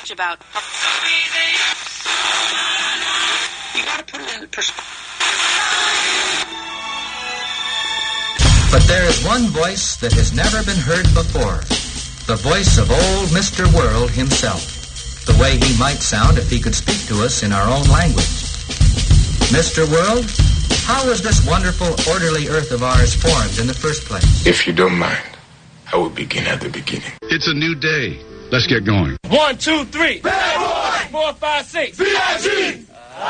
much about. You gotta put it in perspective. But there is one voice that has never been heard before. The voice of old Mr. World himself. The way he might sound if he could speak to us in our own language. Mr. World, how was this wonderful, orderly Earth of ours formed in the first place? If you don't mind, I will begin at the beginning. It's a new day. Let's get going. 1, 2, 3. Bad boy! 4, 5, 6. VIG!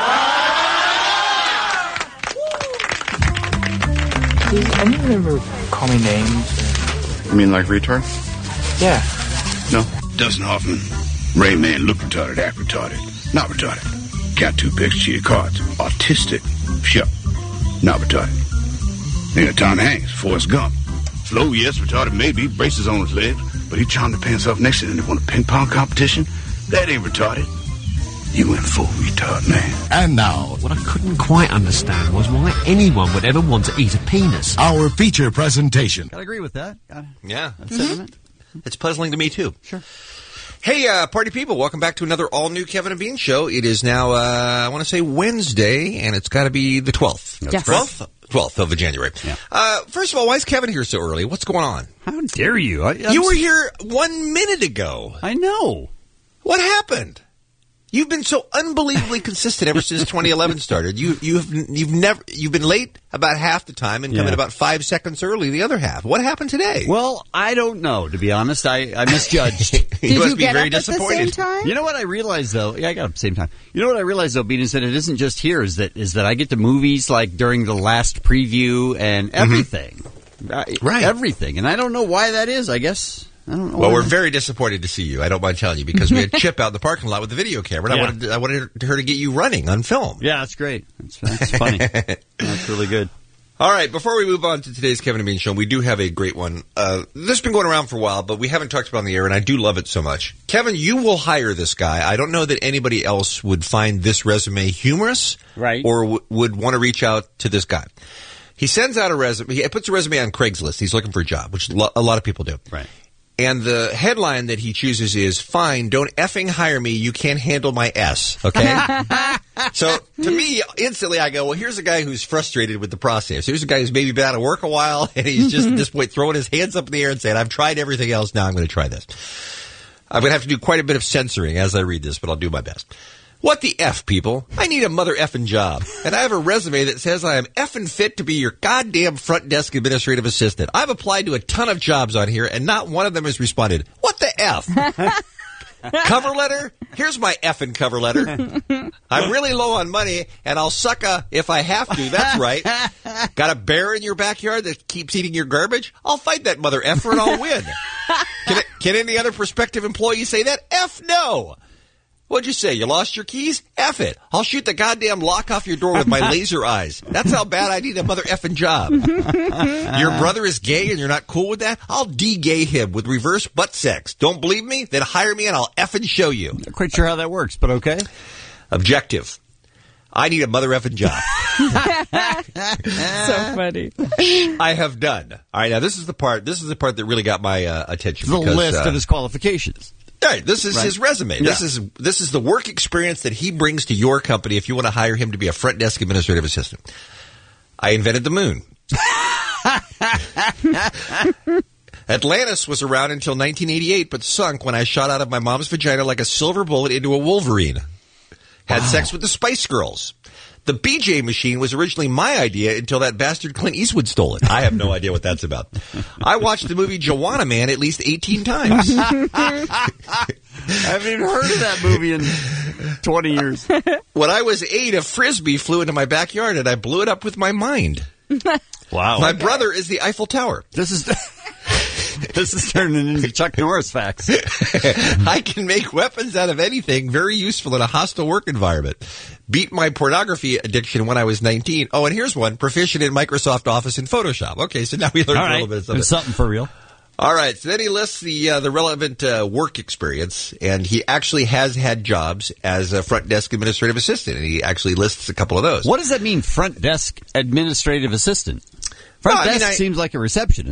Does anyone ever call me names? You mean like retard? Yeah. No. Dustin Hoffman. Rain Man, look retarded, act retarded. Not retarded. Count 2 picks, cheated cards. Autistic. Sure. Not retarded. Ain't a Tom Hanks, Forrest Gump. Slow, yes, retarded maybe, braces on his legs, but he charmed to pay himself next to him and won a ping pong competition. That ain't retarded. You went full retard, man. And now, what I couldn't quite understand was why anyone would ever want to eat a penis. Our feature presentation. I agree with that. Yeah. That's sentiment. It's puzzling to me, too. Sure. Hey, party people, welcome back to another all-new Kevin and Bean show. It is now, I want to say Wednesday, and it's got to be the 12th. Yes. 12th of January. Yeah. First of all, why is Kevin here so early? What's going on? How dare you? You were here 1 minute ago. I know. What happened? You've been so unbelievably consistent ever since 2011 started. You've been late about half the time and come in about 5 seconds early the other half. What happened today? Well, I don't know, to be honest. I misjudged. You must you be get very up at the disappointed. same time? You know what I realized though? Yeah, I got up at the same time. You know what I realized though, Bean, is that it isn't just here. Is that I get to movies like during the last preview and everything. Right. Everything, and I don't know why that is. I guess. I don't know. Well, we're very disappointed to see you. I don't mind telling you because we had Chip out in the parking lot with the video camera. And I wanted her to get you running on film. Yeah, that's great. That's funny. That's really good. All right, before we move on to today's Kevin and Bean show, we do have a great one. This has been going around for a while, but we haven't talked about it on the air, and I do love it so much. Kevin, you will hire this guy. I don't know that anybody else would find this resume humorous, right, or would want to reach out to this guy. He sends out a resume. He puts a resume on Craigslist. He's looking for a job, which a lot of people do. Right. And the headline that he chooses is, "Fine, don't effing hire me. You can't handle my S." Okay? So, to me, instantly I go, well, here's a guy who's frustrated with the process. Here's a guy who's maybe been out of work a while, and he's just at this point throwing his hands up in the air and saying, I've tried everything else, now I'm going to try this. I'm going to have to do quite a bit of censoring as I read this, but I'll do my best. What the F, people? I need a mother effing job. And I have a resume that says I am effing fit to be your goddamn front desk administrative assistant. I've applied to a ton of jobs on here, and not one of them has responded. What the F? Cover letter? Here's my effing cover letter. I'm really low on money, and I'll suck if I have to. That's right. Got a bear in your backyard that keeps eating your garbage? I'll fight that mother effer and I'll win. Can any other prospective employee say that? F no. What'd you say? You lost your keys? F it. I'll shoot the goddamn lock off your door with my laser eyes. That's how bad I need a mother effing job. Your brother is gay and you're not cool with that? I'll de-gay him with reverse butt sex. Don't believe me? Then hire me and I'll effing show you. Not quite sure how that works, but okay. Objective. I need a mother effing job. So funny. I have done. All right, now this is the part that really got my attention. The list of his qualifications. All right, this is his resume. Yeah. This is the work experience that he brings to your company if you want to hire him to be a front desk administrative assistant. I invented the moon. Atlantis was around until 1988, but sunk when I shot out of my mom's vagina like a silver bullet into a Wolverine. Had sex with the Spice Girls. The BJ machine was originally my idea until that bastard Clint Eastwood stole it. I have no idea what that's about. I watched the movie Joanna Man at least 18 times. I haven't even heard of that movie in 20 years. When I was 8, a Frisbee flew into my backyard and I blew it up with my mind. Wow. My brother is the Eiffel Tower. This is turning into Chuck Norris facts. I can make weapons out of anything, very useful in a hostile work environment. Beat my pornography addiction when I was 19. Oh, and here's one. Proficient in Microsoft Office and Photoshop. Okay, so now we learned a little bit of something. There's something for real. All right, so then he lists the relevant work experience, and he actually has had jobs as a front desk administrative assistant, and he actually lists a couple of those. What does that mean, front desk administrative assistant? Front desk seems like a receptionist.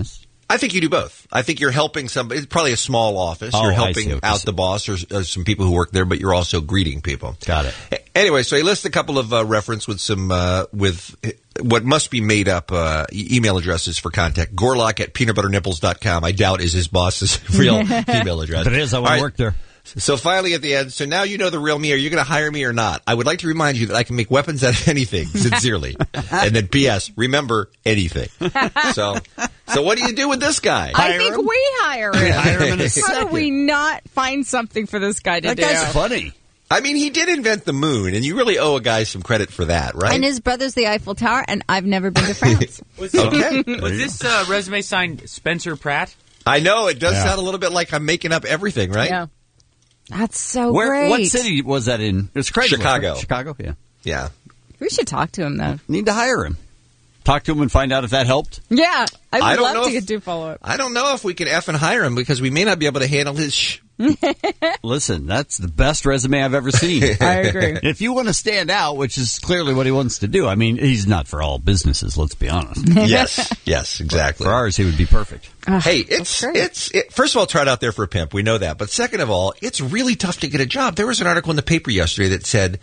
I think you do both. I think you're helping somebody. It's probably a small office. Oh, You're I see helping what you're out the boss or some people who work there, but you're also greeting people. Got it. Anyway, so he lists a couple of reference with some with what must be made up email addresses for contact. Gorlock at peanutbutternipples.com. I doubt is his boss's real email address. But it is. I want to work there. So finally at the end, so now you know the real me. Are you going to hire me or not? I would like to remind you that I can make weapons out of anything, sincerely. And then P.S., remember anything. So what do you do with this guy? I think we hire him. Hire him in a How second. do we not find something for this guy to That do? guy's funny. I mean, he did invent the moon, and you really owe a guy some credit for that, right? And his brother's the Eiffel Tower, and I've never been to France. Okay. Was this resume signed Spencer Pratt? I know, it does sound a little bit like I'm making up everything, right? Yeah. That's so great. What city was that in? It was Craigslist, Chicago. right? Chicago, yeah. Yeah. We should talk to him, though. Need to hire him. Talk to him and find out if that helped. Yeah. I I would don't know love to if- do follow-up. I don't know if we can effing hire him because we may not be able to handle his Listen, that's the best resume I've ever seen. I agree. If you want to stand out, which is clearly what he wants to do, I mean, he's not for all businesses, let's be honest. Yes, exactly. For ours, he would be perfect. Hey, that's great. first of all, try it out there for a pimp. We know that. But second of all, it's really tough to get a job. There was an article in the paper yesterday that said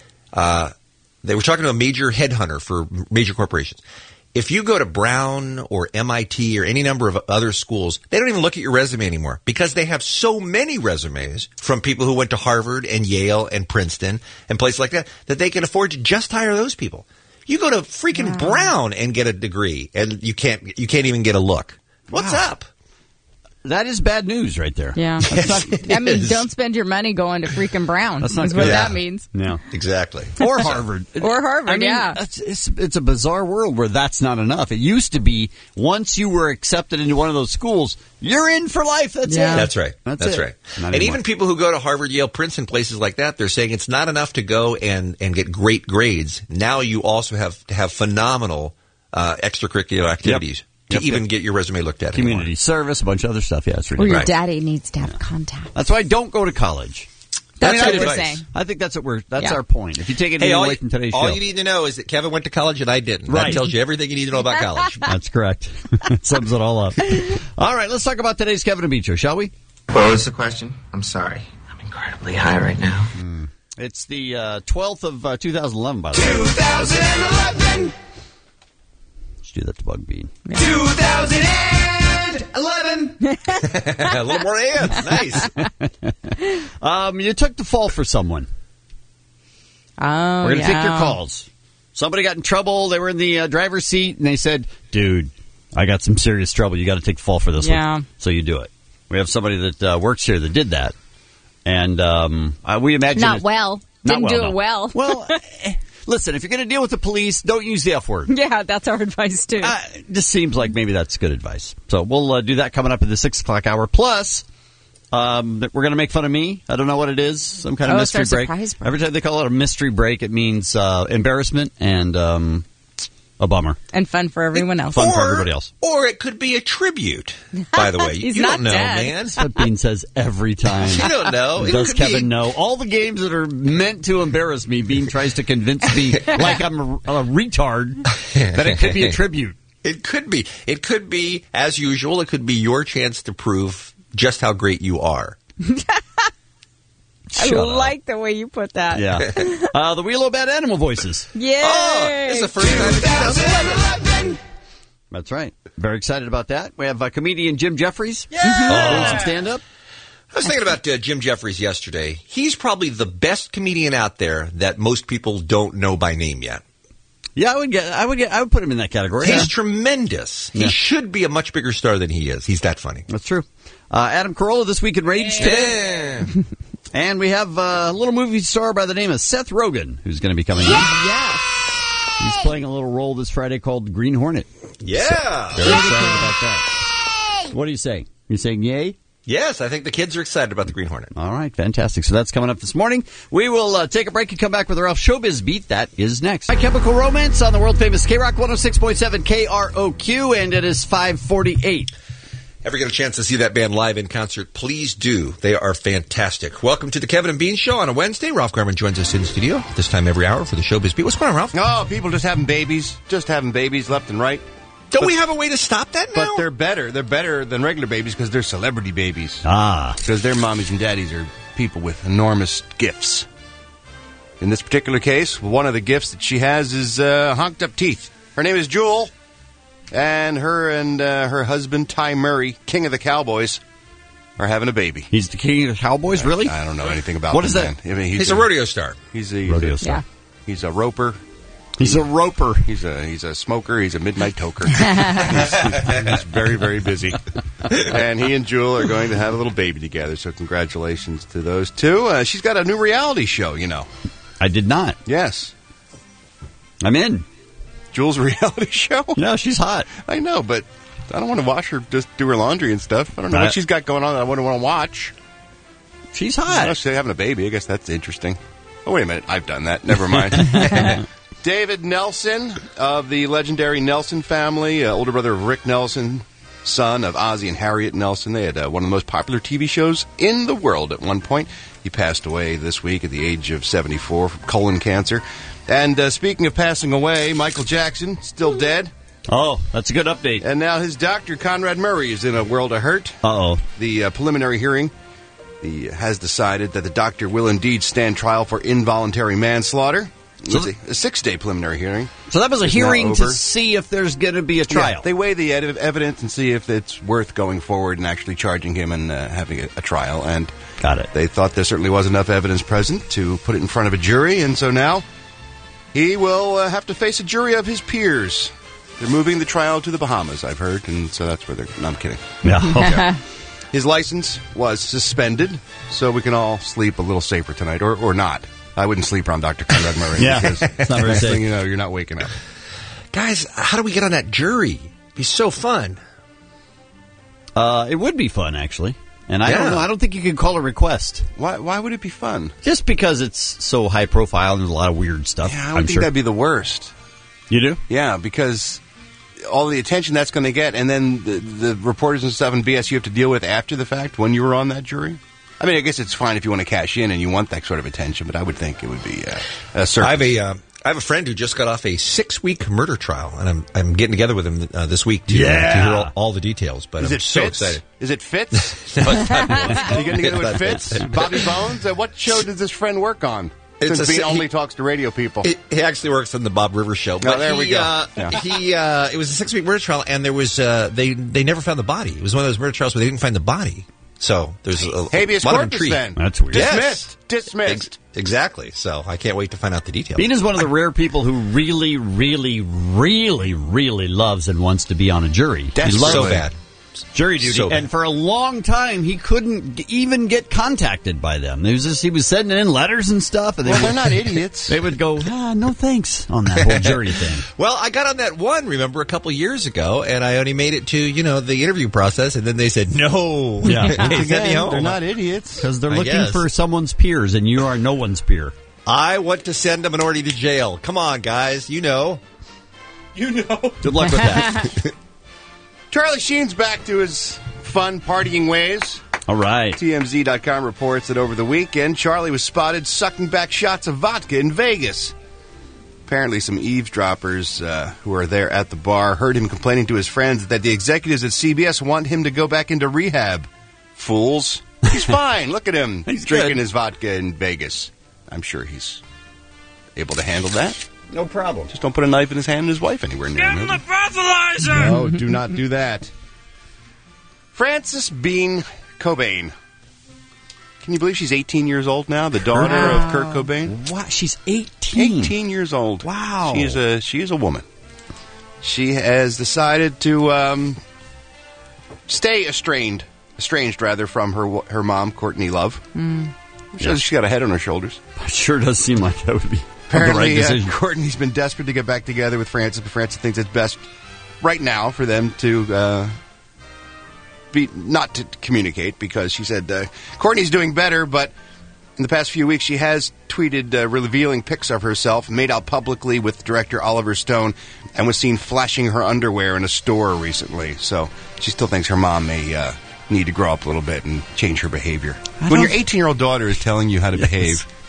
they were talking to a major headhunter for major corporations. If you go to Brown or MIT or any number of other schools, they don't even look at your resume anymore because they have so many resumes from people who went to Harvard and Yale and Princeton and places like that that they can afford to just hire those people. You go to freaking Brown and get a degree, and you can't even get a look. What's up? That is bad news right there. Yeah. I mean, don't spend your money going to freaking Brown. That's not That's good. what Yeah. that means. Yeah. Exactly. Or Harvard. Or Harvard, I mean, yeah. It's a bizarre world where that's not enough. It used to be once you were accepted into one of those schools, you're in for life. That's Yeah. it. That's right. That's That's it. right. Not And anymore. even people who go to Harvard, Yale, Princeton, places like that, they're saying it's not enough to go and get great grades. Now you also have to have phenomenal extracurricular activities to even get your resume looked at. Community anymore. service, a bunch of other stuff. Yeah, it's Or ridiculous. your daddy needs to have contact. That's why don't go to college. That's good what we're advice. saying. I think that's Yeah. our point. If you take anything Hey, away from today's all show, you need to know is that Kevin went to college and I didn't. Right. That tells you everything you need to know about college. that's correct. Sums it all up. All right, let's talk about today's Kevin and Beach Show, shall we? What was the question? I'm sorry. I'm incredibly high right now. It's the 12th of 2011, by the way. 2011! Let's do that to Bug Bean. 2011! A little more hands. Nice. You took the fall for someone. Oh, We're going to yeah. take your calls. Somebody got in trouble. They were in the driver's seat, and they said, dude, I got some serious trouble. You got to take the fall for this Yeah. one. So you do it. We have somebody that works here that did that. And we imagine... Not it's- well. Not Didn't do no. it well. Well, listen, if you're going to deal with the police, don't use the F word. Yeah, that's our advice, too. This seems like maybe that's good advice. So we'll do that coming up at the 6 o'clock hour. Plus, we're going to make fun of me. I don't know what it is. Some kind of it's mystery our break. surprise break. Every time they call it a mystery break, it means embarrassment and a bummer. And fun for everyone else. Fun for everybody else. Or it could be a tribute, by the way. He's you not don't know, dead. man. That's what Bean says every time. You don't know. It Does could be- Kevin know? All the games that are meant to embarrass me, Bean tries to convince me, like I'm a retard, that it could be a tribute. It could be. It could be, as usual, it could be your chance to prove just how great you are. I Shut up. like the way you put that. Yeah. The Wheel of Bad Animal Voices. Yay! Oh, this is the first time in 2011. That's right. Very excited about that. We have comedian Jim Jeffries. Yeah. Doing some stand-up. I was thinking about Jim Jeffries yesterday. He's probably the best comedian out there that most people don't know by name yet. Yeah, I would put him in that category. He's Yeah. tremendous. Yeah. He should be a much bigger star than he is. He's that funny. That's true. Adam Carolla, This Week in Rage today. Yeah. And we have a little movie star by the name of Seth Rogen, who's going to be coming in. Yes. He's playing a little role this Friday called Green Hornet. Yeah. Very excited about that. What are you saying? You saying yay? Yes, I think the kids are excited about the Green Hornet. All right, fantastic. So that's coming up this morning. We will take a break and come back with our Ralph Showbiz Beat. That is next. My Chemical Romance on the world-famous K-Rock 106.7 KROQ, and it is 5:48. Ever get a chance to see that band live in concert, please do. They are fantastic. Welcome to the Kevin and Bean Show on a Wednesday. Ralph Garman joins us in studio this time every hour for the Showbiz Beat. What's going on, Ralph? Oh, people just having babies left and right. Don't we have a way to stop that now? But they're better. They're better than regular babies because they're celebrity babies. Because their mommies and daddies are people with enormous gifts. In this particular case, one of the gifts that she has is honked up teeth. Her name is Jewel, and her husband, Ty Murray, king of the Cowboys, are having a baby. He's the king of the Cowboys, really? I don't know anything about what is that. that? I mean, he's a rodeo star. He's a rodeo star. Yeah. He's a roper. He's a roper. He's a smoker. He's a midnight toker. he's very, very busy. And he and Jewel are going to have a little baby together. So congratulations to those two. She's got a new reality show, you know. I did not. Yes. I'm in. Jewel's reality show? No, she's hot. I know, but I don't want to watch her just do her laundry and stuff. I don't know what she's got going on that I wouldn't want to watch. She's hot. Well, she's having a baby. I guess that's interesting. Oh, wait a minute. I've done that. Never mind. David Nelson of the legendary Nelson family, older brother of Rick Nelson, son of Ozzie and Harriet Nelson. They had one of the most popular TV shows in the world at one point. He passed away this week at the age of 74 from colon cancer. And speaking of passing away, Michael Jackson, still dead. Oh, that's a good update. And now his doctor, Conrad Murray, is in a world of hurt. Uh-oh. The preliminary hearing has decided that the doctor will indeed stand trial for involuntary manslaughter. It was a 6-day preliminary hearing. So that was a hearing to see if there's going to be a trial. Yeah, they weigh the evidence and see if it's worth going forward and actually charging him and having a trial. And got it. They thought there certainly was enough evidence present to put it in front of a jury, and so now he will have to face a jury of his peers. They're moving the trial to the Bahamas, I've heard, and so that's where they're... No, I'm kidding. No. Okay. His license was suspended, so we can all sleep a little safer tonight, or not. I wouldn't sleep around Dr. Conrad Murray. Yeah, because it's not very next safe. thing you know, you're not waking up. Guys, how do we get on that jury? It'd be so fun. It would be fun, actually. And I don't know. I don't think you can call a request. Why would it be fun? Just because it's so high profile and there's a lot of weird stuff. Yeah, I would think that'd be the worst. You do? Yeah, because all the attention that's going to get, and then the reporters and stuff and BS you have to deal with after the fact when you were on that jury. I mean, I guess it's fine if you want to cash in and you want that sort of attention, but I would think it would be a circus. I have a friend who just got off a 6-week murder trial, and I'm getting together with him this week to hear all the details. But I'm so excited. Is it Fitz? Are you getting together with Fitz? Bobby Bones? What show does this friend work on? Since Bean only talks to radio people. He actually works on the Bob Rivers show. But there we go. It was a 6-week murder trial, and there was they never found the body. It was one of those murder trials where they didn't find the body. So there's a habeas lot of corpus intrigue. then. That's weird. Dismissed. Exactly. So I can't wait to find out the details. Bean is one of the rare people who really, really, really, really loves and wants to be on a jury. That's he loves so bad. Jury duty. So and for a long time, he couldn't even get contacted by them. He was sending in letters and stuff. And they're not idiots. They would go, no thanks on that whole jury thing. Well, I got on that one, remember, a couple years ago, and I only made it to, the interview process, and then they said, no. Yeah. They sent me home. They're not idiots. Because they're looking for someone's peers, and you are no one's peer. I want to send a minority to jail. Come on, guys. You know. Good luck with that. Charlie Sheen's back to his fun partying ways. All right. TMZ.com reports that over the weekend, Charlie was spotted sucking back shots of vodka in Vegas. Apparently, some eavesdroppers who were there at the bar heard him complaining to his friends that the executives at CBS want him to go back into rehab. Fools. He's fine. Look at him. He's drinking his vodka in Vegas. I'm sure he's able to handle that. No problem. Just don't put a knife in his hand and his wife anywhere near him. Give him the breathalyzer! No, do not do that. Frances Bean Cobain. Can you believe she's 18 years old now? The daughter of Kurt Cobain? Wow, she's 18. 18 years old. Wow. She is a woman. She has decided to stay estranged from her mom, Courtney Love. She's got a head on her shoulders. It sure does seem like that would be apparently, the right decision. Courtney's been desperate to get back together with Frances, but Frances thinks it's best right now for them to not to communicate, because she said Courtney's doing better, but in the past few weeks she has tweeted revealing pics of herself, made out publicly with director Oliver Stone, and was seen flashing her underwear in a store recently. So she still thinks her mom may need to grow up a little bit and change her behavior. When your 18-year-old daughter is telling you how to behave,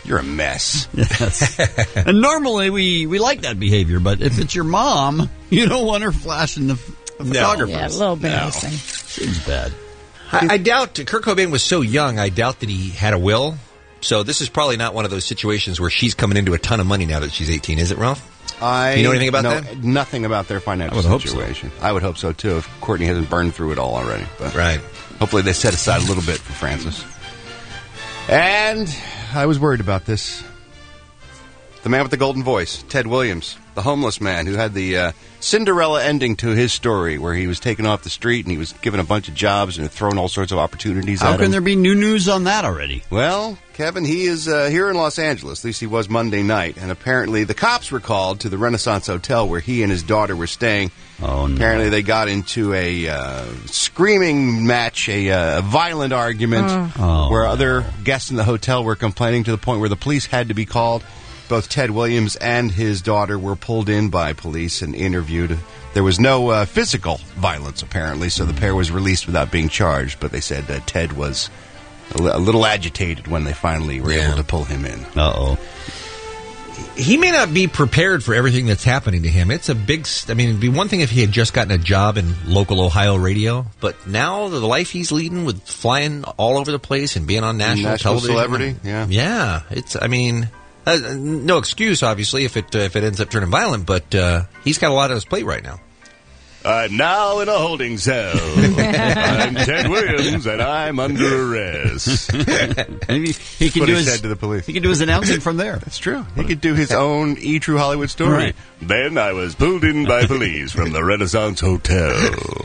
You're a mess. Yes. And normally we like that behavior, but if it's your mom, you don't want her flashing the photographers. Yeah, a little bit embarrassing. Seems bad. I doubt Kurt Cobain was so young. I doubt that he had a will. So this is probably not one of those situations where she's coming into a ton of money now that she's 18, is it, Ralph? You know anything about that? Nothing about their financial situation. I would hope so, too, if Courtney hasn't burned through it all already. But right. Hopefully they set aside a little bit for Francis. And I was worried about this. The man with the golden voice, Ted Williams, the homeless man who had the Cinderella ending to his story, where he was taken off the street and he was given a bunch of jobs and thrown all sorts of opportunities at him. How can there be new news on that already? Well, Kevin, he is here in Los Angeles. At least he was Monday night. And apparently the cops were called to the Renaissance Hotel where he and his daughter were staying. Oh, no. Apparently they got into a screaming match, a violent argument, where other guests in the hotel were complaining to the point where the police had to be called. Both Ted Williams and his daughter were pulled in by police and interviewed. There was no physical violence, apparently, so the pair was released without being charged. But they said that Ted was a little agitated when they finally were able to pull him in. Uh-oh. He may not be prepared for everything that's happening to him. It's a big... I mean, it'd be one thing if he had just gotten a job in local Ohio radio, but now the life he's leading with flying all over the place and being on national television... celebrity, yeah. Yeah, it's... I mean... no excuse, obviously, if it ends up turning violent, but he's got a lot on his plate right now. Now in a holding cell. I'm Ted Williams, and I'm under arrest. He can what do he said to the police. He can do his announcing from there. That's true. He could do his own E-True Hollywood story. Right. Then I was pulled in by police from the Renaissance Hotel.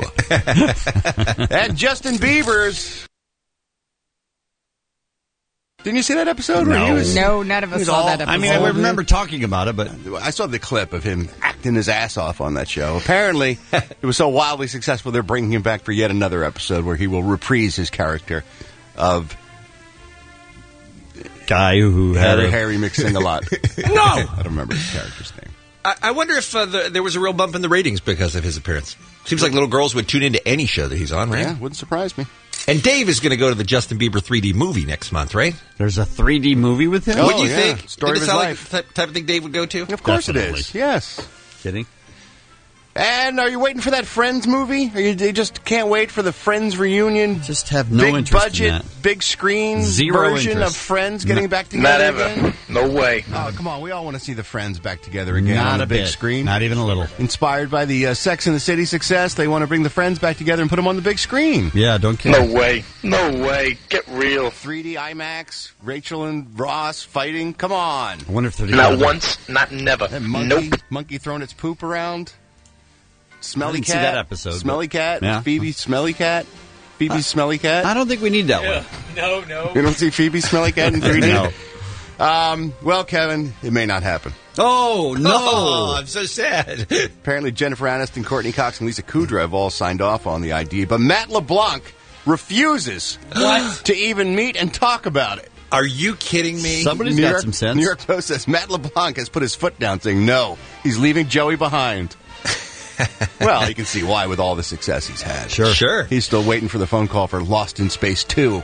And Justin Bieber's... Didn't you see that episode? No, none of us saw that episode. I mean, I remember talking about it, but... I saw the clip of him acting his ass off on that show. Apparently, it was so wildly successful, they're bringing him back for yet another episode where he will reprise his character of... guy who had Harry Mix-Sing-a-Lot. No! I don't remember his character's name. I wonder if there was a real bump in the ratings because of his appearance. Seems like little girls would tune into any show that he's on, right? Yeah, wouldn't surprise me. And Dave is going to go to the Justin Bieber 3D movie next month, right? There's a 3D movie with him? Wouldn't you think? Story Did of it his sound life. like the type of thing Dave would go to? Of course Definitely. it is. Yes. Kidding? And are you waiting for that Friends movie? Or you just can't wait for the Friends reunion? Just have no big interest budget, in that. big screen Zero version interest. of Friends getting back together again? No way. Oh, come on. We all want to see the Friends back together again Not on a the big bit. screen. Not even a little. Inspired by the Sex and the City success, they want to bring the Friends back together and put them on the big screen. Yeah, don't care. No way. No way. Get real. 3D IMAX, Rachel and Ross fighting. Come on. I wonder if they're Not together. once, not never. That monkey, Nope. monkey throwing its poop around. Smelly I didn't cat. see that episode, Smelly cat. Yeah. Phoebe Smelly cat. Phoebe Smelly cat. I don't think we need that one. No. You don't see Phoebe Smelly cat in 3D? No. Well, Kevin, it may not happen. Oh, no. Oh, I'm so sad. Apparently, Jennifer Aniston, Courtney Cox, and Lisa Kudrow have all signed off on the idea, but Matt LeBlanc refuses to even meet and talk about it. Are you kidding me? Somebody's got some sense. New York Post says Matt LeBlanc has put his foot down, saying no, he's leaving Joey behind. Well, you can see why with all the success he's had. Sure. He's still waiting for the phone call for Lost in Space 2.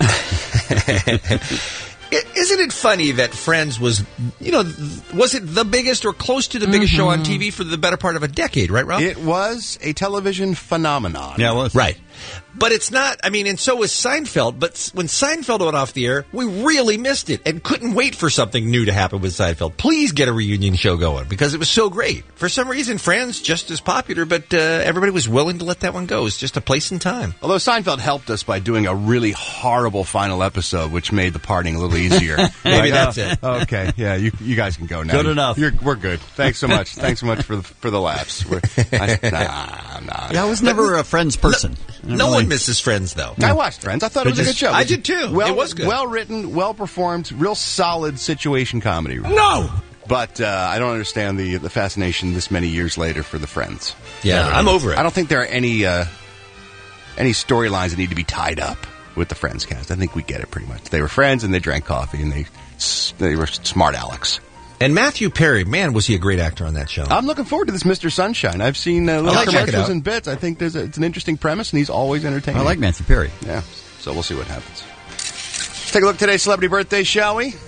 Isn't it funny that Friends was, was it the biggest or close to the biggest show on TV for the better part of a decade, right, Ralph? It was a television phenomenon. Yeah, it was. Right. But it's not, and so was Seinfeld, but when Seinfeld went off the air, we really missed it and couldn't wait for something new to happen with Seinfeld. Please get a reunion show going because it was so great. For some reason, Friends just as popular, but everybody was willing to let that one go. It's just a place and time. Although Seinfeld helped us by doing a really horrible final episode, which made the parting a little easier. Maybe that's it. Okay, yeah, you guys can go now. Good enough. We're good. Thanks so much. Thanks so much for the laughs. Yeah, I was never a Friends person. No one misses Friends, though. I watched Friends. I thought it was a good show. I did, too. It was good. Well written, well performed, real solid situation comedy. No! But I don't understand the fascination this many years later for the Friends. Yeah, I'm over it. I don't think there are any storylines that need to be tied up with the Friends cast. I think we get it pretty much. They were friends and they drank coffee and they were smart Alex. And Matthew Perry, man, was he a great actor on that show. I'm looking forward to this Mr. Sunshine. I've seen little commercials and bits. I think it's an interesting premise, and he's always entertaining. I like Matthew Perry. Yeah, so we'll see what happens. Take a look at today's celebrity birthday, shall we?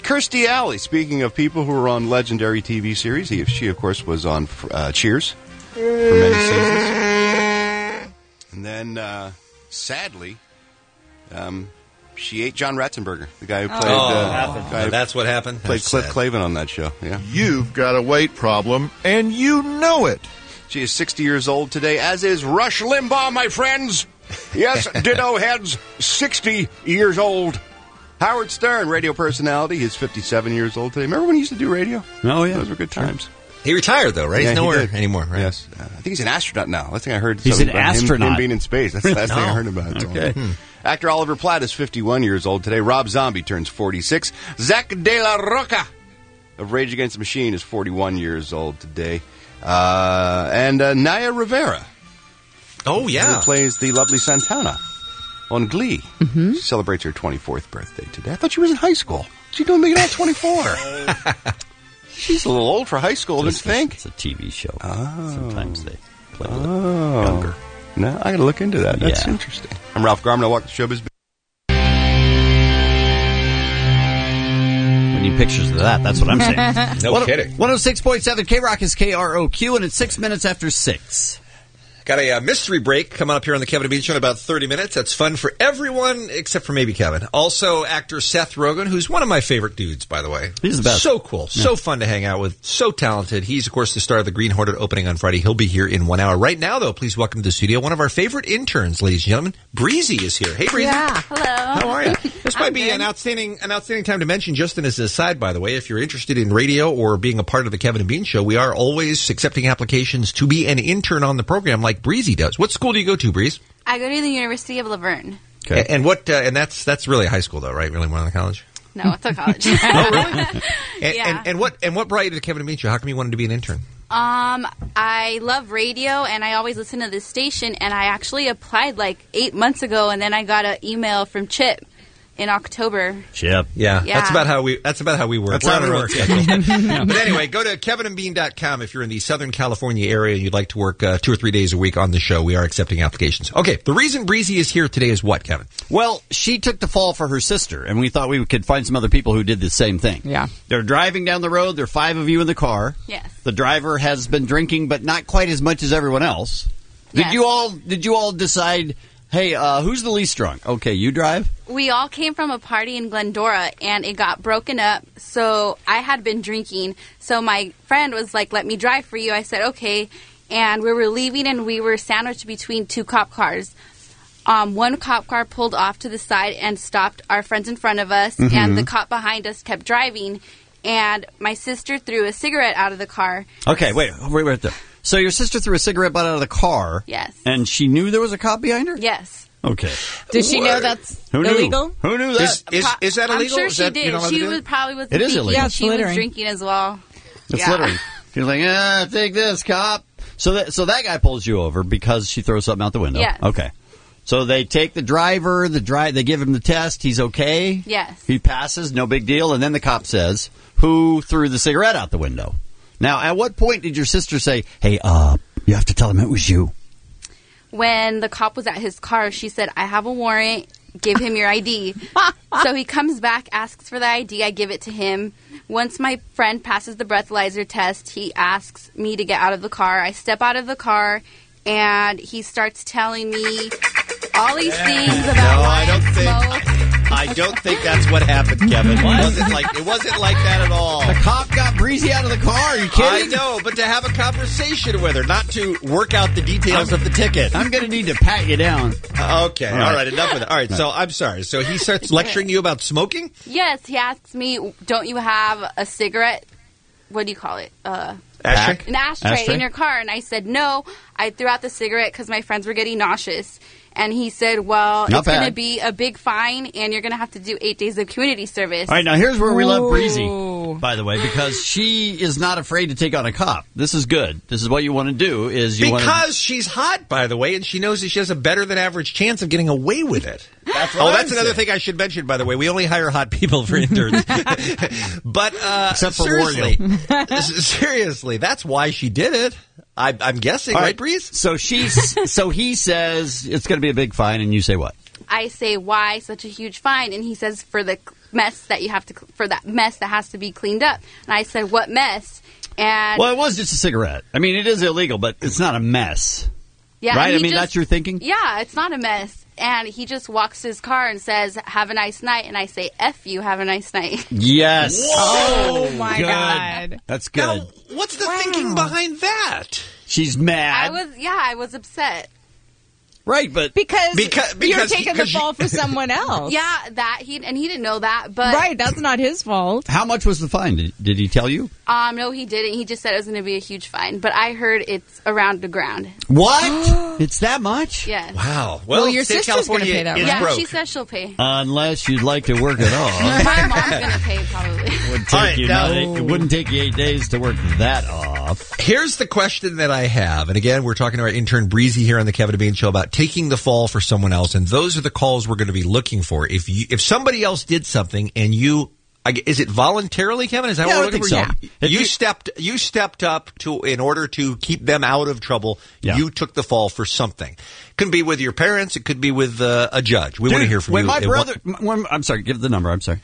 Kirstie Alley. Speaking of people who were on legendary TV series, she, of course, was on Cheers for many seasons. And then, sadly, she ate John Ratzenberger, the guy who played... that's what happened? Played Cliff Clavin on that show, yeah. You've got a weight problem, and you know it. She is 60 years old today, as is Rush Limbaugh, my friends. Yes, ditto heads, 60 years old. Howard Stern, radio personality, he's 57 years old today. Remember when he used to do radio? Oh, yeah. Those were good times. He retired, though, right? Yeah, he's nowhere anymore, right? Yes. I think he's an astronaut now. Last thing I heard. He's an about astronaut. Him being in space. That's the last thing I heard about. Okay. Actor Oliver Platt is 51 years old today. Rob Zombie turns 46. Zach De La Roca of Rage Against the Machine is 41 years old today. And Naya Rivera. Oh, yeah. Who plays the lovely Santana on Glee. Mm-hmm. She celebrates her 24th birthday today. I thought she was in high school. She's doing making out 24. She's a little old for high school, don't you think? It's a TV show. Oh. Sometimes they play a little younger. No, I got to look into that. That's interesting. I'm Ralph Garman. I walk the showbiz. We need pictures of that. That's what I'm saying. No kidding. 106.7 K-Rock is KROQ, and it's 6 minutes after 6. Got a mystery break coming up here on the Kevin and Bean Show in about 30 minutes. That's fun for everyone except for maybe Kevin. Also, actor Seth Rogen, who's one of my favorite dudes, by the way. He's the best. So cool. Yeah. So fun to hang out with. So talented. He's, of course, the star of the Green Hornet opening on Friday. He'll be here in 1 hour. Right now, though, please welcome to the studio one of our favorite interns, ladies and gentlemen. Breezy is here. Hey, Breezy. Yeah. Hello. How are you? This might be an outstanding time to mention, just as an aside, by the way, if you're interested in radio or being a part of the Kevin and Bean Show, we are always accepting applications to be an intern on the program like Breezy does. What school do you go to, Breeze? I go to the University of Laverne. Okay. And what? And that's really high school, though, right? Really more than college? No, it's a college. Oh, really? Yeah. And what brought you to the Kevin and Bean Show? How come you wanted to be an intern? I love radio, and I always listen to this station. And I actually applied like 8 months ago, and then I got an email from Chip in October. Chip. Yeah. That's about how we work. That's how it works. But anyway, go to kevinandbean.com if you're in the Southern California area and you'd like to work 2 or 3 days a week on the show. We are accepting applications. Okay, the reason Breezy is here today is what, Kevin? Well, she took the fall for her sister, and we thought we could find some other people who did the same thing. Yeah. They're driving down the road. There are 5 of you in the car. Yes. The driver has been drinking, but not quite as much as everyone else. Yes. Did you all decide, hey, who's the least drunk? Okay, you drive? We all came from a party in Glendora, and it got broken up, so I had been drinking. So my friend was like, let me drive for you. I said, okay. And we were leaving, and we were sandwiched between 2 cop cars. One cop car pulled off to the side and stopped our friends in front of us, and the cop behind us kept driving. And my sister threw a cigarette out of the car. Okay, wait there. So your sister threw a cigarette butt out of the car. Yes. And she knew there was a cop behind her? Yes. Okay. Did she know that's illegal? Who knew that? Is that illegal? I'm sure Is she that, did. She probably was It is thinking illegal. she was drinking as well. It's littering. She's like, take this, cop. So that guy pulls you over because she throws something out the window. Yes. Okay. So they take the driver, they give him the test, he's okay? Yes. He passes, no big deal, and then the cop says, who threw the cigarette out the window? Now, at what point did your sister say, hey, you have to tell him it was you? When the cop was at his car, she said, I have a warrant, give him your ID. So he comes back, asks for the ID, I give it to him. Once my friend passes the breathalyzer test, he asks me to get out of the car. I step out of the car, and he starts telling me all these things about why I smoke. I don't think that's what happened, Kevin. It wasn't like that at all. The cop got Breezy out of the car. Are you kidding? I know, but to have a conversation with her, not to work out the details of the ticket. I'm going to need to pat you down. Okay, all right, enough of that. All right, so I'm sorry. So he starts lecturing you about smoking? Yes, he asks me, don't you have a cigarette? What do you call it? Ashtray? An ashtray in your car. And I said, no. I threw out the cigarette because my friends were getting nauseous. And he said, well, it's going to be a big fine, and you're going to have to do 8 days of community service. All right, now here's where we love Breezy, by the way, because she is not afraid to take on a cop. This is good. This is what you want to do. Because she's hot, by the way, and she knows that she has a better than average chance of getting away with it. That's another thing I should mention, by the way. We only hire hot people for interns. But except for seriously, that's why she did it. I'm guessing, right, Breeze? So he says it's going to be a big fine, and you say what? I say, why such a huge fine? And he says, for the mess that you have to for that mess that has to be cleaned up. And I said, "What mess?" And well, it was just a cigarette. I mean, it is illegal, but it's not a mess. yeah, right? and I he mean, just- that's your thinking? Yeah, it's not a mess. And he just walks to his car and says, "Have a nice night." And I say, "F you, have a nice night." Yes. Oh, my Good. God. That's good. What's the thinking behind that? She's mad. I was upset. Right, but Because you're because taking the fall for someone else. Yeah, that he didn't know that, but Right, that's not his fault. how much was the fine? Did he tell you? no, he didn't. He just said it was going to be a huge fine, but I heard it's around the ground. What? It's that much? Yes. Wow. Well, your State of sister's gonna California pay that, is right? Yeah, broke. she says she'll pay. Unless you'd like to work it off. My mom's going to pay probably. Would take All right, you now- it wouldn't take you 8 days to work that off. Here's the question that I have. And again, we're talking to our intern Breezy here on the Kevin and Bean Show about taking the fall for someone else. And those are the calls we're going to be looking for. If somebody else did something and you, is it voluntarily, Kevin? Is that Yeah, what I we're looking think for? so. Yeah. You stepped up in order to keep them out of trouble. Yeah. You took the fall for something. Could be with your parents. It could be with a judge. We want to hear from when you. my brother, I'm sorry, give the number. I'm sorry.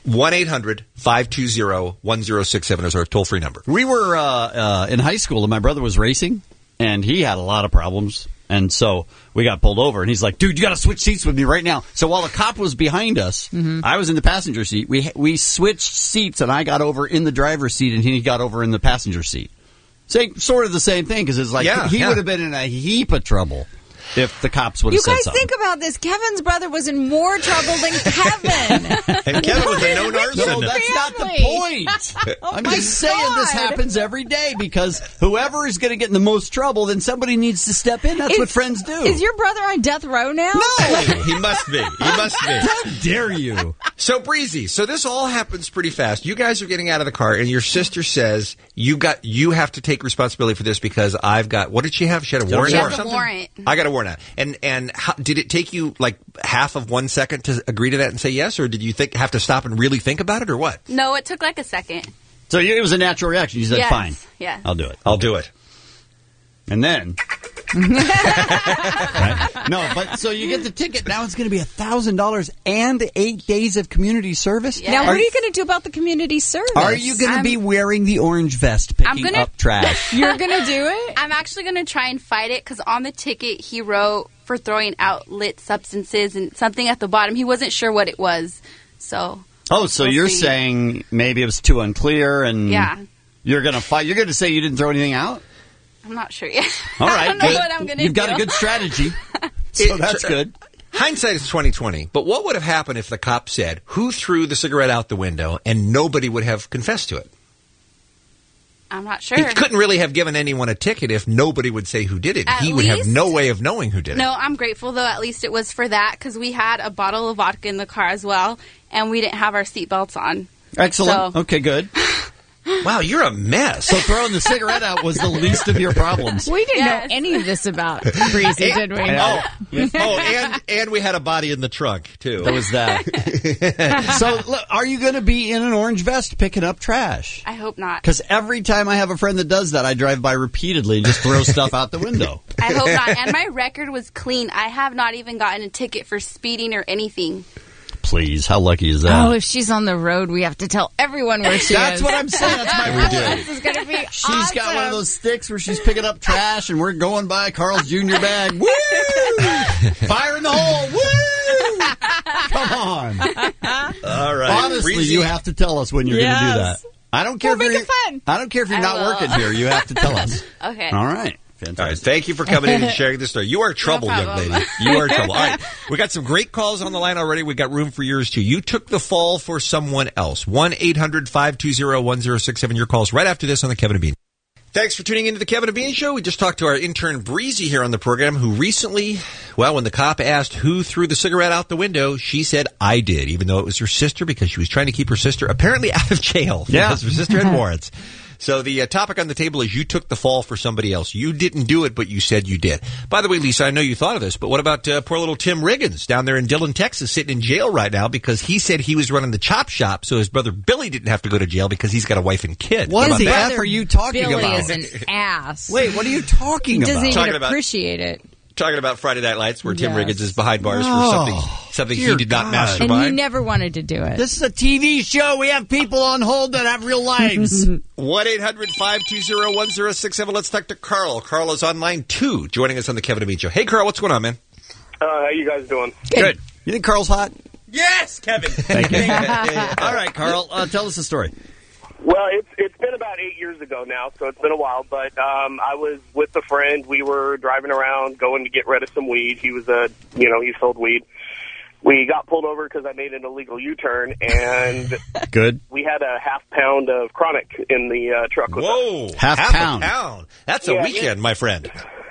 1-800-520-1067 is our toll-free number. We were in high school, and my brother was racing, and he had a lot of problems. And so we got pulled over, and he's like, "Dude, you got to switch seats with me right now." So while the cop was behind us, I was in the passenger seat. We switched seats, and I got over in the driver's seat, and he got over in the passenger seat. Sort of the same thing, because it's like he would have been in a heap of trouble if the cops would have You said guys something. think about this. Kevin's brother was in more trouble than Kevin. And Kevin was a known arsonist. No, that's not the Family. point. I'm my just saying this God. happens every day because whoever is going to get in the most trouble, then somebody needs to step in. That's what friends do. Is your brother on death row now? No! He must be. He must be. How dare you? So Breezy, so this all happens pretty fast. You guys are getting out of the car, and your sister says you have to take responsibility for this because I've got. What did she have? She had a warrant She or has a something. warrant. I got a warrant out. And how, did it take you like half of 1 second to agree to that and say yes, or did you have to stop and really think about it, or what? No, it took like a second. So it was a natural reaction. You said, Yes. fine. Yes. I'll do it. I'll do it. And then. Right? No, but so you get the ticket. Now it's going to be $1,000 and 8 days of community service. Yeah. Now, what are you going to do about the community service? Are you going to be wearing the orange vest picking up trash? You're going to do it? I'm actually going to try and fight it because on the ticket he wrote for throwing out lit substances and something at the bottom. He wasn't sure what it was. So. Oh, so We'll you're see. saying maybe it was too unclear and Yeah. you're going to fight. You're going to say you didn't throw anything out? I'm not sure yet. All right. I don't know good. what I'm going to do. You've got a good strategy. So that's good. Hindsight is 20/20. But what would have happened if the cop said, "Who threw the cigarette out the window?" and nobody would have confessed to it? I'm not sure. He couldn't really have given anyone a ticket if nobody would say who did it. At He would have least- no way of knowing who did it. No, I'm grateful though. At least it was for that because we had a bottle of vodka in the car as well, and we didn't have our seatbelts on. Excellent. So- Okay, good. Wow, you're a mess. So throwing the cigarette out was the least of your problems. We didn't Yes. know any of this about Breezy, did we? And we had a body in the trunk too. That was that. So, look, are you going to be in an orange vest picking up trash? I hope not. Because every time I have a friend that does that, I drive by repeatedly and just throw stuff out the window. I hope not. And my record was clean. I have not even gotten a ticket for speeding or anything. Please, how lucky is that? Oh, if she's on the road, we have to tell everyone where she That's is. what I'm saying. That's my We rule. do. This is going to be She's got one of those sticks where she's picking up trash, and we're going by Carl's Jr. bag. Woo! Fire in the hole. Woo! Come on. All right. Honestly, Breezy. you have to tell us when you're going to do Yes. that. I don't care We'll if make you're it fun. I don't care if you're I not will. working here. You have to tell us. Okay. All right. All right, Fantastic. thank you for coming in and sharing this story. You are trouble, young problem. lady. You are trouble. All right, we got some great calls on the line already. We got room for yours too. You took the fall for someone else. 1-800-520-1067. Your calls right after this on the Kevin and Bean. Thanks for tuning into the Kevin and Bean Show. We just talked to our intern Breezy here on the program, who recently, well, when the cop asked who threw the cigarette out the window, she said, "I did," even though it was her sister, because she was trying to keep her sister apparently out of jail. Yeah. Because her sister had warrants. So the topic on the table is you took the fall for somebody else. You didn't do it, but you said you did. By the way, Lisa, I know you thought of this, but what about poor little Tim Riggins down there in Dillon, Texas, sitting in jail right now because he said he was running the chop shop so his brother Billy didn't have to go to jail because he's got a wife and kid. What about the that? F are you talking Billy about? is an ass. Wait, what are you talking He doesn't about? Talking even about- appreciate it. Talking about Friday Night Lights, where Tim Yes. Riggins is behind bars for something he did not And he mastermind. never wanted to do it. This is a TV show. We have people on hold that have real lives. 1-800-520-1067. Let's talk to Carl. Carl is on line 2, joining us on the Kevin and Bean Show. Hey, Carl, what's going on, man? How you guys doing? Good. You think Carl's hot? Yes, Kevin. Thank you. All right, Carl, tell us the story. Well, it's been about 8 years ago now, so it's been a while. But I was with a friend. We were driving around, going to get rid of some weed. He was he sold weed. We got pulled over because I made an illegal U-turn, and Good. we had a half pound of chronic in the truck with us. Whoa, Half a pound. pound. That's a Yeah, weekend, my friend.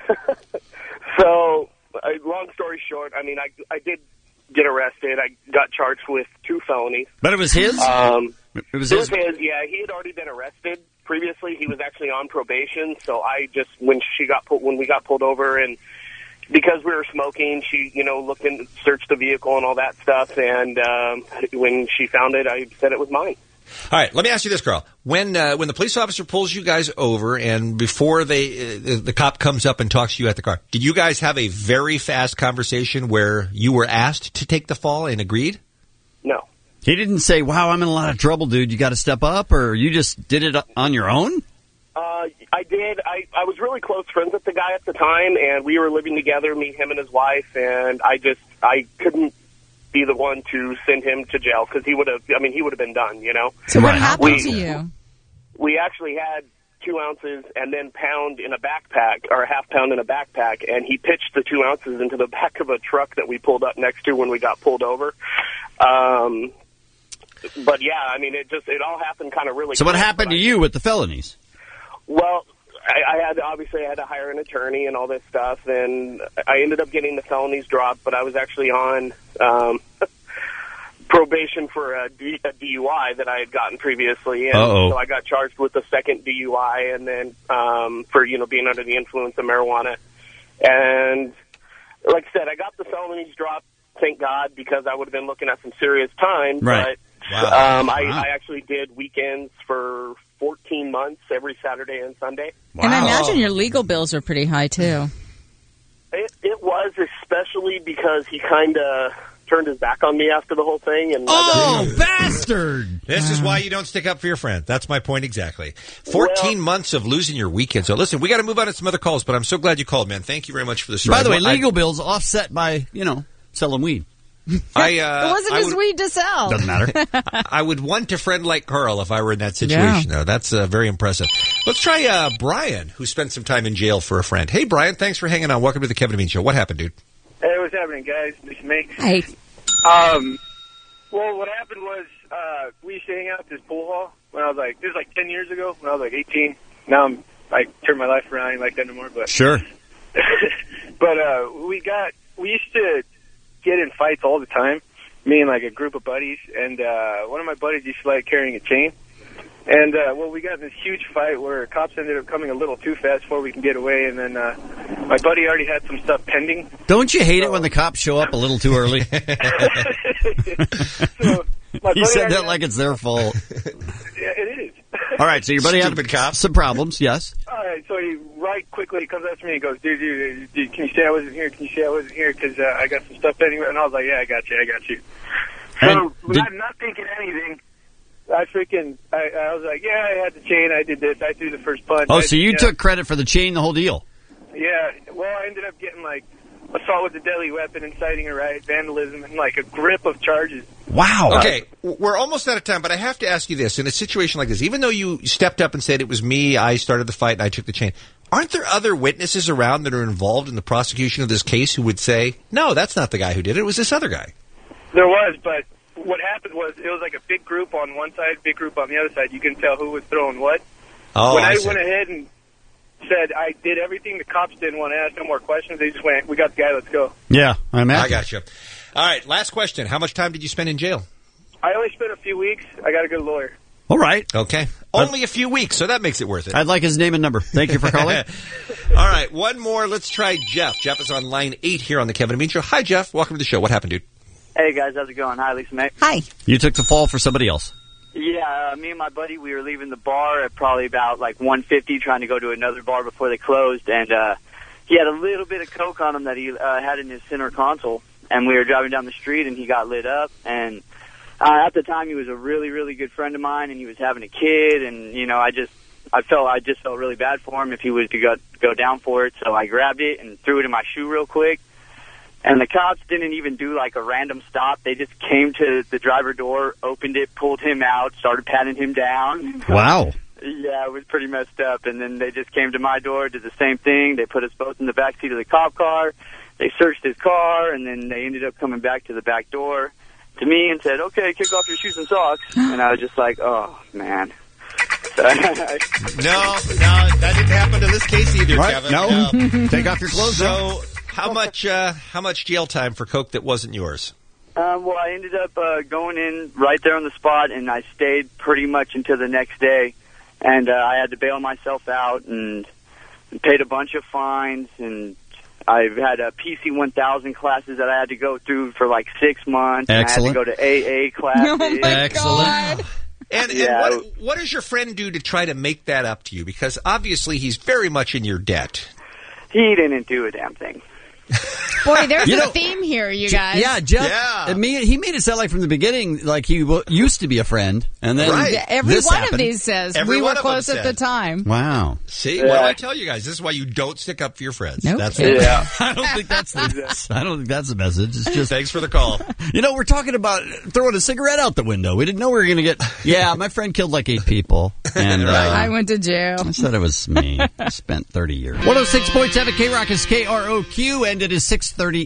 So, long story short, I mean, I did get arrested. I got charged with 2 felonies. But it was his? It was his? Yeah. He had already been arrested previously. He was actually on probation. So I just, when we got pulled over, and because we were smoking, she, looked and searched the vehicle and all that stuff. And when she found it, I said it was mine. All right, let me ask you this, Carl. When the police officer pulls you guys over, and before the cop comes up and talks to you at the car, did you guys have a very fast conversation where you were asked to take the fall and agreed? No. He didn't say, wow, I'm in a lot of trouble, dude. You got to step up, or you just did it on your own? I did. I was really close friends with the guy at the time, and we were living together, him and his wife, and I couldn't be the one to send him to jail because he would have been done, So what happened to you? We actually had 2 ounces and then pound in a backpack, or a half pound in a backpack, and he pitched the 2 ounces into the back of a truck that we pulled up next to when we got pulled over. But yeah, I mean, it all happened kind of really So what quick, happened to you with the felonies? Well, I had to hire an attorney and all this stuff, and I ended up getting the felonies dropped, but I was actually on probation for a DUI that I had gotten previously, and so I got charged with a second DUI, and then for being under the influence of marijuana. And like I said, I got the felonies dropped, thank God, because I would have been looking at some serious time. Right. But Wow. I actually did weekends for 14 months, every Saturday and Sunday. Wow. And I imagine your legal bills are pretty high, too. It was, especially because he kind of turned his back on me after the whole thing. And bastard! This is why you don't stick up for your friend. That's my point exactly. 14 months of losing your weekend. So listen, we got to move on to some other calls, but I'm so glad you called, man. Thank you very much for the story. By the way, legal bills offset by, selling weed. It wasn't his weed to sell. Doesn't matter. I would want a friend like Carl if I were in that situation, though. That's very impressive. Let's try Brian, who spent some time in jail for a friend. Hey, Brian, thanks for hanging on. Welcome to the Kevin and Bean Show. What happened, dude? Hey, what's happening, guys? This is me. Hey. Well, what happened was we used to hang out at this pool hall when I was this was 10 years ago, when I was 18. Now I turned my life around. I ain't like that anymore. But Sure. but we used to get in fights all the time, me and a group of buddies, and one of my buddies used to like carrying a chain. And, we got in this huge fight where cops ended up coming a little too fast before we can get away, and then my buddy already had some stuff pending. Don't you hate it when the cops show up a little too early? You said that like it's their fault. Yeah, it is. All right, so your buddy had some problems, yes? All right, so he quickly comes up to me and goes, dude, can you say I wasn't here? Can you say I wasn't here? Because I got some stuff pending. And I was like, yeah, I got you. So I'm not thinking anything. I was like, yeah, I had the chain. I did this. I threw the first punch. So you took credit for the chain, the whole deal? Yeah. Well, I ended up getting assault with a deadly weapon, inciting a riot, vandalism, and a grip of charges. Wow. Okay, we're almost out of time, but I have to ask you this. In a situation like this, even though you stepped up and said it was me, I started the fight, and I took the chain, aren't there other witnesses around that are involved in the prosecution of this case who would say, no, that's not the guy who did it, it was this other guy? There was, but what happened was it was a big group on one side, big group on the other side. You couldn't tell who was throwing what. Oh, when I see. went ahead and said I did everything, the cops didn't want to ask no more questions. They just went, we got the guy, let's go. Yeah, I imagine. I got you. All right, last question. How much time did you spend in jail? I only spent a few weeks. I got a good lawyer. All right. Okay. Only a few weeks, so that makes it worth it. I'd like his name and number. Thank you for calling. All right, one more. Let's try Jeff. Jeff is on line 8 here on the Kevin and Bean Show. Hi, Jeff. Welcome to the show. What happened, dude? Hey, guys. How's it going? Hi, Lisa, mate. Hi. You took the fall for somebody else. Yeah, me and my buddy, we were leaving the bar at probably about 1:50, trying to go to another bar before they closed, and he had a little bit of coke on him that he had in his center console, and we were driving down the street, and he got lit up. And at the time, he was a really, really good friend of mine, and he was having a kid, and I just felt really bad for him if he was to go down for it. So I grabbed it and threw it in my shoe real quick. And the cops didn't even do like a random stop. They just came to the driver door, opened it, pulled him out, started patting him down. Wow. Yeah, it was pretty messed up. And then they just came to my door, did the same thing. They put us both in the back seat of the cop car. They searched his car, and then they ended up coming back to the back door to me and said, "Okay, kick off your shoes and socks." And I was just like, "Oh, man." No, that didn't happen to this case either, Right? Kevin. No. Take off your clothes. So, how much jail time for coke that wasn't yours? Well, I ended up going in right there on the spot, and I stayed pretty much until the next day. And I had to bail myself out and paid a bunch of fines. And I've had PC 1000 classes that I had to go through for like 6 months. Excellent. And I had to go to AA classes. Oh, my Excellent. God. And what does your friend do to try to make that up to you? Because obviously he's very much in your debt. He didn't do a damn thing. Boy, there's a theme here, you guys. Yeah, Jeff. He made it sound like from the beginning, like he used to be a friend, and then Every this one happened. of these says Every we one were of them close at the said. time. Wow. See, what do I tell you guys? This is why you don't stick up for your friends. Nope. That's Yeah. I don't think that's the message. It's just Thanks for the call. we're talking about throwing a cigarette out the Window. We didn't know we were going to get. Yeah, my friend killed like 8 people, and I went to jail. I said it was me. I spent 30 years. 106.7 K-Rock is KROQ, and it is 6:38.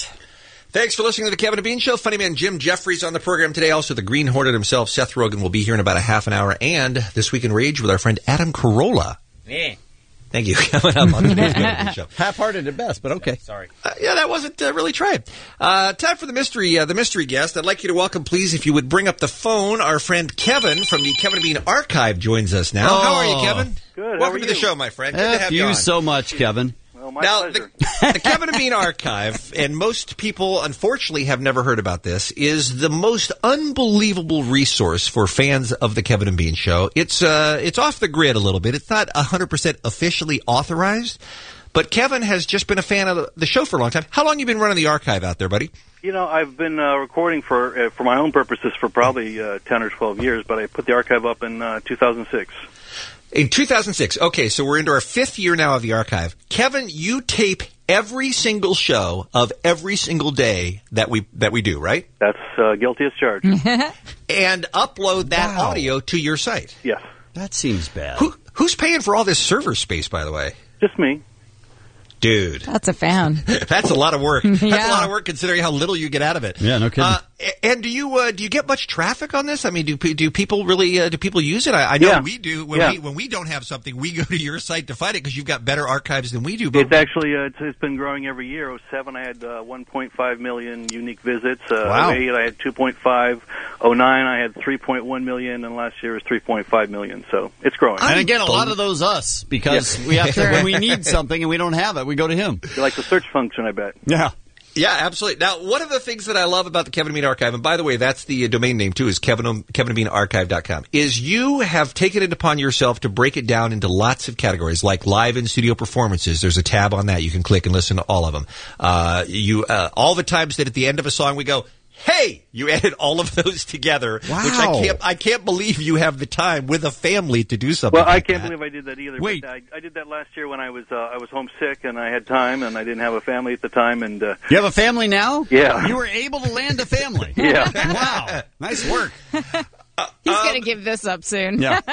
Thanks for listening to the Kevin and Bean Show. Funny man Jim Jeffries on the program today. Also, the Green Hornet himself, Seth Rogen, will be here in about a half an hour. And This Week in Rage with our friend Adam Carolla. Yeah. Thank you. Coming up on today's Kevin and Bean Show. Half-hearted at best, but okay. Sorry. Yeah, that wasn't really tried. Time for the mystery guest. I'd like you to welcome, please, if you would bring up the phone, our friend Kevin from the Kevin and Bean Archive joins us now. How are you, Kevin? Good. Welcome to the show, my friend. Good to have you you on. so much, Kevin. Well, my Now, pleasure. the Kevin and Bean Archive, and most people, unfortunately, have never heard about this, is the most unbelievable resource for fans of the Kevin and Bean Show. It's off the grid a little bit. It's not 100% officially authorized, but Kevin has just been a fan of the show for a long time. How long have you been running the archive out there, buddy? I've been recording for my own purposes for probably 10 or 12 years, but I put the archive up in 2006. In 2006. Okay, so we're into our 5th year now of the archive. Kevin, you tape every single show of every single day that we do, right? That's guilty as charged. And upload that audio to your site. Yes. That seems bad. Who's paying for all this server space, by the way? Just me. Dude. That's a fan. That's a lot of work. That's Yeah. a lot of work considering how little you get out of it. Yeah, no kidding. And do you get much traffic on this? I mean, do people really do people use it? I know we do. When we don't have something, we go to your site to find it because you've got better archives than we do. But It's actually it's been growing every year. 2007, I had 1.5 million unique visits. Wow. 2008, I had 2.5. 2009, I had 3.1 million, and last year was 3.5 million. So it's growing. And again, a lot of those us, because we have to, when we need something and we don't have it, we go to him. You like the search function, I bet. Yeah. Yeah, absolutely. Now, one of the things that I love about the Kevin and Bean Archive, and by the way, that's the domain name too, is KevinandBeanArchive.com, is you have taken it upon yourself to break it down into lots of categories, like live in studio performances. There's a tab on that. You can click and listen to all of them. All the times that at the end of a song we go, hey, you added all of those together, Wow. which I can't believe you have the time with a family to do something Well, I like can't that. believe I did that either. Wait. But I did that last year when I was homesick and I had time and I didn't have a family at the time. And You have a family now? Yeah. You were able to land a family. Yeah. Wow. Nice work. He's going to give this up soon. Yeah.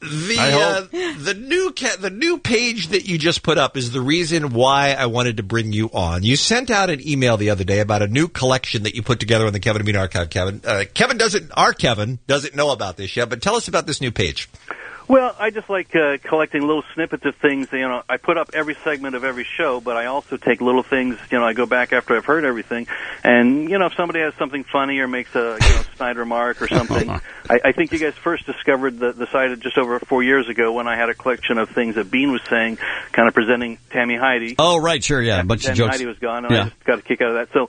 The new page that you just put up is the reason why I wanted to bring you on. You sent out an email the other day about a new collection that you put together on the Kevin and Bean Archive. Kevin doesn't know about this yet, but tell us about this new page. Well, I just like collecting little snippets of things. I put up every segment of every show, but I also take little things. I go back after I've heard everything, and if somebody has something funny or makes a snide remark or something, I think you guys first discovered the site just over 4 years ago when I had a collection of things that Bean was saying, kind of presenting Tammy Heidi. Oh, right, sure, yeah. A bunch of Tammy jokes. Heidi was gone, and Yeah. I just got a kick out of that.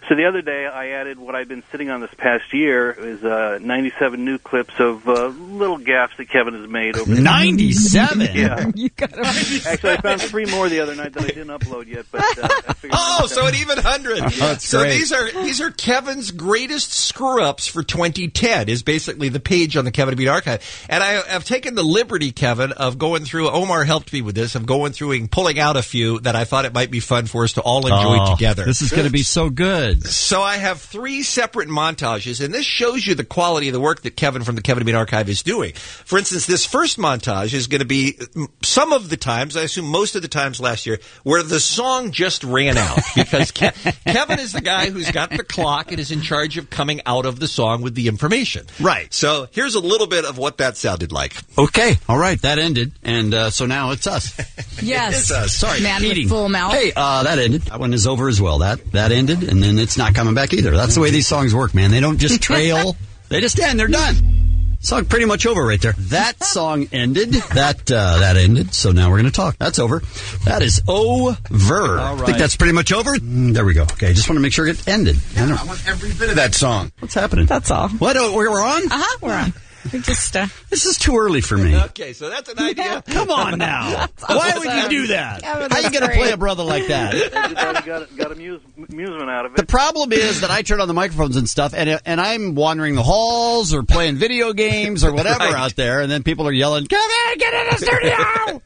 So the other day, I added what I've been sitting on this past year is 97 new clips of little gaffes that Kevin has made over 97? Yeah. You gotta Actually, I found 3 more the other night that I didn't upload yet. But I figured so an even 100. That's so great. these are Kevin's greatest screw-ups for 2010 is basically the page on the Kevin and Bean archive. And I've taken the liberty, Kevin, of going through, Omar helped me with this, of going through and pulling out a few that I thought it might be fun for us to all enjoy together. This is going to be so good. So I have 3 separate montages, and this shows you the quality of the work that Kevin from the Kevin and Bean archive is doing. For instance, this first montage is going to be some of the times, I assume most of the times last year, where the song just ran out because Kevin is the guy who's got the clock and is in charge of coming out of the song with the information. Right. So here's a little bit of what that sounded like. Okay. All right. That ended. And so now it's us. Yes. It's us. Sorry. Man with eating. full mouth. Hey, that ended. That one is over as well. That ended, and then it's not coming back either. That's the way these songs work, man. They don't just trail. They just end. They're done. Song pretty much over right there. That song ended. That ended. So now we're going to talk. That's over. That is over. All right. I think that's pretty much over. There we go. Okay, just want to make sure it ended. I want every bit of that song. What's happening? That's all. What? We're on? We're on. We just This is too early for me. Okay, so that's an idea. Come on now. Why would you do that? Yeah, but How are you that's going to play great. a brother like that? Everybody got amusement out of it. The problem is that I turn on the microphones and stuff, and I'm wandering the halls or playing video games or whatever out there, and then people are yelling, "Kevin, get in the studio!"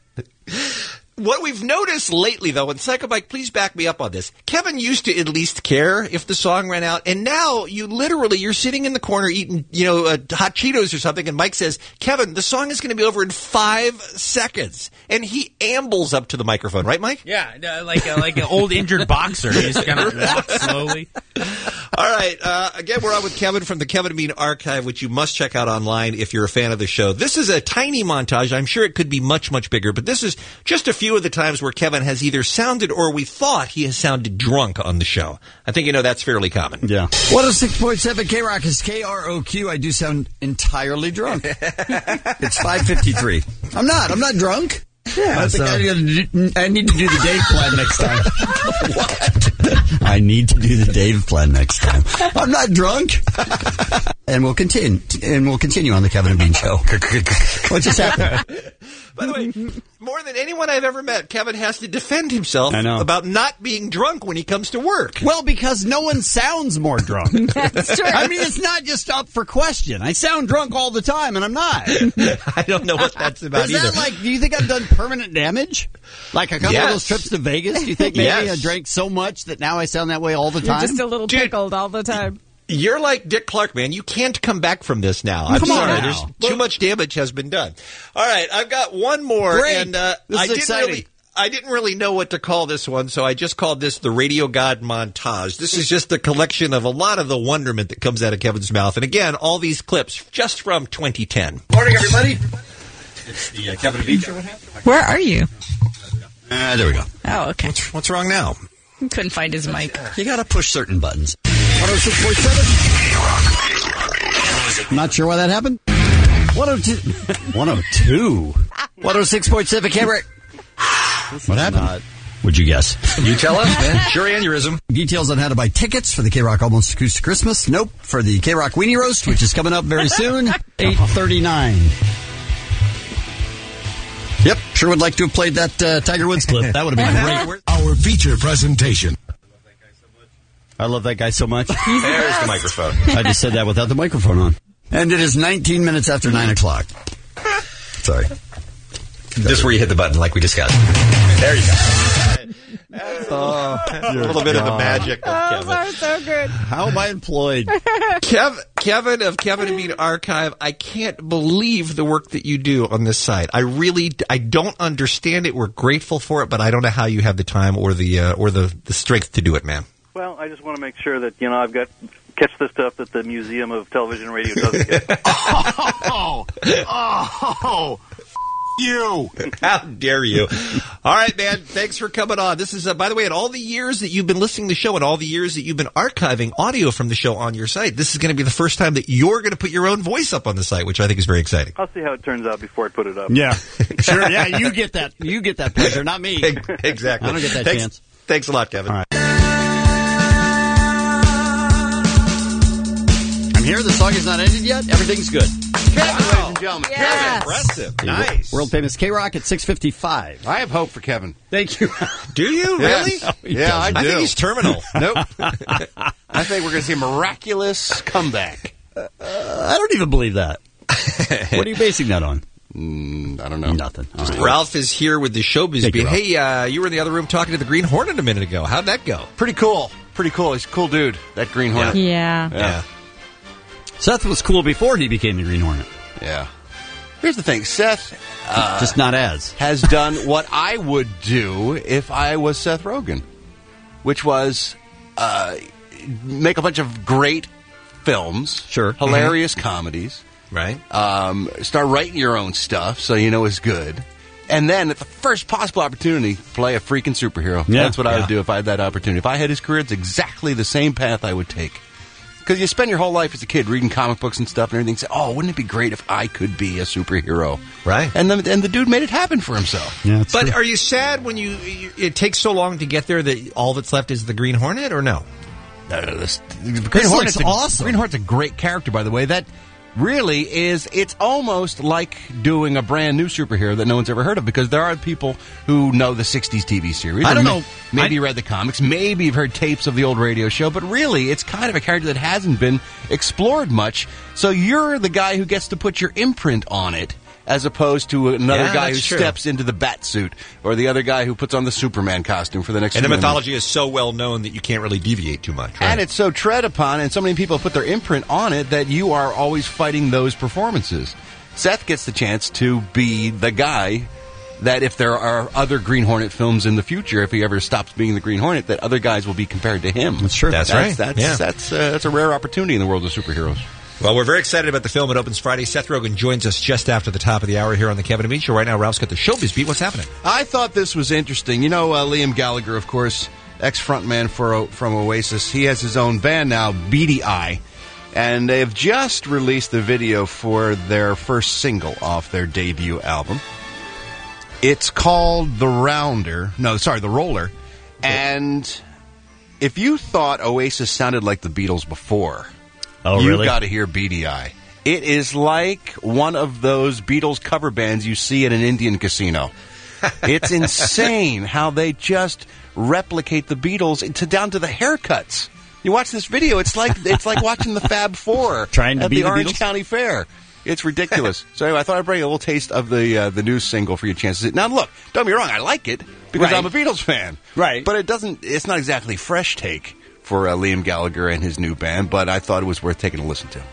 What we've noticed lately, though, and Psycho Mike, please back me up on this. Kevin used to at least care if the song ran out, and now you're sitting in the corner eating, hot Cheetos or something, and Mike says, "Kevin, the song is going to be over in 5 seconds," and he ambles up to the microphone, right, Mike? Yeah, like an old injured boxer. He just kind of walks slowly. All right. Again, we're on with Kevin from the Kevin and Bean archive, which you must check out online if you're a fan of the show. This is a tiny montage. I'm sure it could be much, much bigger, but this is just a few of the times where Kevin has either sounded or we thought he has sounded drunk on the show. I think that's fairly common. Yeah. 106.7 K-Rock is KROQ. I do sound entirely drunk. It's 5:53. I'm not drunk. Yeah, I need to do the Dave plan next time. What? I need to do the Dave plan next time. I'm not drunk. And we'll continue on the Kevin and Bean show. What just happened? By the way, more than anyone I've ever met, Kevin has to defend himself I know. about not being drunk when he comes to work. Well, because no one sounds more drunk. That's true. I mean, it's not just up for question. I sound drunk all the time, and I'm not. I don't know what that's about Is either. that like, do you think I've done permanent damage? Like a couple of those trips to Vegas? Do you think maybe I drank so much that now I sound that way all the time? You're just a little tickled all the time. You're like Dick Clark, man. You can't come back from this now. I'm Come on sorry. now. There's too much damage has been done. All right, I've got one more. Great. And This is exciting. I didn't really know what to call this one, so I just called this the Radio God Montage. This is just a collection of a lot of the wonderment that comes out of Kevin's mouth. And again, all these clips just from 2010. Morning, everybody. It's the Kevin and Bean show. Where are you? There we go. Oh, okay. What's wrong now? He couldn't find his mic. You got to push certain buttons. 106.7. I'm not sure why that happened. 102. 102. 106.7 camera. What happened? Would you guess? You tell us, man. Sure aneurysm. Details on how to buy tickets for the K-Rock Almost Acoustic Christmas. Nope. For the K-Rock Weenie Roast, which is coming up very soon. 8:39. Yep. Sure would like to have played that Tiger Woods clip. That would have been great. Our feature presentation. I love that guy so much. There's the microphone. I just said that without the microphone on. And it is 19 minutes after 9 o'clock. Sorry. Just where you hit the button like we discussed. There you go. A little bit of the magic of Kevin. That was so good. How am I employed? Kevin of Kevin and Bean Archive, I can't believe the work that you do on this site. I don't understand it. We're grateful for it, but I don't know how you have the time or the strength to do it, man. Well, I just want to make sure that, I've got catch the stuff that the Museum of Television and Radio doesn't get. You! How dare you? All right, man. Thanks for coming on. This is, by the way, in all the years that you've been listening to the show and all the years that you've been archiving audio from the show on your site, this is going to be the first time that you're going to put your own voice up on the site, which I think is very exciting. I'll see how it turns out before I put it up. Yeah. Sure. Yeah, you get that. You get that pleasure, not me. Exactly. I don't get that chance. Thanks a lot, Kevin. All right. I'm here. The song is not ended yet. Everything's good. Kevin, ladies and gentlemen. Yes. Impressive. The Nice. World famous K-Rock at 6:55. I have hope for Kevin. Thank you. Do you Yes. really? Yeah, I do. I think he's terminal. Nope. I think we're going to see a miraculous comeback. I don't even believe that. What are you basing that on? I don't know. Nothing. All right. Ralph is here with the showbiz Thank you, beat. Ralph. Hey, you were in the other room talking to the Green Hornet a minute ago. How'd that go? Pretty cool. Pretty cool. He's a cool dude, that Green Hornet. Yeah. Seth was cool before he became the Green Hornet. Yeah. Here's the thing. Seth Just not as. has done what I would do if I was Seth Rogen, which was make a bunch of great films. Sure. Hilarious comedies. Right. Start writing your own stuff so you know it's good. And then, at the first possible opportunity, play a freaking superhero. Yeah. That's what I would do if I had that opportunity. If I had his career, it's exactly the same path I would take. Because you spend your whole life as a kid reading comic books and stuff and everything. Say, oh, wouldn't it be great if I could be a superhero? Right. And the dude made it happen for himself. Yeah, But are you sad when it takes so long to get there that all that's left is the Green Hornet, or no? The Green This Hornet's looks awesome. Green Hornet's a great character, by the way. That really is, it's almost like doing a brand new superhero that no one's ever heard of, because there are people who know the 60s TV series. I don't or know. Maybe you read the comics. Maybe you've heard tapes of the old radio show. But really, it's kind of a character that hasn't been explored much. So you're the guy who gets to put your imprint on it, as opposed to another guy who that's true. steps into the bat suit, or the other guy who puts on the Superman costume for the next And the few minutes. mythology is so well known that you can't really deviate too much. Right? And it's so tread upon, and so many people put their imprint on it, that you are always fighting those performances. Seth gets the chance to be the guy that if there are other Green Hornet films in the future, if he ever stops being the Green Hornet, that other guys will be compared to him. That's true. That's right. Yeah. That's a rare opportunity in the world of superheroes. Well, we're very excited about the film. It opens Friday. Seth Rogen joins us just after the top of the hour here on the Kevin and Bean Show. Right now, Ralph's got the showbiz beat. What's happening? I thought this was interesting. You know, Liam Gallagher, of course, ex-frontman from Oasis. He has his own band now, Beady Eye, and they have just released the video for their first single off their debut album. It's called The Roller. And if you thought Oasis sounded like the Beatles before, Oh, you've really? got to hear Beady Eye. It is like one of those Beatles cover bands you see at an Indian casino. It's insane how they just replicate the Beatles down to the haircuts. You watch this video, it's like watching the Fab Four Trying to at be the the Orange Beatles? County Fair. It's ridiculous. So anyway, I thought I'd bring a little taste of the new single for your chances. Now look, don't get me wrong, I like it because Right. I'm a Beatles fan. Right. But it's not exactly fresh take for Liam Gallagher and his new band, but I thought it was worth taking a listen to.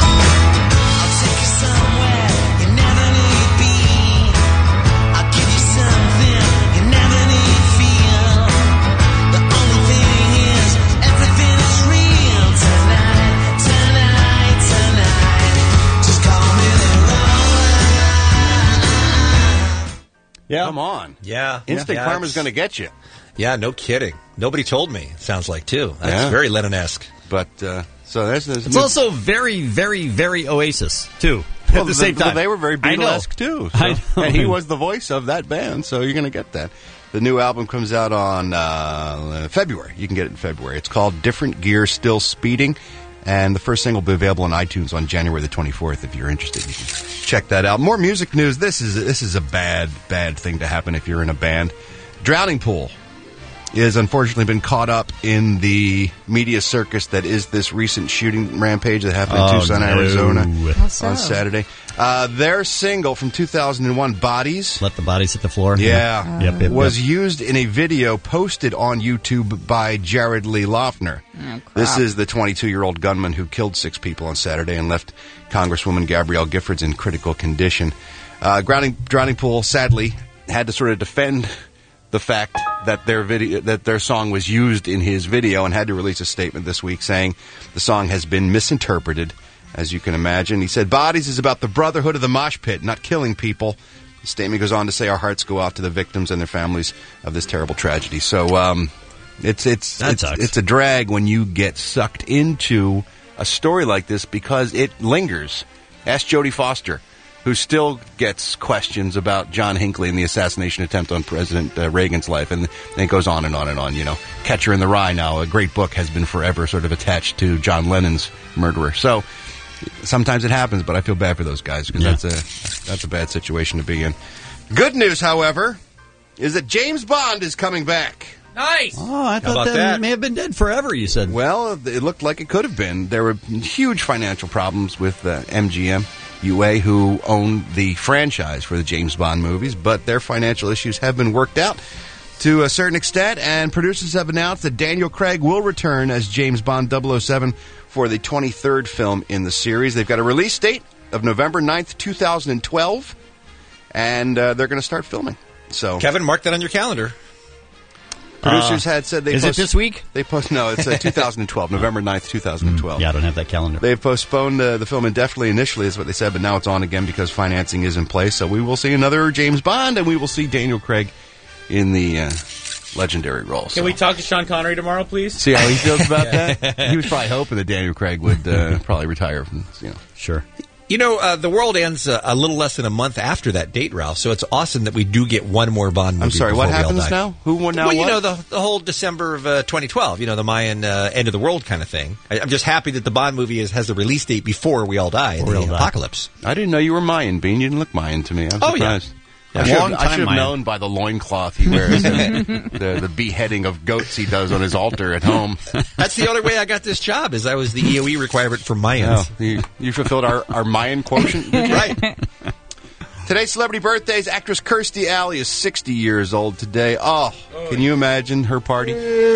Yeah. Come on. Yeah. Instant Yeah, Karma's it's- going to get you. Yeah, no kidding. Nobody told me, it sounds like, too. That's Yeah. very Lennon-esque. But, so there's It's also very, very, very Oasis, too, at the same time. They were very I know. Beatlesque, too. I know. And he was the voice of that band, so you're going to get that. The new album comes out on February. You can get it in February. It's called Different Gear, Still Speeding. And the first single will be available on iTunes on January the 24th. If you're interested, you can check that out. More music news. This is a bad thing to happen if you're in a band. Drowning Pool is unfortunately been caught up in the media circus that is this recent shooting rampage that happened in Tucson, Arizona on Saturday. Their single from 2001, Bodies. Let the bodies hit the floor. Yeah. Yep, was used in a video posted on YouTube by Jared Lee Loughner. This is the 22-year-old gunman who killed 6 people on Saturday and left Congresswoman Gabrielle Giffords in critical condition. Drowning Pool, sadly, had to sort of defend the fact that their song was used in his video, and had to release a statement this week saying the song has been misinterpreted, as you can imagine. He said, "Bodies is about the brotherhood of the mosh pit, not killing people." The statement goes on to say, "Our hearts go out to the victims and their families of this terrible tragedy." So it's a drag when you get sucked into a story like this because it lingers. Ask Jodie Foster, who still gets questions about John Hinckley and the assassination attempt on President Reagan's life. And it goes on and on and on, you know. Catcher in the Rye now, a great book, has been forever sort of attached to John Lennon's murderer. So Sometimes it happens, but I feel bad for those guys because that's a bad situation to be in. Good news, however, is that James Bond is coming back. Nice. Oh, I thought that may have been dead forever, you said. Well, it looked like it could have been. There were huge financial problems with MGM UA, who owned the franchise for the James Bond movies, but their financial issues have been worked out to a certain extent, and producers have announced that Daniel Craig will return as James Bond 007 for the 23rd film in the series. They've got a release date of November 9th, 2012, and they're going to start filming. So, Kevin, mark that on your calendar. Producers had said they Is it this week? No, it's 2012, November 9th, 2012. Yeah, I don't have that calendar. They've postponed the film indefinitely initially, is what they said, but now it's on again because financing is in place. So we will see another James Bond, and we will see Daniel Craig in the legendary role. Can we talk to Sean Connery tomorrow, please? See how he feels about that? He was probably hoping that Daniel Craig would probably retire from, Sure. You know, the world ends a little less than a month after that date, Ralph, so it's awesome that we do get one more Bond movie. I'm sorry, before what we all happens die. now? Who won now? Well, you what? know, the whole December of 2012, the Mayan end of the world kind of thing. I'm just happy that the Bond movie has a release date before we all die in the apocalypse. I didn't know you were Mayan, Bean. You didn't look Mayan to me. I'm surprised. Yeah, I should have known by the loincloth he wears and the beheading of goats he does on his altar at home. That's the only way I got this job, is I was the EOE requirement for Mayans. Oh, you fulfilled our Mayan quotient? Right. Today's celebrity birthdays. Actress Kirstie Alley is 60 years old today. Oh, can you imagine her party?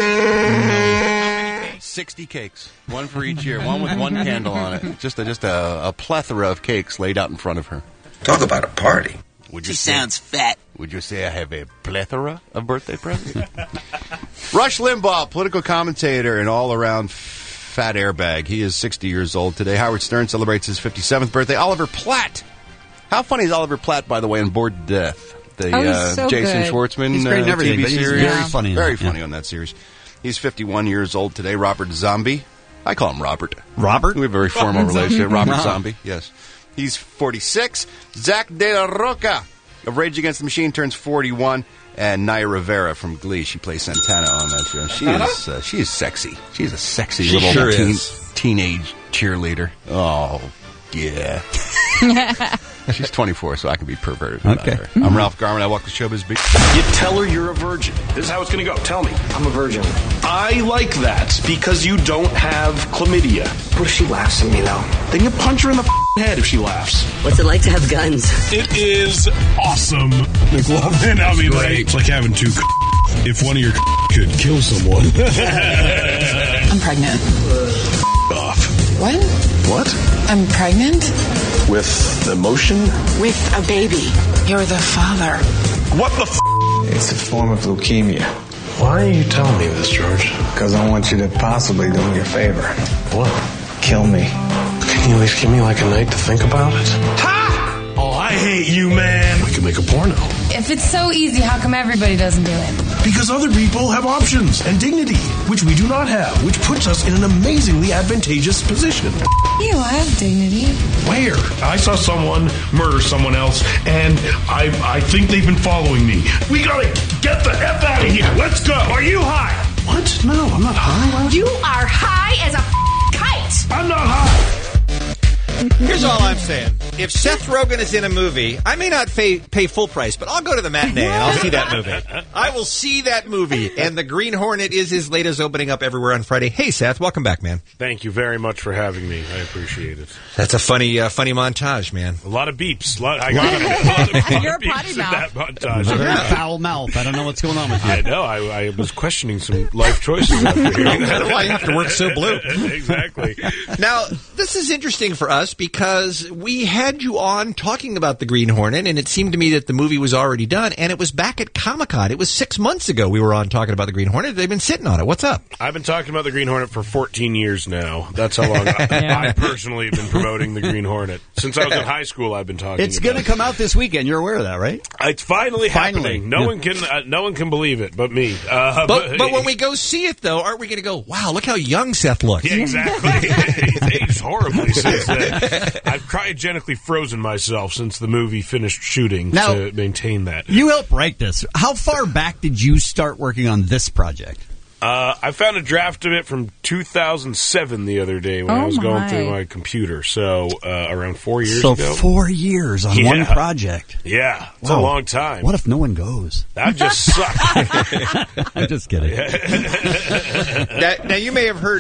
60 cakes, one for each year, one with one candle on it. Just a plethora of cakes laid out in front of her. Talk about a party. She sounds fat. Would you say I have a plethora of birthday presents? Rush Limbaugh, political commentator and all-around fat airbag. He is 60 years old today. Howard Stern celebrates his 57th birthday. Oliver Platt. How funny is Oliver Platt, by the way, on Bored to Death? So Jason good. Schwartzman He's great in everything, TV but he's series. very funny. Very funny on that series. He's 51 years old today. Robert Zombie. I call him Robert. Robert? We have a very formal relationship. Robert Wow. Zombie, yes. He's 46. Zach De La Roca of Rage Against the Machine turns 41. And Naya Rivera from Glee. She plays Santana on that show. She is sexy. She's a sexy She little sure is. teenage cheerleader. Oh, yeah. She's 24, so I can be perverted about her. I'm Ralph Garman. I walk the showbiz beat. You tell her you're a virgin. This is how it's going to go. Tell me. I'm a virgin. I like that because you don't have chlamydia. What if she laughs at me, though? Then you punch her in the head if she laughs. What's it like to have guns? It is awesome. McLovin. I mean, it's like having two. If one of your could kill someone. I'm pregnant. Off. What? What? I'm pregnant? With emotion? With a baby. You're the father. What the It's a form of leukemia. Why are you telling me this, George? Because I want you to possibly do me a favor. What? Kill me. Can you at least give me like a night to think about it? Ha! Oh, I hate you, man. We could make a porno. If it's so easy, how come everybody doesn't do it? Because other people have options and dignity, which we do not have, which puts us in an amazingly advantageous position. You, I have dignity. Where? I saw someone murder someone else, and I think they've been following me. We gotta get the F out of here. Let's go. Are you high? What? No, I'm not high. Why would You are high as a kite. I'm not high. Here's all I'm saying. If Seth Rogen is in a movie, I may not pay full price, but I'll go to the matinee and I'll see that movie. I will see that movie. And The Green Hornet is his latest opening up everywhere on Friday. Hey, Seth, welcome back, man. Thank you very much for having me. I appreciate it. That's a funny montage, man. A lot of beeps. I got a lot of You're a beeps potty in mouth. that montage. A very foul mouth. I don't know what's going on with you. I know. I was questioning some life choices after hearing that. Why you have to work so blue? Exactly. Now, this is interesting for us because we had you on talking about the Green Hornet, and it seemed to me that the movie was already done, and it was back at Comic-Con. It was 6 months ago we were on talking about the Green Hornet. They've been sitting on it. What's up? I've been talking about the Green Hornet for 14 years now. That's how long I personally have been promoting the Green Hornet. Since I was in high school, I've been talking It's about going to come out this weekend. You're aware of that, right? It's finally happening. No one can believe it but me. But when we go see it, though, aren't we going to go, wow, look how young Seth looks? Yeah, exactly. He's aged horribly since then. I've cryogenically frozen myself since the movie finished shooting to maintain that. You helped write this. How far back did you start working on this project? I found a draft of it from 2007 the other day when I was going through my computer. So around 4 years ago. So 4 years on one project. Yeah, it's a long time. What if no one goes? That just sucks. I'm just kidding. Now you may have heard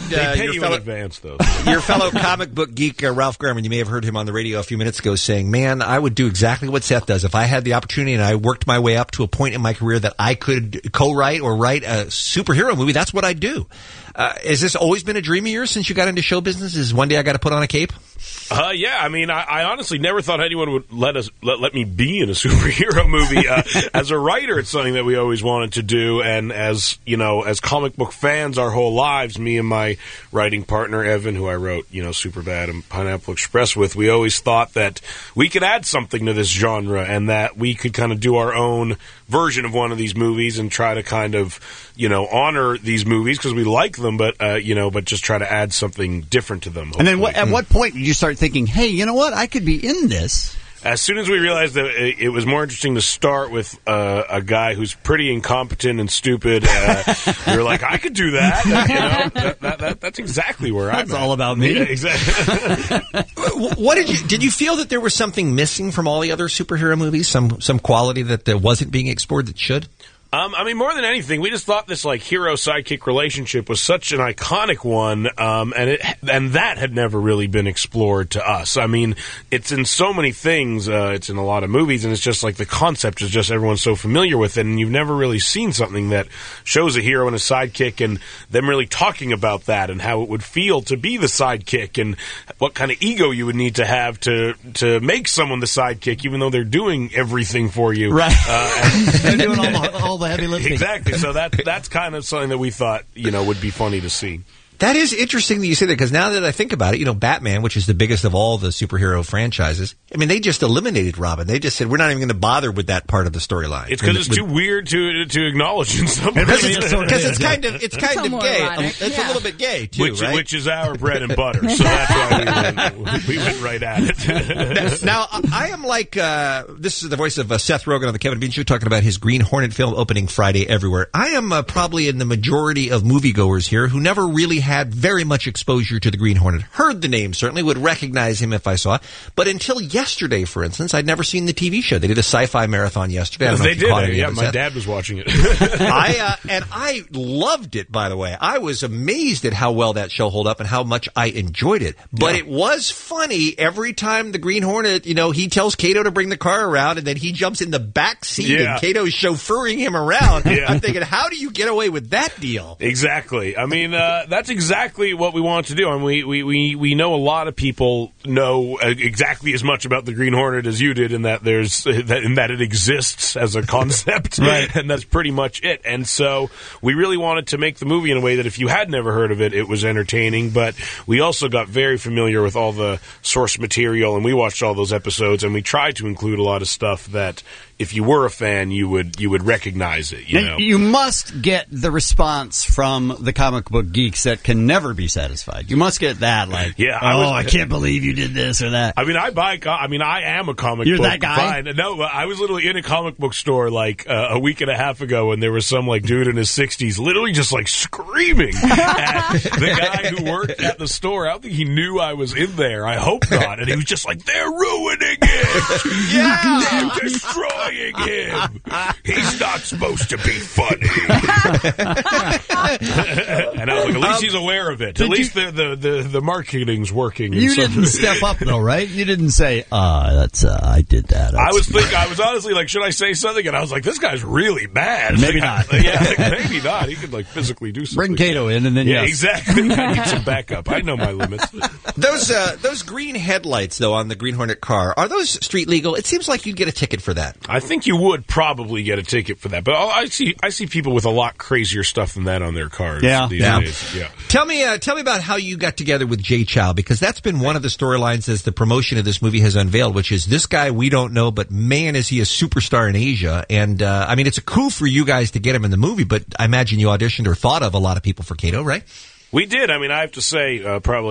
your fellow comic book geek Ralph Garman. You may have heard him on the radio a few minutes ago saying, "Man, I would do exactly what Seth does if I had the opportunity and I worked my way up to a point in my career that I could co-write or write a superhero movie. That's what I'd do." Has this always been a dream of yours since you got into show business? Is one day I got to put on a cape? Yeah, I mean, I honestly never thought anyone would let me be in a superhero movie. As a writer, it's something that we always wanted to do, and as comic book fans our whole lives, me and my writing partner Evan, who I wrote Superbad and Pineapple Express with, we always thought that we could add something to this genre and that we could kind of do our own version of one of these movies and try to kind of honor these movies because we like them, but just try to add something different to them. Hopefully. And then at what point did you start thinking, hey, you know what, I could be in this? As soon as we realized that it was more interesting to start with a guy who's pretty incompetent and stupid, we were like, I could do that. That's exactly where I'm at. That's all about me. Yeah, exactly. What did you feel that there was something missing from all the other superhero movies? Some quality that wasn't being explored that should? I mean, more than anything, we just thought this hero-sidekick relationship was such an iconic one, and that had never really been explored to us. I mean, it's in so many things. It's in a lot of movies, and it's just like the concept is just everyone's so familiar with it, and you've never really seen something that shows a hero and a sidekick, and them really talking about that and how it would feel to be the sidekick, and what kind of ego you would need to have to make someone the sidekick, even though they're doing everything for you. Right. They're doing all the heavy lifting. Exactly. So that's kind of something that we thought, would be funny to see. That is interesting that you say that, because now that I think about it, Batman, which is the biggest of all the superhero franchises, I mean, they just eliminated Robin. They just said, we're not even going to bother with that part of the storyline. It's because it's too weird to acknowledge in some way. Because it's kind of gay. Ironic. It's a little bit gay, too, right? Which is our bread and butter. So that's why we went right at it. Now, I am like, this is the voice of Seth Rogen on the Kevin Bean Show talking about his Green Hornet film opening Friday everywhere. I am probably in the majority of moviegoers here who never really had very much exposure to the Green Hornet. Heard the name, certainly, would recognize him if I saw it. But until yesterday, for instance, I'd never seen the TV show. They did a sci-fi marathon yesterday. I don't know if you caught it. Yeah, my dad was watching it. I loved it, by the way. I was amazed at how well that show held up and how much I enjoyed it. But it was funny every time the Green Hornet, he tells Kato to bring the car around, and then he jumps in the back seat and Kato's chauffeuring him around. I'm thinking, how do you get away with that deal? Exactly. I mean, that's exactly what we want to do. And we know a lot of people know exactly as much about the Green Hornet as you did, in that that it exists as a concept, right? And that's pretty much it. And so we really wanted to make the movie in a way that if you had never heard of it, it was entertaining. But we also got very familiar with all the source material, and we watched all those episodes, and we tried to include a lot of stuff that, if you were a fan, you would recognize it. You must get the response from the comic book geeks that can never be satisfied. You must get that, I can't believe you did this or that. I mean, I am a comic You're book that guy? fan. No, I was literally in a comic book store a week and a half ago, and there was some dude in his 60s literally just screaming at the guy who worked at the store. I don't think he knew I was in there. I hope not. And he was just like, they're ruining it. Yeah. They're destroying him. He's not supposed to be funny. And I was like, at least he's aware of it. At least the marketing's working. You didn't step up though, right? You didn't say, I did that. I was honestly like, should I say something? And I was like, this guy's really bad. Maybe not. Maybe not. He could physically do something. Bring Kato in, and then exactly. I need some backup. I know my limits. Those green headlights though on the Green Hornet car, are those street legal? It seems like you'd get a ticket for that. I think you would probably get a ticket for that, but I see people with a lot crazier stuff than that on their cars these days. Yeah. Tell me about how you got together with Jay Chow, because that's been one of the storylines as the promotion of this movie has unveiled, which is this guy we don't know, but man, is he a superstar in Asia. And I mean, it's a coup for you guys to get him in the movie, but I imagine you auditioned or thought of a lot of people for Kato, right? We did. I mean, I have to say, probably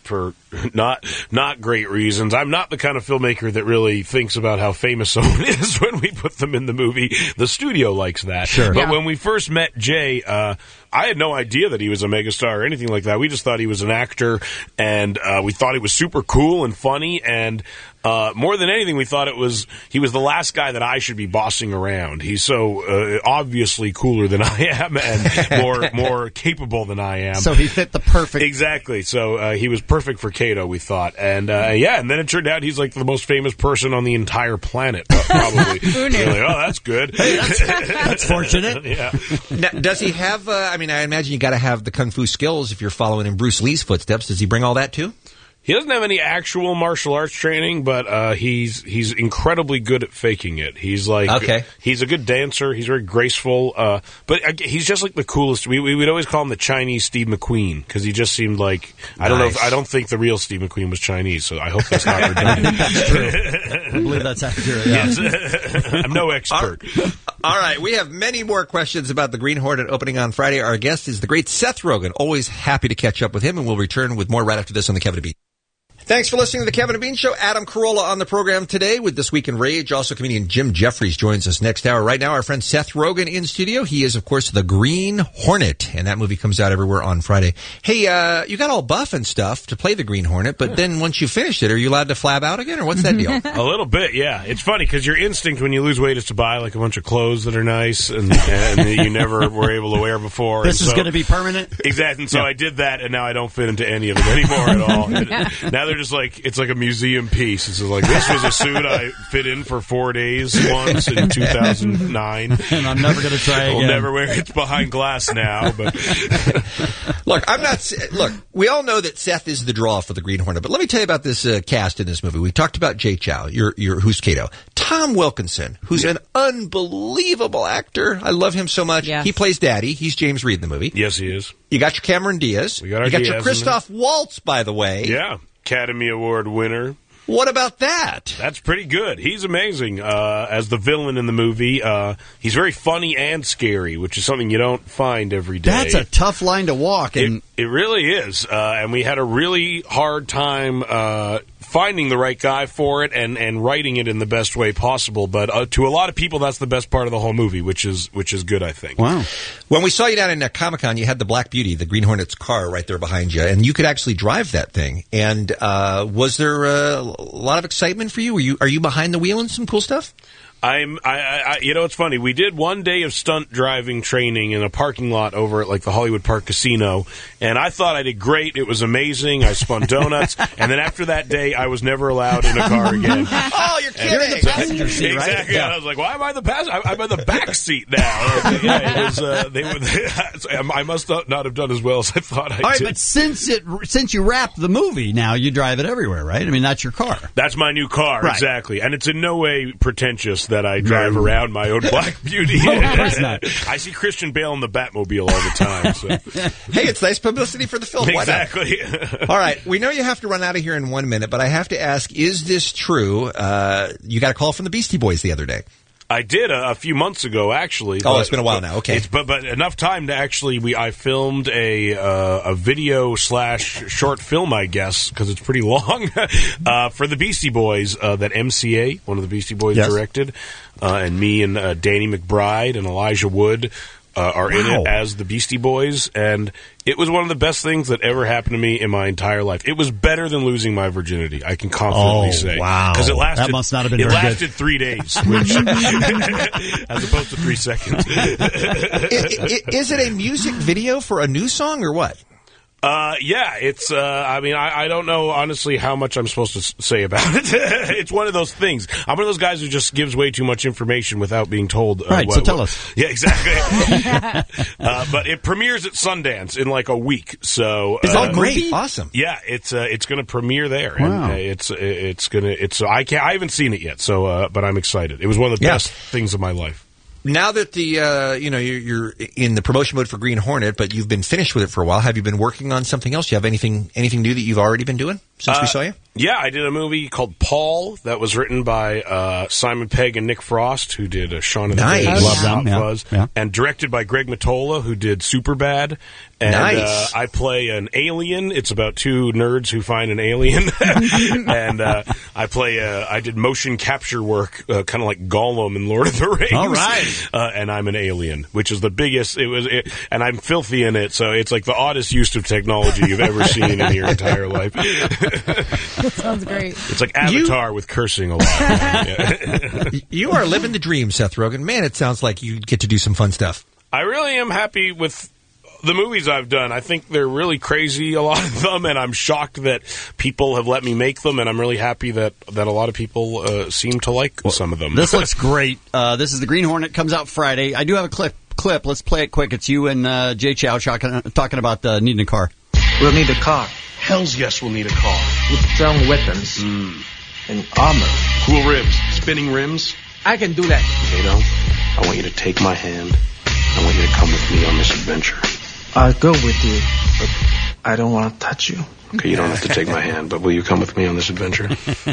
for not great reasons. I'm not the kind of filmmaker that really thinks about how famous someone is when we put them in the movie. The studio likes that. Sure. But when we first met Jay, I had no idea that he was a megastar or anything like that. We just thought he was an actor, and we thought he was super cool and funny, and more than anything, we thought he was the last guy that I should be bossing around. He's so obviously cooler than I am and more capable than I am. So he fit the perfect... Exactly. So he was perfect for Kato, we thought. And and then it turned out he's like the most famous person on the entire planet, probably. Who knew? Like, oh, that's good. Hey, that's fortunate. Yeah. Now, does he have, I imagine you got to have the kung fu skills if you're following in Bruce Lee's footsteps. Does he bring all that too? He doesn't have any actual martial arts training, but he's incredibly good at faking it. He's he's a good dancer. He's very graceful, but he's just like the coolest. We'd always call him the Chinese Steve McQueen because he just seemed like I don't think the real Steve McQueen was Chinese, so I hope that's not redundant. That's true. I believe that's accurate. Yeah. Yes. I'm no expert. All right, we have many more questions about the Green Hornet opening on Friday. Our guest is the great Seth Rogen. Always happy to catch up with him, and we'll return with more right after this on the Kevin and Bean. Thanks for listening to the Kevin and Bean Show. Adam Carolla on the program today with This Week in Rage. Also, comedian Jim Jeffries joins us next hour. Right now, our friend Seth Rogen in studio. He is, of course, the Green Hornet, and that movie comes out everywhere on Friday. Hey, you got all buff and stuff to play the Green Hornet, but then once you finished it, are you allowed to flab out again, or what's that deal? A little bit, yeah. It's funny because your instinct when you lose weight is to buy like a bunch of clothes that are nice and you never were able to wear before. This is going to be permanent? Exactly. And so I did that, and now I don't fit into any of them anymore at all. Now they're just like, it's like a museum piece. It's like, this was a suit I fit in for 4 days once in 2009. And I'm never going to try again. I'll never wear it. It's behind glass now. But Look, we all know that Seth is the draw for the Green Hornet, but let me tell you about this cast in this movie. We talked about Jay Chow, who's Kato. Tom Wilkinson, who's an unbelievable actor. I love him so much. Yes. He plays Daddy. He's James Reed in the movie. Yes, he is. You got your Cameron Diaz. We got our You got Diaz your Christoph Waltz, by the way. Yeah. Academy Award winner. What about that? That's pretty good. He's amazing as the villain in the movie. He's very funny and scary, which is something you don't find every day. That's a tough line to walk. And It really is. And we had a really hard time finding the right guy for it and writing it in the best way possible. But to a lot of people, that's the best part of the whole movie, which is good, I think. Wow. When we saw you down in Comic-Con, you had the Black Beauty, the Green Hornet's car right there behind you, and you could actually drive that thing. And was there a lot of excitement for you? Are you behind the wheel in some cool stuff? It's funny. We did 1 day of stunt driving training in a parking lot over at like the Hollywood Park Casino, and I thought I did great. It was amazing. I spun donuts, and then after that day, I was never allowed in a car again. Oh, you're kidding! You're in the passenger seat, right? Exactly. Yeah. I was like, why am I the passenger? I'm in the back seat now. Yeah, it was. I must not have done as well as I thought I did. All right, but since you wrapped the movie, now you drive it everywhere, right? I mean, that's your car. That's my new car, right. Exactly, and it's in no way pretentious that I drive around my own Black Beauty. Of course not. I see Christian Bale in the Batmobile all the time. So. Hey, it's nice publicity for the film. Exactly. All right, we know you have to run out of here in 1 minute, but I have to ask, is this true? You got a call from the Beastie Boys the other day. I did a few months ago, actually. Oh, it's been a while now. Okay, but enough time to actually. I filmed a video / short film, I guess, because it's pretty long for the Beastie Boys that MCA, one of the Beastie Boys, directed, and me and Danny McBride and Elijah Wood are in it as the Beastie Boys, and it was one of the best things that ever happened to me in my entire life. It was better than losing my virginity, I can confidently say. Wow. Because that must not have been very good. It lasted 3 days, which, as opposed to 3 seconds. Is it a music video for a new song or what? Yeah, it's, I don't know, honestly, how much I'm supposed to say about it. It's one of those things. I'm one of those guys who just gives way too much information without being told. Right, so tell us. Yeah, exactly. But it premieres at Sundance in like a week, so. Is that great? Awesome. Yeah, it's going to premiere there. Wow. And I haven't seen it yet, so, but I'm excited. It was one of the best things of my life. Now that you're in the promotion mode for Green Hornet, but you've been finished with it for a while, have you been working on something else? Do you have anything new that you've already been doing since we saw you? Yeah, I did a movie called Paul that was written by Simon Pegg and Nick Frost, who did Shaun of the Dead, Love them, yeah. Buzz, Yeah. and directed by Greg Mottola, who did Superbad. And Nice. I play an alien. It's about two nerds who find an alien, and I did motion capture work, kind of like Gollum in Lord of the Rings. All right. And I'm an alien, which is the biggest. And I'm filthy in it, so it's like the oddest use of technology you've ever seen in your entire life. That sounds great. It's like Avatar with cursing a lot. Yeah. You are living the dream, Seth Rogen. Man, it sounds like you get to do some fun stuff. I really am happy with the movies I've done. I think they're really crazy, a lot of them, and I'm shocked that people have let me make them, and I'm really happy that a lot of people seem to like some of them. This looks great. This is The Green Hornet. Comes out Friday. I do have a clip. Let's play it quick. It's you and Jay Chow talking about needing a car. We'll need a car Hells yes, we'll need a car. with strong weapons and armor. Cool ribs. Spinning rims. I can do that. Kato, I want you to take my hand. I want you to come with me on this adventure. I'll go with you, but I don't want to touch you. Okay, you don't have to take my hand, but will you come with me on this adventure?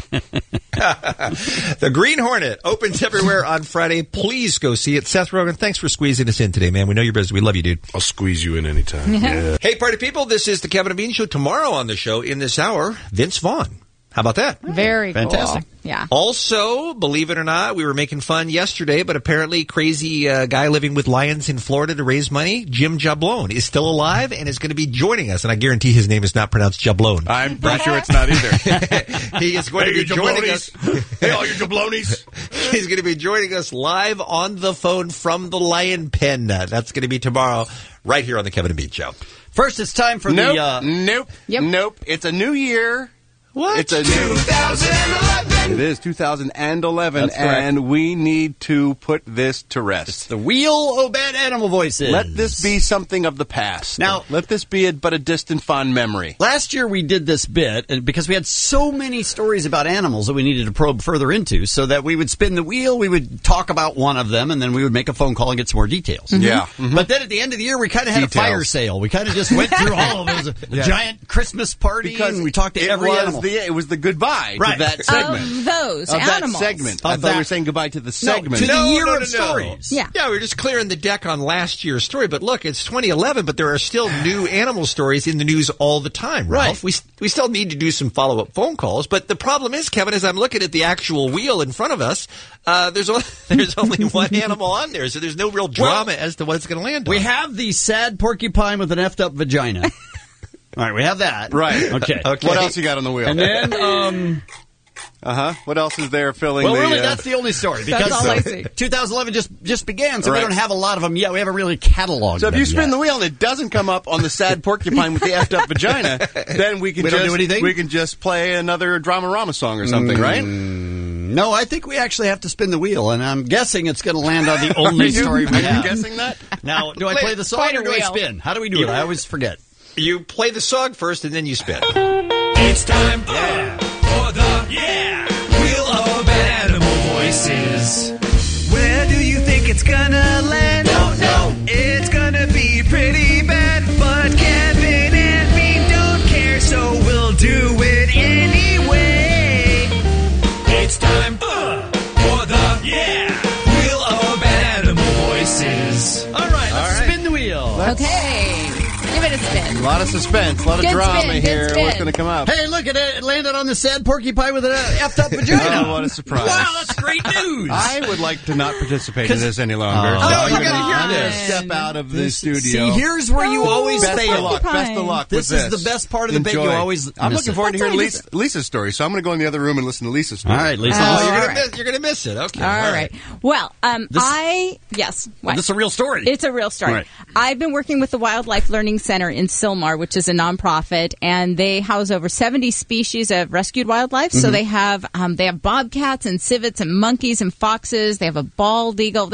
The Green Hornet opens everywhere on Friday. Please go see it. Seth Rogen, thanks for squeezing us in today, man. We know you're busy. We love you, dude. I'll squeeze you in anytime. Yeah. Hey, party people, this is the Kevin and Bean Show. Tomorrow on the show, in this hour, Vince Vaughn. How about that? Very Fantastic. cool. Yeah. Also, believe it or not, we were making fun yesterday, but apparently crazy guy living with lions in Florida to raise money, Jim Jablone, is still alive and is going to be joining us. And I guarantee his name is not pronounced Jablone. I'm pretty sure it's not either. He is going to be joining us. Hey, all you jablonis. He's going to be joining us live on the phone from the Lion Pen. That's going to be tomorrow, right here on the Kevin and Bean Show. First, it's time for Nope. Yep. It's a new year. What? It's a 2011. It is 2011, That's correct. and we need to put this to rest. It's the Wheel o' Bad Animal Voices. Let this be something of the past. Now, let this be but a distant, fond memory. Last year we did this bit and because we had so many stories about animals that we needed to probe further into, so that we would spin the wheel, we would talk about one of them, and then we would make a phone call and get some more details. Mm-hmm. Yeah. Mm-hmm. But then at the end of the year, we kind of had a fire sale. We kind of just went through all of it. It was a giant Christmas party, and we talked to every animal. It was the goodbye to that segment. Of those of animals. That segment. I thought we were saying goodbye to the segment. To the year of stories. Yeah. Yeah, we were just clearing the deck on last year's story. But look, it's 2011, but there are still new animal stories in the news all the time, Ralph. Right. We still need to do some follow-up phone calls. But the problem is, Kevin, as I'm looking at the actual wheel in front of us, there's only one animal on there, so there's no real drama as to what it's going to land on. We have the sad porcupine with an effed up vagina. All right, we have that. Right. Okay. What else you got on the wheel? And then, what else is there filling well, the... really, that's the only story. Because all I see. 2011 just began, so we Right. don't have a lot of them yet. We haven't really cataloged So if them you spin yet. the wheel and it doesn't come up on the sad porcupine with the effed up vagina, then we can We don't do anything? We can just play another Dramarama song or something, right? No, I think we actually have to spin the wheel, and I'm guessing it's going to land on the only story we Are you have. guessing that? Now, do I play the song Quite a or do I wheel. spin? How do we do it? I always forget. You play the song first, and then you spin. It's time for the Wheel of Bad Animal Voices. Where do you think it's gonna land? Don't know. It's gonna be pretty bad, but Kevin and me don't care, so we'll do it anyway. It's time for the Wheel of Bad Animal Voices. All right, let's spin the wheel. Okay. Give it a spin. A lot of suspense, a lot of Good drama spin, good here. spin. What's going to come up? Hey, look at it. It landed on the sad porcupine with an effed up vagina. Oh, what a surprise. Wow, that's great news. I would like to not participate in this any longer. Oh, So you I'm gotta gonna- hear I'm gonna this. step out of the This- studio. See, here's where you always Best fail. of luck. Best of luck This with is this. the best part of the bit. You Enjoy. always I'm miss looking it. forward to hearing That's Lisa's story, so I'm going to go in the other room and listen to Lisa's story. All right, Lisa. Oh, All you're right. gonna miss it. Okay. All right. Well, yes. What? This is a real story. It's a real story. Right. I've been working with the Wildlife Learning Center in Sylmar, which is a nonprofit, and they house over 70 species of rescued wildlife. So they have bobcats and civets and monkeys and foxes. They have a bald eagle. They have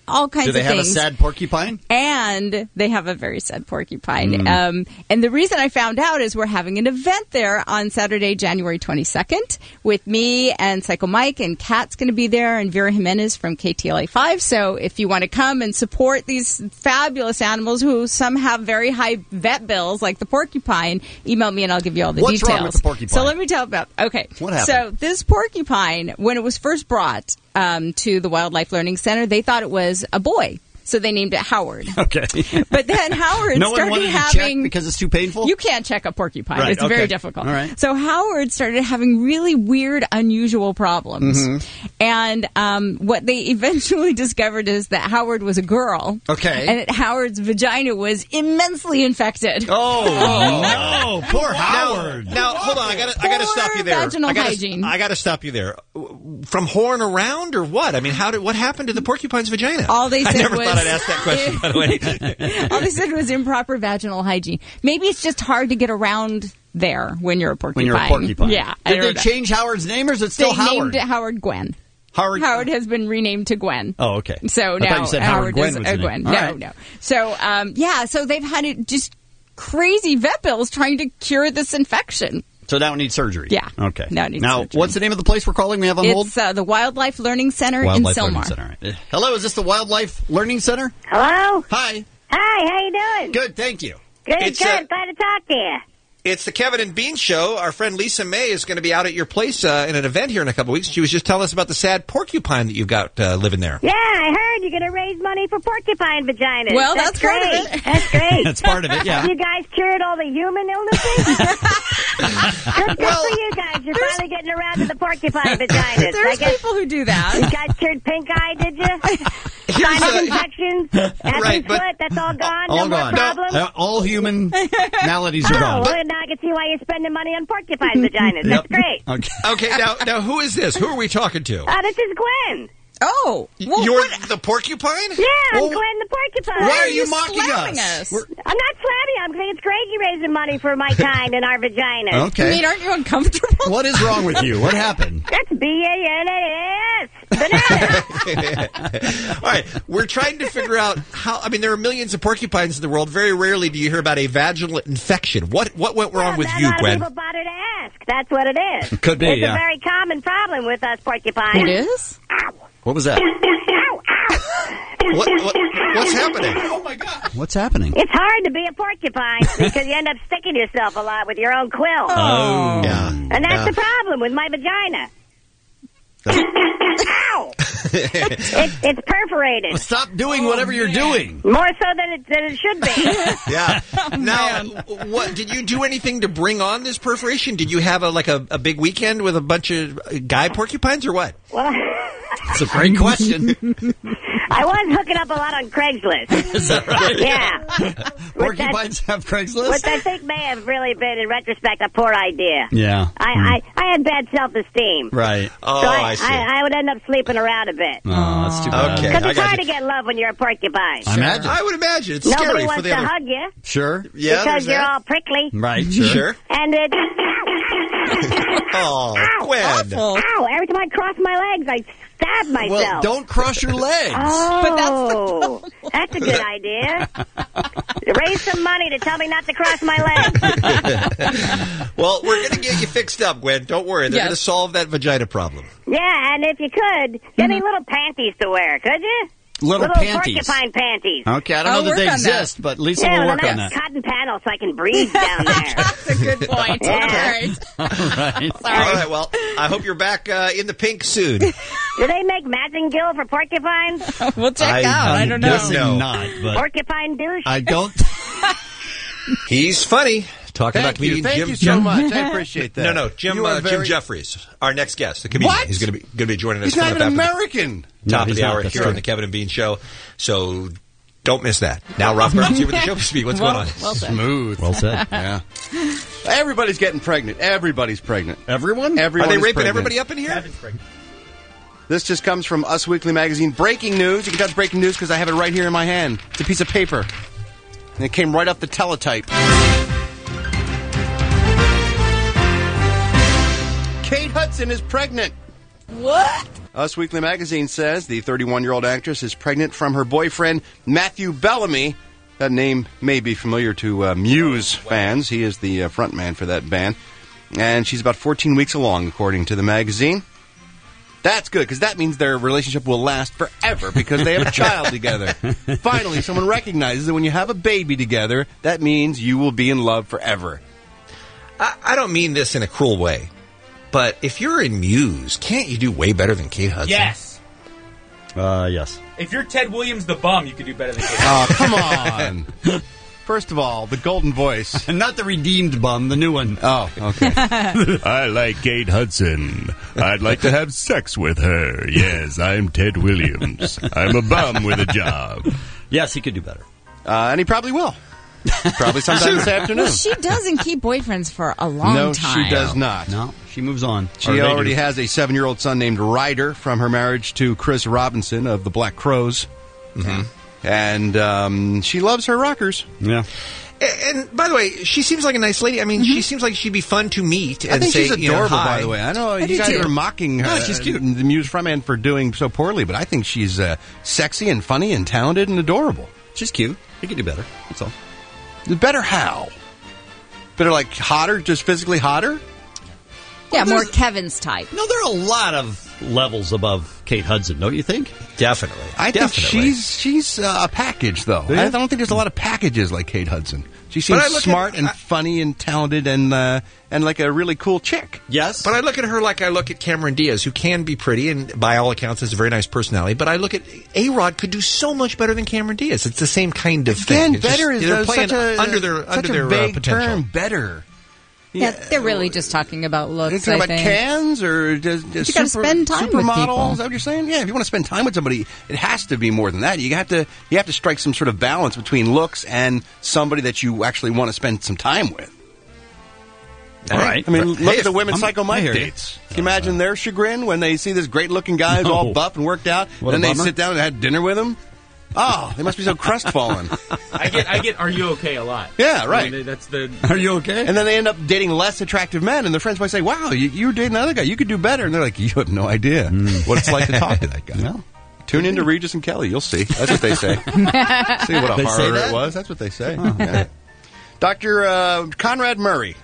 all kinds of Do things. they have a sad porcupine? And they have a very sad porcupine. Mm. And the reason I found out is we're having an event there on Saturday, January 22nd with me and Psycho Mike, and Kat's going to be there, and Vera Jimenez from KTLA5. So if you want to come and support these fabulous animals who some have very high vet bills, like the porcupine, email me and I'll give you all the What's details. wrong with the porcupine? So let me tell about. Okay. What happened? So this porcupine, when it was first brought to the Wildlife Learning Center, they thought it was a boy. So they named it Howard. Okay. But then Howard no one started wanted having... to check because it's too painful? You can't check a porcupine. Right, It's okay. very difficult. All right. So Howard started having really weird, unusual problems. Mm-hmm. And what they eventually discovered is that Howard was a girl. Okay. And that Howard's vagina was immensely infected. Oh, no. Poor Howard. Now, hold on. I gotta stop you there. Vaginal hygiene. I gotta stop you there. From whoring around or what? I mean, what happened to the porcupine's vagina? All they said I never was- thought I'd ask that question, by the way. All they said was improper vaginal hygiene. Maybe it's just hard to get around there when you're a porcupine. When you're a porcupine. Yeah. Did they change Howard's name, or is it still They Howard? named it Howard Gwen. Howard has been renamed to Gwen. Oh, okay. So I now thought you said Howard Gwen is was the name. Gwen. All No, right. no. So so they've had it just crazy vet bills trying to cure this infection. So now it needs surgery. Yeah. Okay. Now it needs surgery. What's the name of the place we're calling? We have on hold? It's the Wildlife Learning Center Wildlife in Learning Sylmar. Center. All right. Hello, is this the Wildlife Learning Center? Hello? Hi. Hi, how you doing? Good, thank you. Good, It's, good. Glad to talk to you. It's the Kevin and Bean Show. Our friend Lisa May is going to be out at your place in an event here in a couple of weeks. She was just telling us about the sad porcupine that you've got living there. Yeah, I heard you're going to raise money for porcupine vaginas. Well, that's part of great. it. That's great. That's part of it, yeah. Have you guys cured all the human illnesses? good for you guys. You're finally getting around to the porcupine vaginas. There's people who do that. You guys cured pink eye, did you? Sinus infections, Right, but- foot, that's all gone. All no more gone. problems. All human maladies are Oh, gone. well, now I can see why you're spending money on porcupine vaginas. That's great. Okay. Okay, now who is this? Who are we talking to? This is Gwen. Oh. Well, You're the porcupine? Yeah, I'm Well, Gwen the porcupine. why are you mocking slapping us? us? I'm not slapping. I'm saying it's great you're raising money for my kind and our vaginas. I Okay. mean, aren't you uncomfortable? What is wrong with you? What happened? That's BANAS. Banana. All right, we're trying to figure out how. I mean, there are millions of porcupines in the world. Very rarely do you hear about a vaginal infection. What went wrong with Not you, a lot Gwen? of people bother to ask. That's what it is. Could be, It's yeah. a very common problem with us porcupines. It is? What was that? What's happening? Oh, my God. What's happening? It's hard to be a porcupine because you end up sticking yourself a lot with your own quill. Oh. Yeah. And that's the problem with my vagina. Ow! It's perforated. Well, stop doing whatever you're doing. More so than it should be. Yeah. Now, what did you do anything to bring on this perforation? Did you have a big weekend with a bunch of guy porcupines or what? Well, It's a great question. I was hooking up a lot on Craigslist. Is that right? Yeah. Porcupines have Craigslist? Which I think may have really been, in retrospect, a poor idea. Yeah. I had bad self-esteem. Right. Oh, So I see. I would end up sleeping around a bit. Oh, that's too bad. Okay. Because I it's got hard you. to get love when you're a porcupine. I imagine. I would imagine. It's Nobody scary wants for the to other. hug you Sure. Yeah, because there's you're that. all prickly. Right, sure. Sure. And it... Oh, Gwen. Awful. Ow! Every time I cross my legs, I stab myself. Well, don't cross your legs. Oh, that's a good idea. Raise some money to tell me not to cross my legs. Well, we're going to get you fixed up, Gwen. Don't worry. They're Yes. going to solve that vagina problem. Yeah, and if you could, get me little panties to wear, could you? Little panties. porcupine panties. Okay, I don't know that they exist, but Lisa will work on that. Cotton panel so I can breathe down there. That's a good point. Yeah. All right. All right. All right, well, I hope you're back in the pink soon. Do they make matching gill for porcupines? We'll check out. I don't know. Guessing not, but Porcupine douche? I don't. He's funny. Talking about Thank you. comedian Thank Jim. you so much. I appreciate that. No, Jim. You are Jim very- Jeffries, our next guest, the comedian. What? He's going to be joining us. He's not coming even up after American. the top of he's the not. hour That's here true. on the Kevin and Bean Show. So don't miss that. Now, Ralph Garman's here with the show speed. What's going on? Well said. Smooth. Well said. Yeah. Everybody's getting pregnant. Everybody's pregnant. Everyone? Everyone Are they is raping pregnant. everybody up in here? This just comes from Us Weekly Magazine. Breaking news. You can touch breaking news because I have it right here in my hand. It's a piece of paper. And it came right off the teletype. Kate Hudson is pregnant. What? Us Weekly Magazine says the 31-year-old actress is pregnant from her boyfriend, Matthew Bellamy. That name may be familiar to Muse fans. He is the frontman for that band. And she's about 14 weeks along, according to the magazine. That's good, because that means their relationship will last forever, because they have a child together. Finally, someone recognizes that when you have a baby together, that means you will be in love forever. I don't mean this in a cruel way, but if you're in Muse, can't you do way better than Kate Hudson? Yes. Yes. If you're Ted Williams the bum, you could do better than Kate Oh, Hudson. come on. First of all, the golden voice. Not the redeemed bum, the new one. Oh, okay. I like Kate Hudson. I'd like to have sex with her. Yes, I'm Ted Williams. I'm a bum with a job. Yes, he could do better. And he probably will. Probably sometime this afternoon. Well, she doesn't keep boyfriends for a long time. No, she does not. No, she moves on. She already has a 7-year-old son named Ryder from her marriage to Chris Robinson of the Black Crowes. Mm-hmm. And she loves her rockers. Yeah. And by the way, she seems like a nice lady. I mean, she seems like she'd be fun to meet. And I think say, she's adorable, hi. by the way. I know you do guys too. are mocking her. No, she's cute. The Muse frontman for doing so poorly, but I think she's sexy and funny and talented and adorable. She's cute. He could do better. That's all. Better how? Better like hotter, just physically hotter? Yeah, more Kevin's type. No, there are a lot of levels above Kate Hudson, don't you think? Definitely. I think she's a package, though. Yeah. I don't think there's a lot of packages like Kate Hudson. She seems smart and funny and talented and like a really cool chick. Yes. But I look at her like I look at Cameron Diaz, who can be pretty and by all accounts has a very nice personality. But I look at A-Rod could do so much better than Cameron Diaz. It's the same kind of thing. Again, better is they're playing such a under their vague potential. term. Better. Yeah, they're really just talking about looks. Are you talking I about think. cans or just You gotta spend time with supermodels? people. Is that what you're saying? Yeah, if you want to spend time with somebody, it has to be more than that. You have to strike some sort of balance between looks and somebody that you actually want to spend some time with. All right. I mean, look Hey, at the women I'm- Psycho I Mike hear you. dates. Can you imagine their chagrin when they see this great-looking guy who's all buff and worked out, What and a then they bummer. sit down and had dinner with him? Oh, they must be so crestfallen. I get Are You Okay a lot. Yeah, right. I mean, that's the. Are you okay? And then they end up dating less attractive men, and their friends might say, wow, you were dating another guy. You could do better. And they're like, you have no idea what it's like to talk to that guy. No. Tune into Regis and Kelly. You'll see. That's what they say. See what a They say horror that? it was. That's what they say. Yeah. Dr. Conrad Murray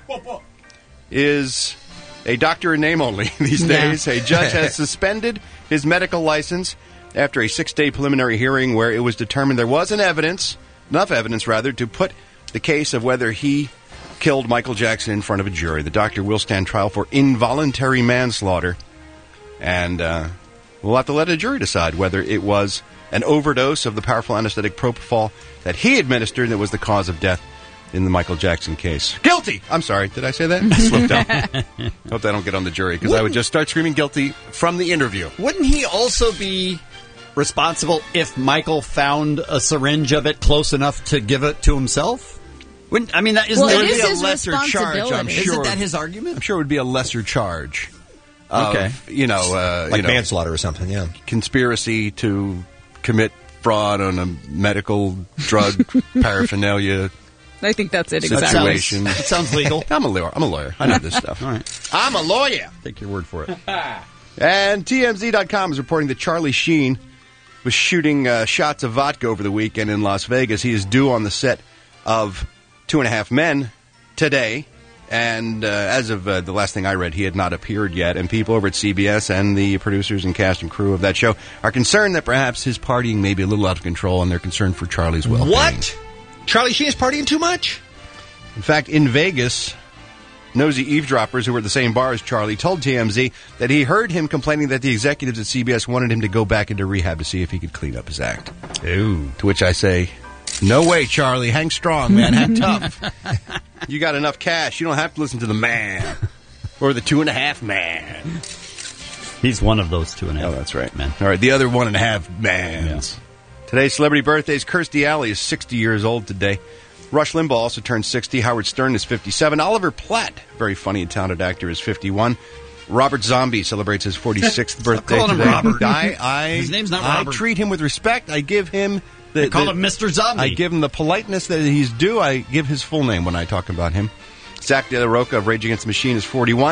is a doctor in name only these days. A judge has suspended his medical license after a 6-day preliminary hearing where it was determined there was enough evidence, to put the case of whether he killed Michael Jackson in front of a jury. The doctor will stand trial for involuntary manslaughter, and we'll have to let a jury decide whether it was an overdose of the powerful anesthetic propofol that he administered that was the cause of death in the Michael Jackson case. Guilty! I'm sorry, did I say that? I slipped up. Hope I don't get on the jury, because I would just start screaming guilty from the interview. Wouldn't he also be responsible if Michael found a syringe of it close enough to give it to himself? Wouldn't, I mean, isn't Well, there it is a his lesser charge, I'm responsibility. sure. Isn't that his argument? I'm sure it would be a lesser charge. Okay. Of, Like manslaughter or something, yeah. conspiracy to commit fraud on a medical drug paraphernalia I think that's it exactly. situation. It sounds legal. I'm a lawyer. I know this stuff. All right. I'm a lawyer. Take your word for it. And TMZ.com is reporting that Charlie Sheen was shooting shots of vodka over the weekend in Las Vegas. He is due on the set of 2.5 Men today. And as of the last thing I read, he had not appeared yet. And people over at CBS and the producers and cast and crew of that show are concerned that perhaps his partying may be a little out of control, and they're concerned for Charlie's well-being. What? Charlie Sheen is partying too much? In fact, in Vegas, nosy eavesdroppers who were at the same bar as Charlie told TMZ that he heard him complaining that the executives at CBS wanted him to go back into rehab to see if he could clean up his act. Ooh. To which I say, no way, Charlie. Hang strong, man. Hang tough. You got enough cash. You don't have to listen to the man. Or the 2.5 Man. He's one of those 2.5. Oh, that's right, man. All right, the other 1.5 mans. Yeah. Today's celebrity birthdays. Kirstie Alley is 60 years old today. Rush Limbaugh also turned 60. Howard Stern is 57. Oliver Platt, very funny and talented actor, is 51. Robert Zombie celebrates his 46th birthday calling him today. Robert. His name's not Robert. I treat him with respect. I give him They call him Mr. Zombie. I give him the politeness that he's due. I give his full name when I talk about him. Zach De La Rocha of Rage Against the Machine is 41.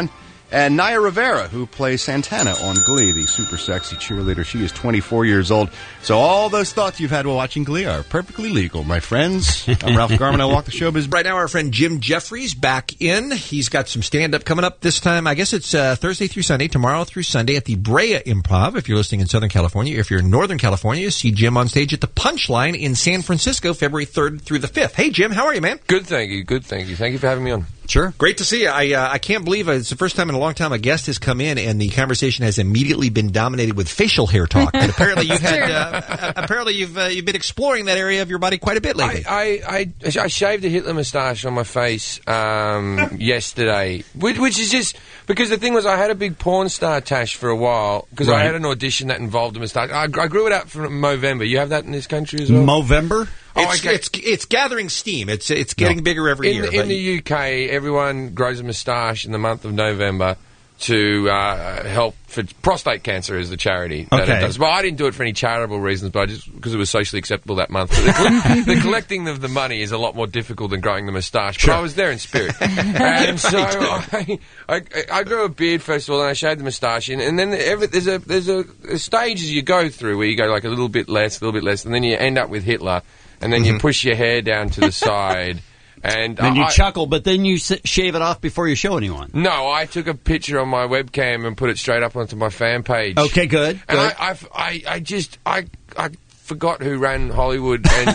And Naya Rivera, who plays Santana on Glee, the super sexy cheerleader. She is 24 years old. So all those thoughts you've had while watching Glee are perfectly legal, my friends. I'm Ralph Garman. I walk the showbiz. Right now, our friend Jim Jeffries back in. He's got some stand-up coming up this time. I guess it's Thursday through Sunday, tomorrow through Sunday at the Brea Improv, if you're listening in Southern California. If you're in Northern California, see Jim on stage at the Punchline in San Francisco, February 3rd through the 5th. Hey, Jim, how are you, man? Good, thank you. Good, thank you. Thank you for having me on. Sure. Great to see you. I can't believe it's the first time in a long time a guest has come in and the conversation has immediately been dominated with facial hair talk. And apparently you've you've been exploring that area of your body quite a bit lately. I shaved a Hitler moustache on my face yesterday, which is just because the thing was I had a big porn star tash for a while because I had an audition that involved a moustache. I grew it out from Movember. You have that in this country as well? Movember? It's gathering steam. It's getting bigger every year. In the UK, everyone grows a moustache in the month of November to help for prostate cancer is the charity that it does. Well, I didn't do it for any charitable reasons, but just because it was socially acceptable that month. The collecting of the money is a lot more difficult than growing the moustache, but I was there in spirit. And so I grew a beard first of all, and I shaved the moustache, and then there's a stage as you go through where you go like a little bit less, and then you end up with Hitler. And then you push your hair down to the side. And you chuckle, but then you shave it off before you show anyone. No, I took a picture on my webcam and put it straight up onto my fan page. Okay, good. And I forgot who ran Hollywood, and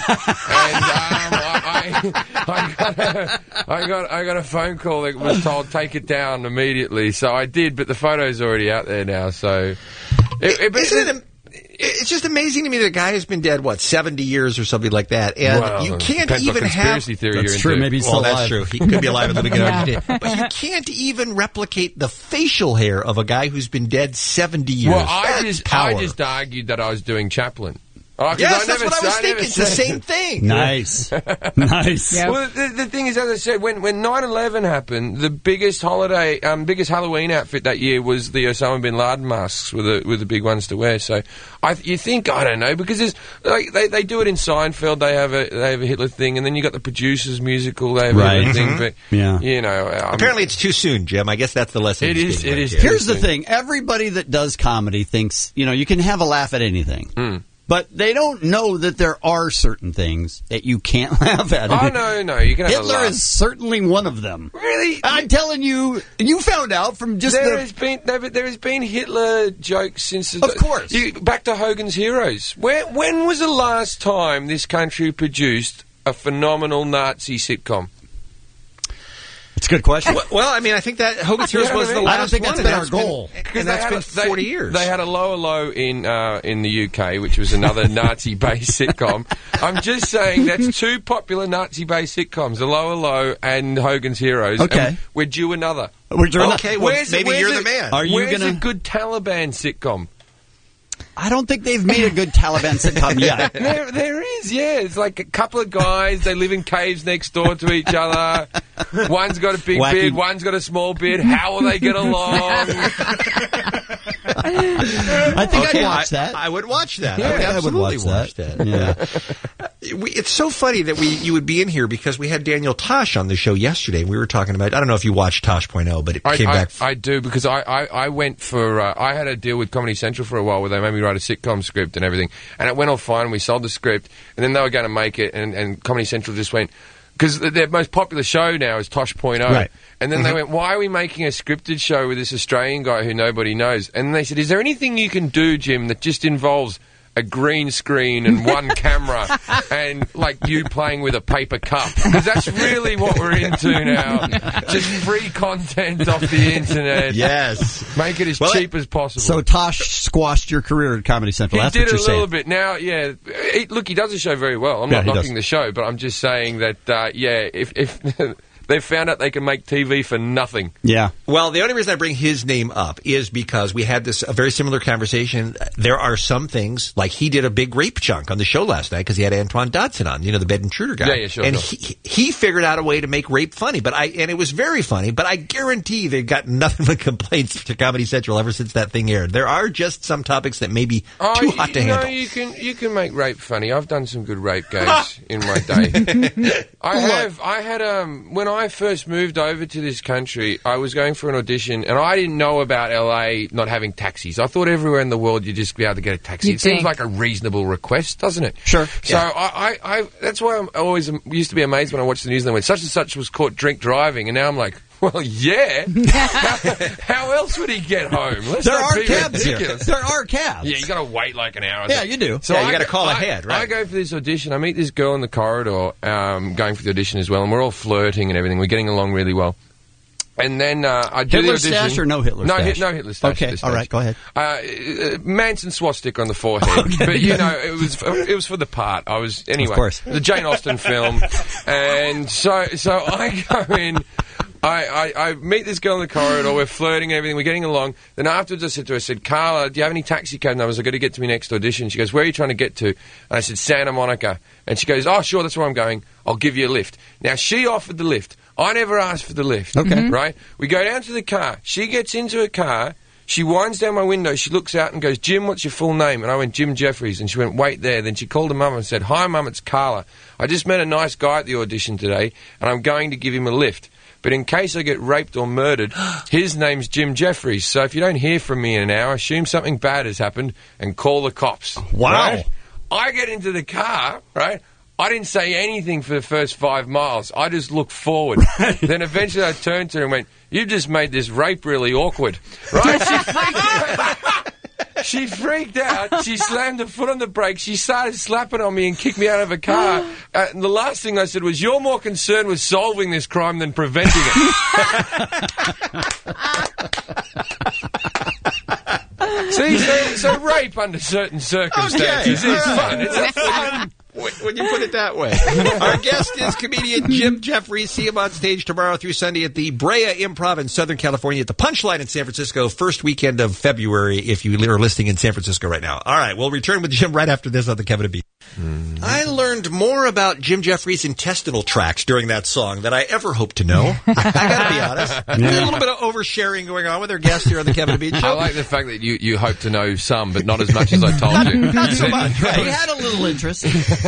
I got a phone call that was told take it down immediately. So I did, but the photo's already out there now. So it's just amazing to me that a guy has been dead, 70 years or something like that, and you can't even have... That's true, maybe he's still alive. That's true. He could be alive at the beginning of the day. But you can't even replicate the facial hair of a guy who's been dead 70 years. Well, I just argued that I was doing Chaplin. Yes, that's what I was thinking. It's the same thing. Nice. Nice. Yep. Well, the thing is, as I said, when 9/11 happened, the biggest Halloween outfit that year was the Osama bin Laden masks with the big ones to wear. So you think, I don't know, because there's, they do it in Seinfeld. They have a Hitler thing, and then you got the producers musical. They have a Hitler thing, but apparently it's too soon, Jim. I guess that's the lesson. It is. Here's the thing: everybody that does comedy thinks you can have a laugh at anything. But they don't know that there are certain things that you can't laugh at. Oh, no, you can have Hitler a laugh. is certainly one of them. Really? I'm telling you, you found out from just there has been Hitler jokes since... Of course. Back to Hogan's Heroes. When was the last time this country produced a phenomenal Nazi sitcom? It's a good question. Well, I mean, I think that Hogan's Heroes was the last one. I don't think that's been our goal. And that's been 40 years. They had a Lower Low in the UK, which was another Nazi-based sitcom. I'm just saying that's two popular Nazi-based sitcoms, the Lower Low and Hogan's Heroes. Okay. We're due another. Okay, well, maybe you're the man. Where's a good Taliban sitcom? I don't think they've made a good Taliban sitcom yet. There is, yeah. It's like a couple of guys, they live in caves next door to each other. One's got a big beard, one's got a small beard. How will they get along? I think I'd watch that. I would watch that. Yeah, I would absolutely watch that. Yeah. It's so funny that you would be in here because we had Daniel Tosh on the show yesterday. We were talking about, I don't know if you watched Tosh.0, but it came back. I do, because I went for, I had a deal with Comedy Central for a while where they made me write a sitcom script and everything. And it went all fine. We sold the script, and then they were going to make it, and Comedy Central just went, because their most popular show now is Tosh.0. Right. And then they went, why are we making a scripted show with this Australian guy who nobody knows? And they said, is there anything you can do, Jim, that just involves a green screen and one camera and, like, you playing with a paper cup? Because that's really what we're into now. Just free content off the internet. Yes. Make it as cheap as possible. So Tosh squashed your career at Comedy Central. He That's did what you're a little saying. bit. Now, yeah. Look, he does the show very well. I'm not knocking the show, but I'm just saying that, if they've found out they can make TV for nothing. Yeah. Well, the only reason I bring his name up is because we had a very similar conversation. There are some things, like he did a big rape chunk on the show last night because he had Antoine Dodson on, the bed intruder guy. Yeah, sure. And he figured out a way to make rape funny, and it was very funny, but I guarantee they've got nothing but complaints to Comedy Central ever since that thing aired. There are just some topics that may be too hot to handle. No, you can make rape funny. I've done some good rape games in my day. I have. I had when I first moved over to this country, I was going for an audition, and I didn't know about LA not having taxis. I thought everywhere in the world you'd just be able to get a taxi. It seems like a reasonable request, doesn't it? Sure. So I that's why I always used to be amazed when I watched the news and went, such and such was caught drink driving, and now I'm like, well, yeah. How else would he get home? There are cabs here. There are cabs. Yeah, you got to wait like an hour. Yeah, you do. So you got to call ahead, right? I go for this audition. I meet this girl in the corridor, going for the audition as well, and we're all flirting and everything. We're getting along really well. And then I do Hitler the audition. stash or no Hitler stash? No Hitler stash. Okay, all right, go ahead. Manson swastika on the forehead, Okay. but it was for the part. I was anyway. Of course. The Jane Austen film, and so I go in. I meet this girl in the corridor, we're flirting and everything, we're getting along. Then afterwards I said to her, Carla, do you have any taxi cab numbers? I've got to get to my next audition. She goes, where are you trying to get to? And I said, Santa Monica. And she goes, oh, sure, that's where I'm going. I'll give you a lift. Now, she offered the lift. I never asked for the lift. Okay. Right? We go down to the car. She gets into her car. She winds down my window. She looks out and goes, Jim, what's your full name? And I went, Jim Jeffries. And she went, wait there. Then she called her mum and said, hi, Mum, it's Carla. I just met a nice guy at the audition today, and I'm going to give him a lift. But in case I get raped or murdered, his name's Jim Jeffries. So if you don't hear from me in an hour, assume something bad has happened and call the cops. Wow. Right? I get into the car, right? I didn't say anything for the first 5 miles. I just looked forward. Then eventually I turned to her and went, you just made this rape really awkward. Right? She freaked out. She slammed her foot on the brake. She started slapping on me and kicked me out of her car. And the last thing I said was, you're more concerned with solving this crime than preventing it. See, so rape under certain circumstances is fun. It's fun. When you put it that way. Our guest is comedian Jim Jeffries. See him on stage tomorrow through Sunday at the Brea Improv in Southern California, at the Punchline in San Francisco, first weekend of February, if you are listening in San Francisco right now. All right, we'll return with Jim right after this on the Kevin and Bean. I learned more about Jim Jeffries' intestinal tracts during that song than I ever hoped to know. I got to be honest. A little bit of oversharing going on with our guest here on the Kevin and Bean Show. I like the fact that you hope to know some, but not as much as I told you. Not so much. Right? He had a little interest.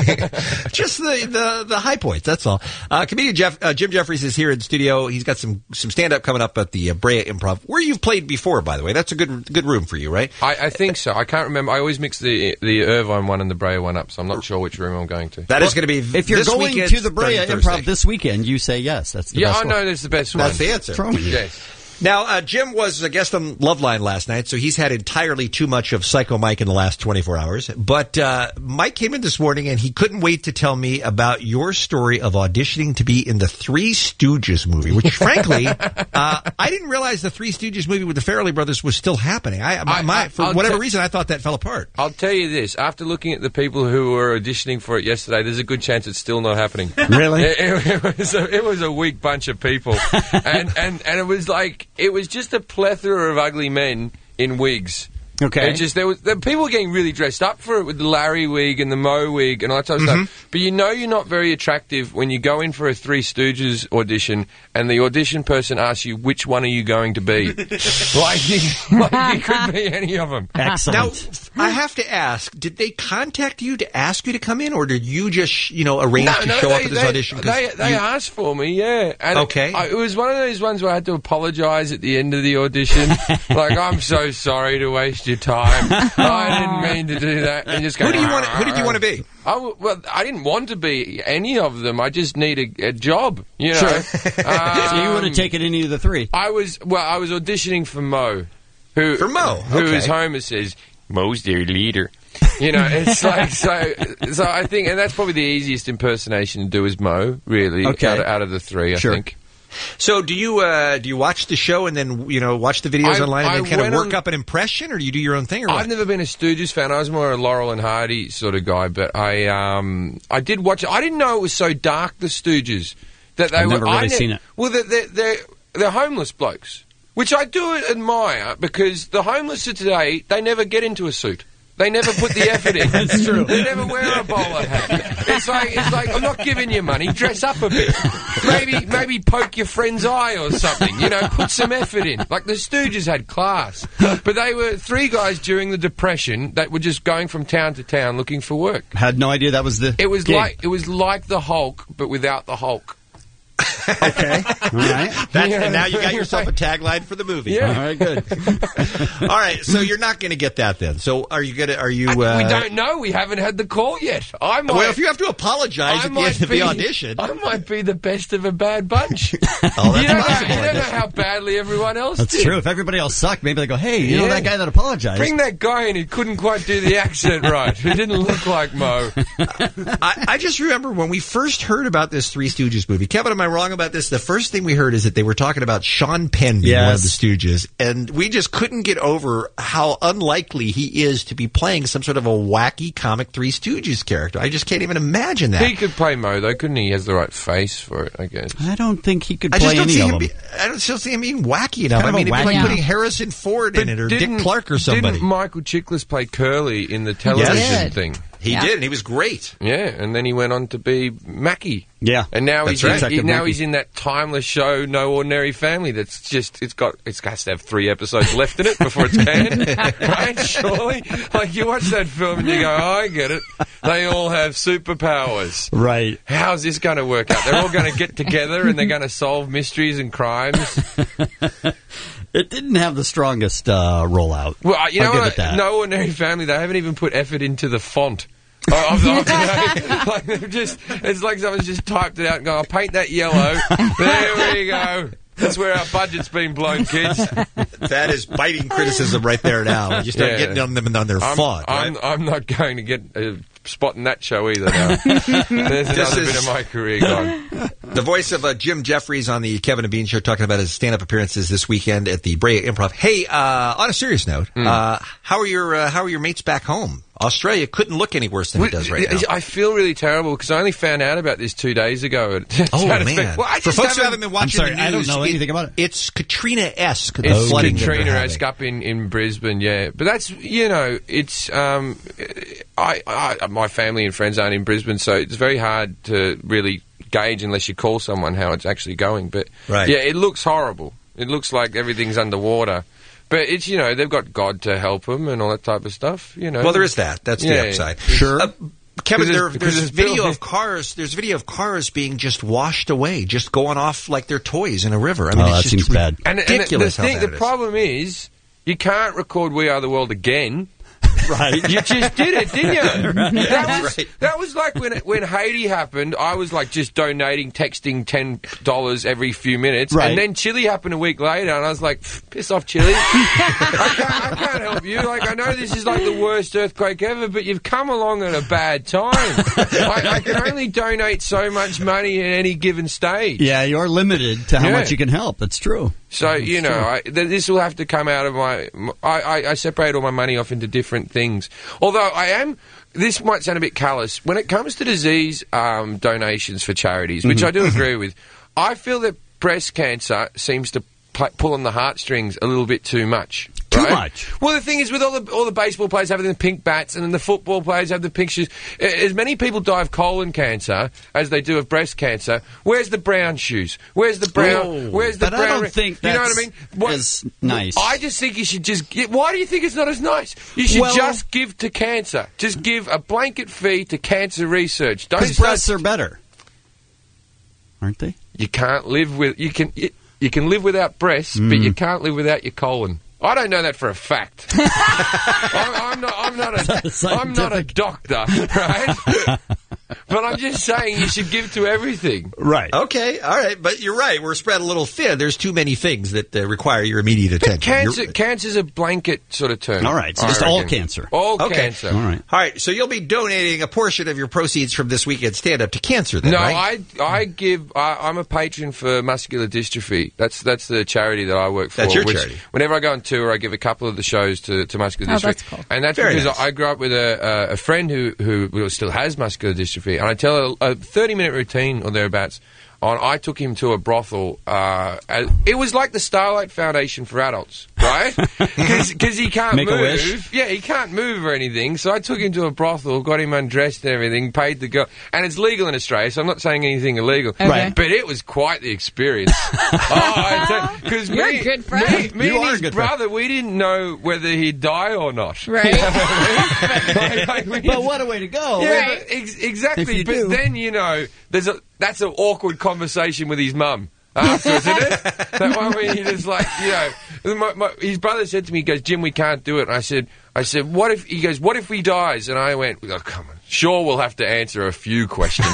Just the high points, that's all. Comedian Jim Jeffries is here in studio. He's got some stand-up coming up at the Brea Improv, where you've played before, by the way. That's a good room for you, right? I think so. I can't remember. I always mix the Irvine one and the Brea one up, so I'm not sure which room I'm going to. That is going to be if you're going to the Brea Improv this weekend, you say yes. That's the best I know that's the best one. That's the answer. Yes. Now, Jim was a guest on Loveline last night, so he's had entirely too much of Psycho Mike in the last 24 hours. But Mike came in this morning, and he couldn't wait to tell me about your story of auditioning to be in the Three Stooges movie, which, frankly, I didn't realize the Three Stooges movie with the Farrelly brothers was still happening. For whatever reason, I thought that fell apart. I'll tell you this. After looking at the people who were auditioning for it yesterday, there's a good chance it's still not happening. Really? It was a weak bunch of people. and it was like... It was just a plethora of ugly men in wigs. Okay. There were people getting really dressed up for it with the Larry wig and the Moe wig and all that type of stuff. But you know you're not very attractive when you go in for a Three Stooges audition and the audition person asks you, which one are you going to be? like you could be any of them. Excellent. Now, I have to ask, did they contact you to ask you to come in, or did you just, arrange to show up at this audition? They asked for me, yeah. And okay. It was one of those ones where I had to apologise at the end of the audition. Like, I'm so sorry to waste your time. I didn't mean to do that. And just go, who did you want to be? I didn't want to be any of them. I just need a job, Sure. So you would have taken any of the three? I was auditioning for Moe. Who as Homer says, Moe's their leader. It's like, so I think, and that's probably the easiest impersonation to do is Moe, really, out of the three, I think. So do you watch the show and then watch the videos online and then kind of work up an impression, or do you do your own thing? Or what? I've never been a Stooges fan. I was more a Laurel and Hardy sort of guy, but I did watch it. I didn't know it was so dark, the Stooges. That they I've never really seen it. Well, they're homeless blokes, which I do admire, because the homeless of today, they never get into a suit. They never put the effort in. That's true. They never wear a bowler hat. It's like I'm not giving you money. Dress up a bit. Maybe poke your friend's eye or something. You know, put some effort in. Like the Stooges had class, but they were three guys during the Depression that were just going from town to town looking for work. Had no idea that was the. It was gig. like the Hulk, but without the Hulk. Okay. All right. And now you got yourself a tagline for the movie. Yeah. All right, good. All right, so you're not going to get that then. So are you going to, We don't know. We haven't had the call yet. Well, if you have to apologize at the end of the audition. I might be the best of a bad bunch. Oh, that's possible. You don't know how badly everyone else That's did. true. If everybody else sucked, maybe they go, hey, you know that guy that apologized? Bring that guy in who couldn't quite do the accent right, who didn't look like Mo. I just remember when we first heard about this Three Stooges movie. Kevin, am I wrong about this? The first thing we heard is that they were talking about Sean Penn being one of the Stooges, and we just couldn't get over how unlikely he is to be playing some sort of a wacky comic Three Stooges character. I just can't even imagine that. He could play Mo, though, couldn't he? He has the right face for it, I guess. I don't think he could I play just don't any see of him. them. I don't still see him being wacky enough. Kind I of mean, a it'd be wacky- like putting Harrison Ford in it, or Dick Clark or somebody. Didn't Michael Chiklis play Curly in the television thing? He did, and he was great. Yeah, and then he went on to be Mackie. Yeah, and now That's he's right. he's in that timeless show, No Ordinary Family. That's just it has to have 3 episodes left in it before it's canned, right? Surely, like you watch that film and you go, oh, I get it. They all have superpowers, right? How's this going to work out? They're all going to get together and they're going to solve mysteries and crimes. It didn't have the strongest rollout. Well, you know I'll give what? it that. No Ordinary Family. They haven't even put effort into the font. Like they've just, it's like someone's just typed it out and gone, I'll paint that yellow. There we go. That's where our budget's been blown, kids. That is biting criticism right there now. You start getting on them and on their font. Right? I'm not going to get a spot in that show either now. There's another bit of my career gone. The voice of Jim Jeffries on the Kevin and Bean Show talking about his stand-up appearances this weekend at the Brea Improv. Hey, on a serious note, how are your mates back home? Australia couldn't look any worse than it does right now. I feel really terrible because I only found out about this 2 days ago. Oh, man. Well, For folks who haven't been watching I'm sorry, the news, I don't know anything about it. It's Katrina-esque. the It's flooding that they're Katrina-esque having. up in Brisbane, yeah. But that's, it's... my family and friends aren't in Brisbane, so it's very hard to really gauge unless you call someone how it's actually going. But, Right. yeah, it looks horrible. It looks like everything's underwater. But it's, they've got God to help them and all that type of stuff, Well, there is that. That's the upside. Sure. Kevin, Because there's it's video built- of cars. There's video of cars being just washed away, just going off like they're toys in a river. I mean, it's that just seems bad. ridiculous. The problem is, you can't record We Are the World again. Right. You just did it, didn't you? Right. That was like when Haiti happened, I was like just donating, texting $10 every few minutes. Right. And then Chile happened a week later, and I was like, piss off, Chile. I can't help you. Like, I know this is like the worst earthquake ever, but you've come along at a bad time. I can only donate so much money at any given stage. Yeah, you're limited to how much you can help. That's true. So, this will have to come out of I separate all my money off into different things. Although this might sound a bit callous, when it comes to disease donations for charities, which I do agree with, I feel that breast cancer seems to pull on the heartstrings a little bit too much. Too right? much. Well, the thing is, with all the baseball players having the pink bats, and then the football players have the pink shoes. As many people die of colon cancer as they do of breast cancer. Where's the brown shoes? Where's the brown? Oh, where's the but brown? I don't think you know that's what I mean? as nice. I just think you should just. Why do you think it's not as nice? You should just give to cancer. Just give a blanket fee to cancer research. Don't Because breasts are better, aren't they? You can't live with you can live without breasts, but you can't live without your colon. I don't know that for a fact. I'm not a doctor, right? But I'm just saying you should give to everything. Right. Okay, all right, but you're right. We're spread a little thin. There's too many things that require your immediate attention. Cancer's a blanket sort of term. All right, so just all cancer. All Okay. cancer. All right. All right, so you'll be donating a portion of your proceeds from this weekend's stand-up to cancer, then, No, right? I'm a patron for muscular dystrophy. That's the charity that I work for. That's your charity. Whenever I go on tour, I give a couple of the shows to muscular dystrophy. That's cool. And that's Very because nice. I grew up with a friend who still has muscular dystrophy, and I tell a 30-minute routine or thereabouts. I took him to a brothel. It was like the Starlight Foundation for adults. right? Because he can't Make a move. wish? Yeah, he can't move or anything. So I took him to a brothel, got him undressed and everything, paid the girl. And it's legal in Australia, so I'm not saying anything illegal. Okay. Right. But it was quite the experience. Because You're a good friend. me You and are a his good brother, we didn't know whether he'd die or not. Right. But what a way to go. Yeah, Right. but exactly. If you But do. then, that's an awkward conversation with his mum. Afterwards, isn't it? That one where he just like, his brother said to me, he goes, Jim, we can't do it. And I said, what if, he goes, what if he dies? And I went, oh, come on. Sure, we'll have to answer a few questions.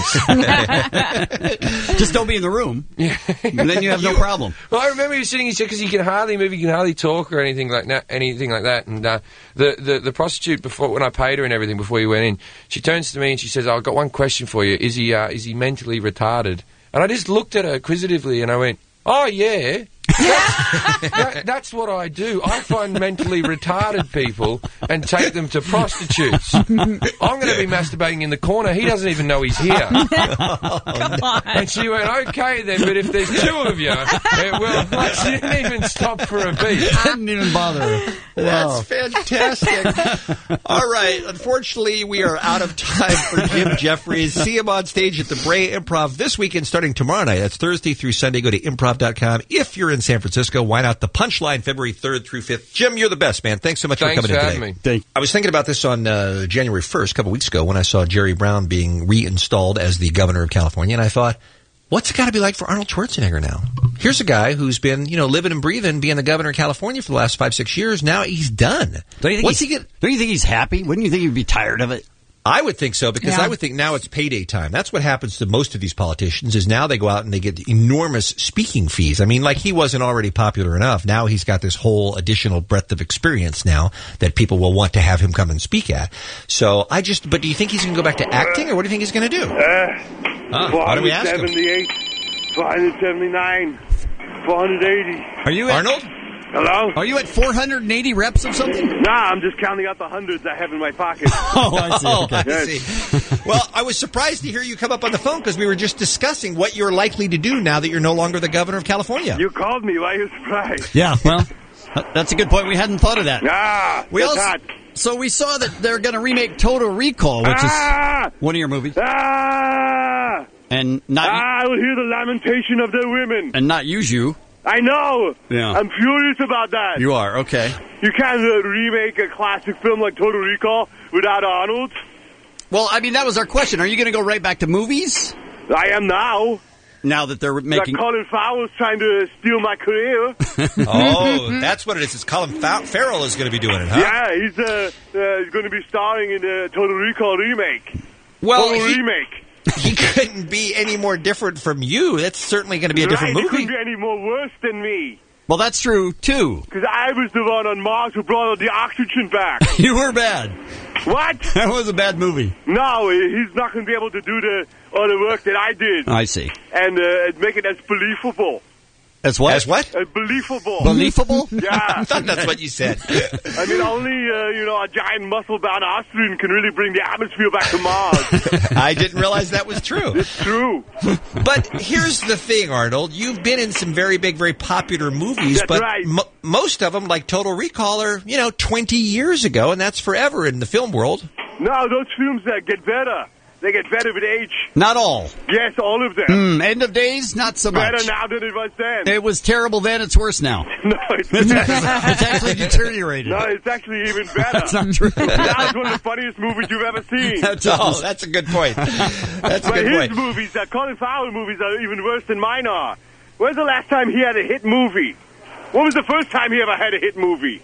Just don't be in the room. Yeah. And then you have no problem. Well, I remember he was sitting, he said, because he can hardly move, he can hardly talk or anything like that. And the prostitute, when I paid her and everything before he went in, she turns to me and she says, I've got one question for you. Is he mentally retarded? And I just looked at her acquisitively and I went, oh, yeah. That's what I do. I find mentally retarded people and take them to prostitutes. I'm going to be masturbating in the corner. He doesn't even know he's here. Come on. And she went, okay then, but if there's two of you, it will. She didn't even stop for a beat. Didn't even bother her. That's fantastic. All right. Unfortunately, we are out of time for Jim Jeffries. See him on stage at the Brea Improv this weekend starting tomorrow night. That's Thursday through Sunday. Go to improv.com. If you're in San Francisco, why not the Punchline February 3rd through 5th? Jim, you're the best, man. Thanks so much for coming in today. Having me. I was thinking about this on January 1st, a couple weeks ago, when I saw Jerry Brown being reinstalled as the governor of California, and I thought, what's it got to be like for Arnold Schwarzenegger now? Here's a guy who's been, living and breathing, being the governor of California for the last 5-6 years. Now he's done. Don't you think he's happy? Wouldn't you think he'd be tired of it? I would think so, because I would think now it's payday time. That's what happens to most of these politicians, is now they go out and they get enormous speaking fees. I mean, like, he wasn't already popular enough. Now he's got this whole additional breadth of experience now that people will want to have him come and speak at. So but do you think he's going to go back to acting, or what do you think he's going to do? Why don't we ask him? 478, 479, 480. Are you Arnold? Hello? Are you at 480 reps of something? Nah, I'm just counting out the hundreds I have in my pocket. Oh, I see. Okay. I see. Well, I was surprised to hear you come up on the phone, because we were just discussing what you're likely to do now that you're no longer the governor of California. You called me. Why are you surprised? Yeah, well, that's a good point. We hadn't thought of that. That's hot. So we saw that they're going to remake Total Recall, which is one of your movies. And not I will hear the lamentation of the women. And not use you. I know. Yeah. I'm furious about that. You are, okay. You can't remake a classic film like Total Recall without Arnold. Well, I mean, that was our question. Are you going to go right back to movies? I am now. Now that they're making... Colin Farrell's trying to steal my career. Oh, that's what it is. It's Colin Farrell is going to be doing it, huh? Yeah, he's going to be starring in the Total Recall remake. Well, remake. He couldn't be any more different from you. That's certainly going to be a different movie. He couldn't be any more worse than me. Well, that's true, too. Because I was the one on Mars who brought the oxygen back. You were bad. What? That was a bad movie. No, he's not going to be able to do all the work that I did. I see. And make it as believable. As what? As what? Believable. Believable? Yeah. I thought that's what you said. I mean, only, a giant muscle-bound Austrian can really bring the atmosphere back to Mars. I didn't realize that was true. It's true. But here's the thing, Arnold. You've been in some very big, very popular movies. That's but right. Most of them, like Total Recall, are, 20 years ago, and that's forever in the film world. No, those films get better. They get better with age. Not all. Yes, all of them. End of Days, not so much. Better now than it was then. It was terrible then, it's worse now. No, it's It's actually deteriorated. No, it's actually even better. That's not true. Now it's one of the funniest movies you've ever seen. That's a good point. That's a good his point. movies, Colin Farrell movies, are even worse than mine are. When's the last time he had a hit movie? When was the first time he ever had a hit movie?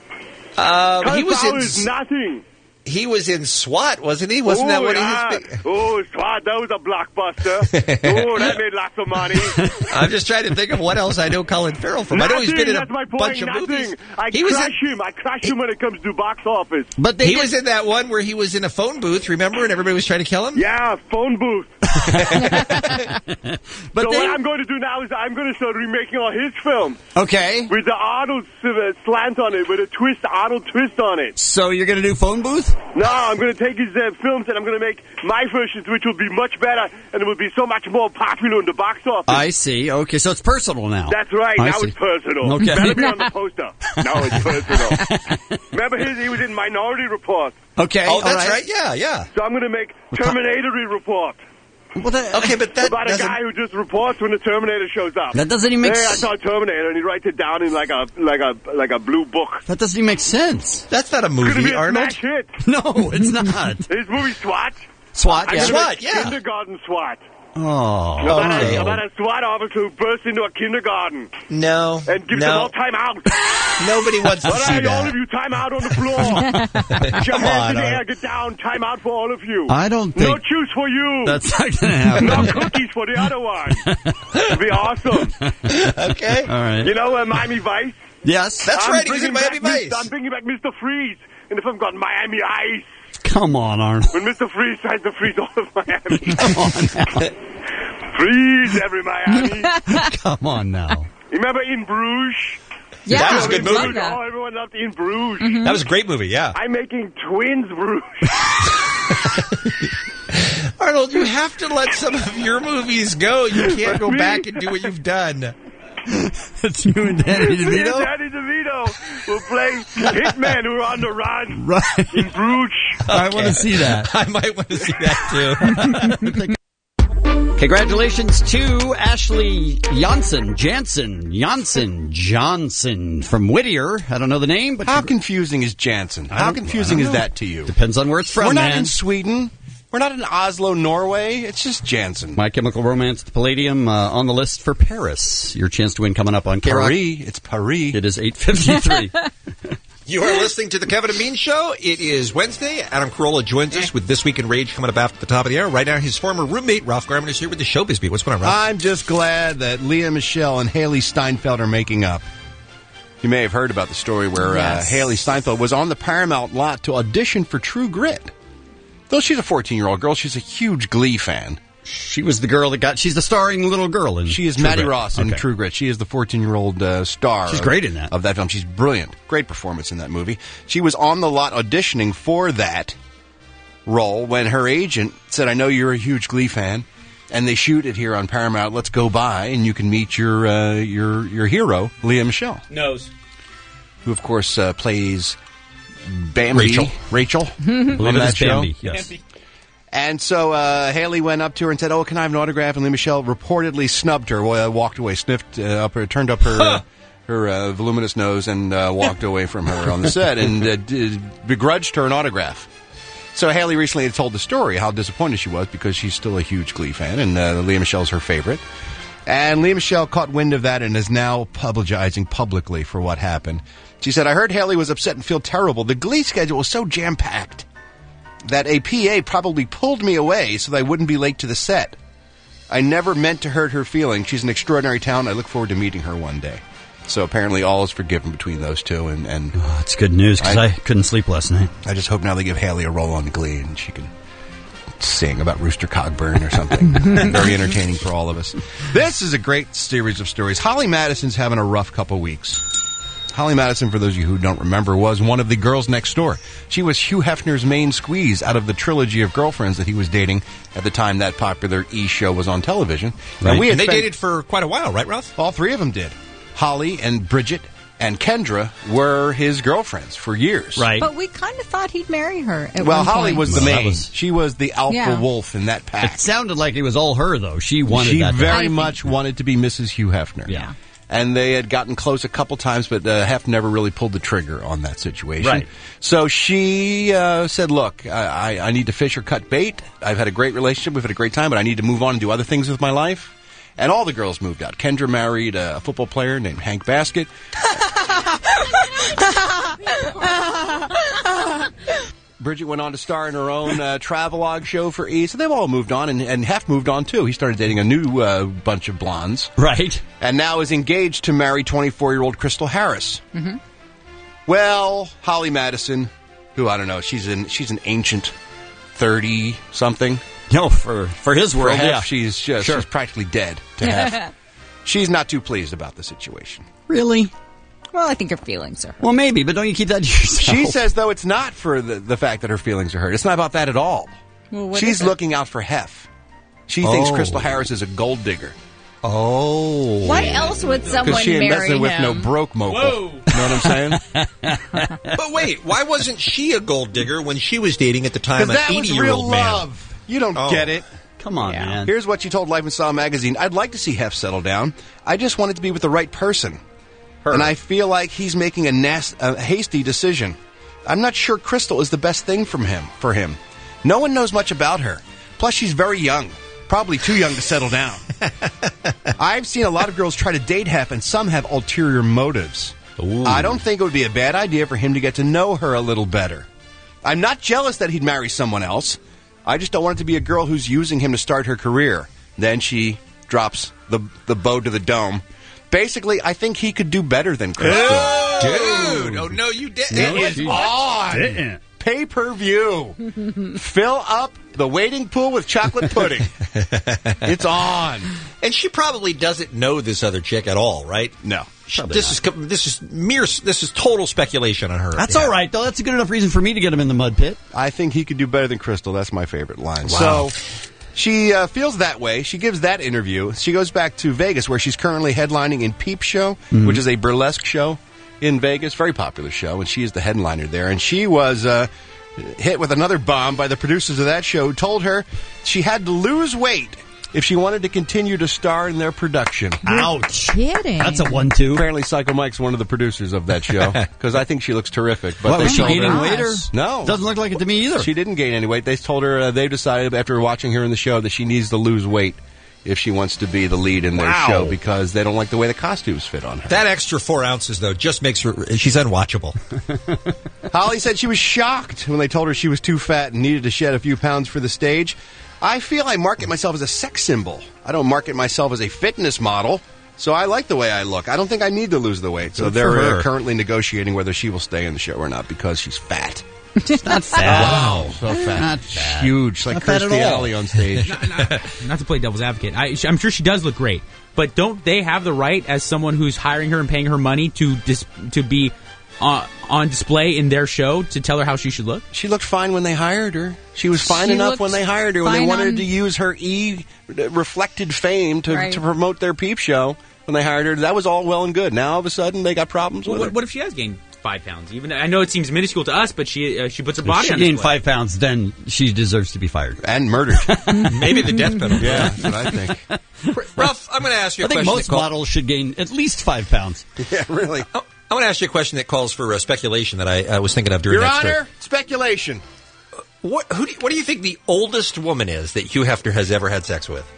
Colin Farrell is nothing. He was in SWAT, wasn't he? Wasn't that what he was? Oh, SWAT, that was a blockbuster. Oh, that made lots of money. I'm just trying to think of what else I know Colin Farrell from. I know he's been in a bunch of movies. I crush him when it comes to box office. But he was in that one where he was in a phone booth, remember? And everybody was trying to kill him? Yeah, phone booth. But so what I'm going to do now is I'm going to start remaking all his films. Okay. With the Arnold slant on it, with a twist, Arnold twist on it. So you're going to do Phone Booth? No, I'm going to take his films and I'm going to make my versions, which will be much better and it will be so much more popular in the box office. I see. Okay, so it's personal now. That's right. Now it's personal. Okay. Better be on the poster. Now it's personal. Remember he was in Minority Report. Okay. Oh, that's right. Yeah. So I'm going to make Terminatory Report. Well, okay, but that about a guy who just reports when the Terminator shows up. That doesn't even make I sense. saw Terminator, and he writes it down in like a blue book. That doesn't even make sense. That's not a It's gonna movie, be a Arnold. smash hit. No, it's not. His movie SWAT. SWAT, yeah. SWAT, yeah. Kindergarten SWAT. Oh. About a SWAT officer who bursts into a kindergarten. No. And gives them all time out. Nobody wants to see All that. of you, time out on the floor. Get your hands in the air, get down, time out for all of you. I don't think... No juice for you. That's not going to happen. No cookies for the other one. It'd be awesome. Okay. All right. You know Miami Vice? Yes. That's right, he's in Miami Vice. I'm bringing back Mr. Freeze in the film called Miami Ice. Come on, Arnold. When Mr. Freeze tries to freeze all of Miami. Come on now. Freeze every Miami. Come on now. Remember In Bruges? Yeah, that was a good movie. Oh, everyone loved In Bruges. Mm-hmm. That was a great movie, yeah. I'm making Twins Bruges. Arnold, you have to let some of your movies go. You can't go back and do what you've done. It's you and Danny DeVito? Me and Danny DeVito will play hitmen who are on the run. Right. In Bruges. Okay. I want to see that. I might want to see that, too. Congratulations to Ashley Janssen from Whittier. I don't know the name, but how confusing is Janssen? How confusing is that to you? Depends on where it's from. We're not man. in Sweden. We're not in Oslo, Norway. It's just Janssen. My Chemical Romance, the Palladium, on the list for Paris. Your chance to win coming up on K-Rock. Paris. It's Paris. It is 8:53. You are listening to the Kevin and Bean Show. It is Wednesday. Adam Carolla joins us with This Week in Rage coming up after the top of the hour. Right now, his former roommate, Ralph Garman, is here with the Showbiz Beat. What's going on, Ralph? I'm just glad that Leah Michele and Haley Steinfeld are making up. You may have heard about the story where Haley Steinfeld was on the Paramount lot to audition for True Grit. Though she's a 14-year-old girl, she's a huge Glee fan. She was the girl that got... She's the starring little girl in She is True Maddie Grit. Ross in True Grit. She is the 14-year-old star. She's great in that. Of that film. She's brilliant. Great performance in that movie. She was on the lot auditioning for that role when her agent said, I know you're a huge Glee fan, and they shoot it here on Paramount. Let's go by, and you can meet your hero, Leah Michele. Nose. Who, of course, plays Bambi. Rachel. On that show. Bambi, yes. And so Haley went up to her and said, "Oh, can I have an autograph?" And Leah Michele reportedly snubbed her, walked away, sniffed turned up her her voluminous nose, and walked away from her on the set, and begrudged her an autograph. So Haley recently had told the story how disappointed she was because she's still a huge Glee fan, and Leah Michelle's her favorite. And Leah Michele caught wind of that and is now apologizing publicly for what happened. She said, "I heard Haley was upset and feel terrible. The Glee schedule was so jam-packed that a PA probably pulled me away so that I wouldn't be late to the set. I never meant to hurt her feelings. She's an extraordinary talent. I look forward to meeting her one day." So apparently all is forgiven between those two. And it's good news because I couldn't sleep last night. I just hope now they give Haley a role on Glee and she can sing about Rooster Cogburn or something. Very entertaining for all of us. This is a great series of stories. Holly Madison's having a rough couple weeks. Holly Madison, for those of you who don't remember, was one of the girls next door. She was Hugh Hefner's main squeeze out of the trilogy of girlfriends that he was dating at the time that popular E! show was on television. Right. And they dated for quite a while, right, Ralph? All three of them did. Holly and Bridget and Kendra were his girlfriends for years. Right. But we kind of thought he'd marry her at Well, one Holly point. was the main. She was the alpha wolf in that pack. It sounded like it was all her, though. She wanted that. She very much wanted to be Mrs. Hugh Hefner. Yeah. And they had gotten close a couple times, but Hef never really pulled the trigger on that situation. Right. So she said, look, I need to fish or cut bait. I've had a great relationship. We've had a great time, but I need to move on and do other things with my life. And all the girls moved out. Kendra married a football player named Hank Baskett. Bridget went on to star in her own travelogue show for E! So they've all moved on, and Hef moved on, too. He started dating a new bunch of blondes. Right. And now is engaged to marry 24-year-old Crystal Harris. Mm-hmm. Well, Holly Madison, who, I don't know, she's an ancient 30-something. No, for his For world, Hef, yeah. she's practically dead to Hef. She's not too pleased about the situation. Really? Well, I think her feelings are hurt. Well, maybe, but don't you keep that to yourself? She says, though, it's not for the fact that her feelings are hurt. It's not about that at all. Well, what She's is it? looking out for Hef. She thinks Crystal Harris is a gold digger. Oh. Why else would someone Because she ain't marry messing with him? no broke mokel. Whoa. You know what I'm saying? But wait, why wasn't she a gold digger when she was dating at the time an Because that was 80-year-old real man? love. You don't get it. Come on, man. Here's what she told Life and Style magazine. I'd like to see Hef settle down. I just want it to be with the right person. And I feel like he's making a hasty decision. I'm not sure Crystal is the best thing for him. No one knows much about her. Plus, she's very young. Probably too young to settle down. I've seen a lot of girls try to date Hef, and some have ulterior motives. Ooh. I don't think it would be a bad idea for him to get to know her a little better. I'm not jealous that he'd marry someone else. I just don't want it to be a girl who's using him to start her career. Then she drops the bow to the dome. Basically, I think he could do better than Crystal. Dude! Oh, no, you didn't. It is on. Pay-per-view. Fill up the waiting pool with chocolate pudding. It's on. And she probably doesn't know this other chick at all, right? No. This is total speculation on her. That's all right, though. That's a good enough reason for me to get him in the mud pit. I think he could do better than Crystal. That's my favorite line. Wow. So she feels that way. She gives that interview. She goes back to Vegas, where she's currently headlining in Peep Show, which is a burlesque show in Vegas. Very popular show, and she is the headliner there. And she was hit with another bomb by the producers of that show, who told her she had to lose weight if she wanted to continue to star in their production. Ouch. Kidding. That's a 1-2. Apparently, Psycho Mike's one of the producers of that show, because I think she looks terrific. But What, they was she told gaining her- weight or? No. Doesn't look like it to me either. She didn't gain any weight. They told her they decided after watching her in the show that she needs to lose weight if she wants to be the lead in their show, because they don't like the way the costumes fit on her. That extra 4 ounces, though, just makes her... She's unwatchable. Holly said she was shocked when they told her she was too fat and needed to shed a few pounds for the stage. I feel I market myself as a sex symbol. I don't market myself as a fitness model, so I like the way I look. I don't think I need to lose the weight. So Good for they're her. currently negotiating whether she will stay in the show or not, because she's fat. It's not fat. Wow. So fat. Not fat. Huge, like Not fat at Kirstie all. Alley on stage. Not to play devil's advocate, I'm sure she does look great, but don't they have the right, as someone who's hiring her and paying her money, to be on display in their show, to tell her how she should look? She looked fine when they hired her. She was fine She enough looked when they hired her. When they fine wanted on- to use her reflected fame to Right. promote their Peep Show, when they hired her, that was all well and good. Now, all of a sudden, they got problems with her. What if she has gained 5 pounds? Even I know it seems minuscule to us, but she puts her body If she on gained display. 5 pounds, then she deserves to be fired. And murdered. Maybe the death penalty. Yeah, that's what I think. Ralph, I'm going to ask you a I think question. most that call- models should gain at least 5 pounds. Yeah, really. I want to ask you a question that calls for speculation that I was thinking of during Your that story. Honor, speculation. What do you think the oldest woman is that Hugh Hefner has ever had sex with?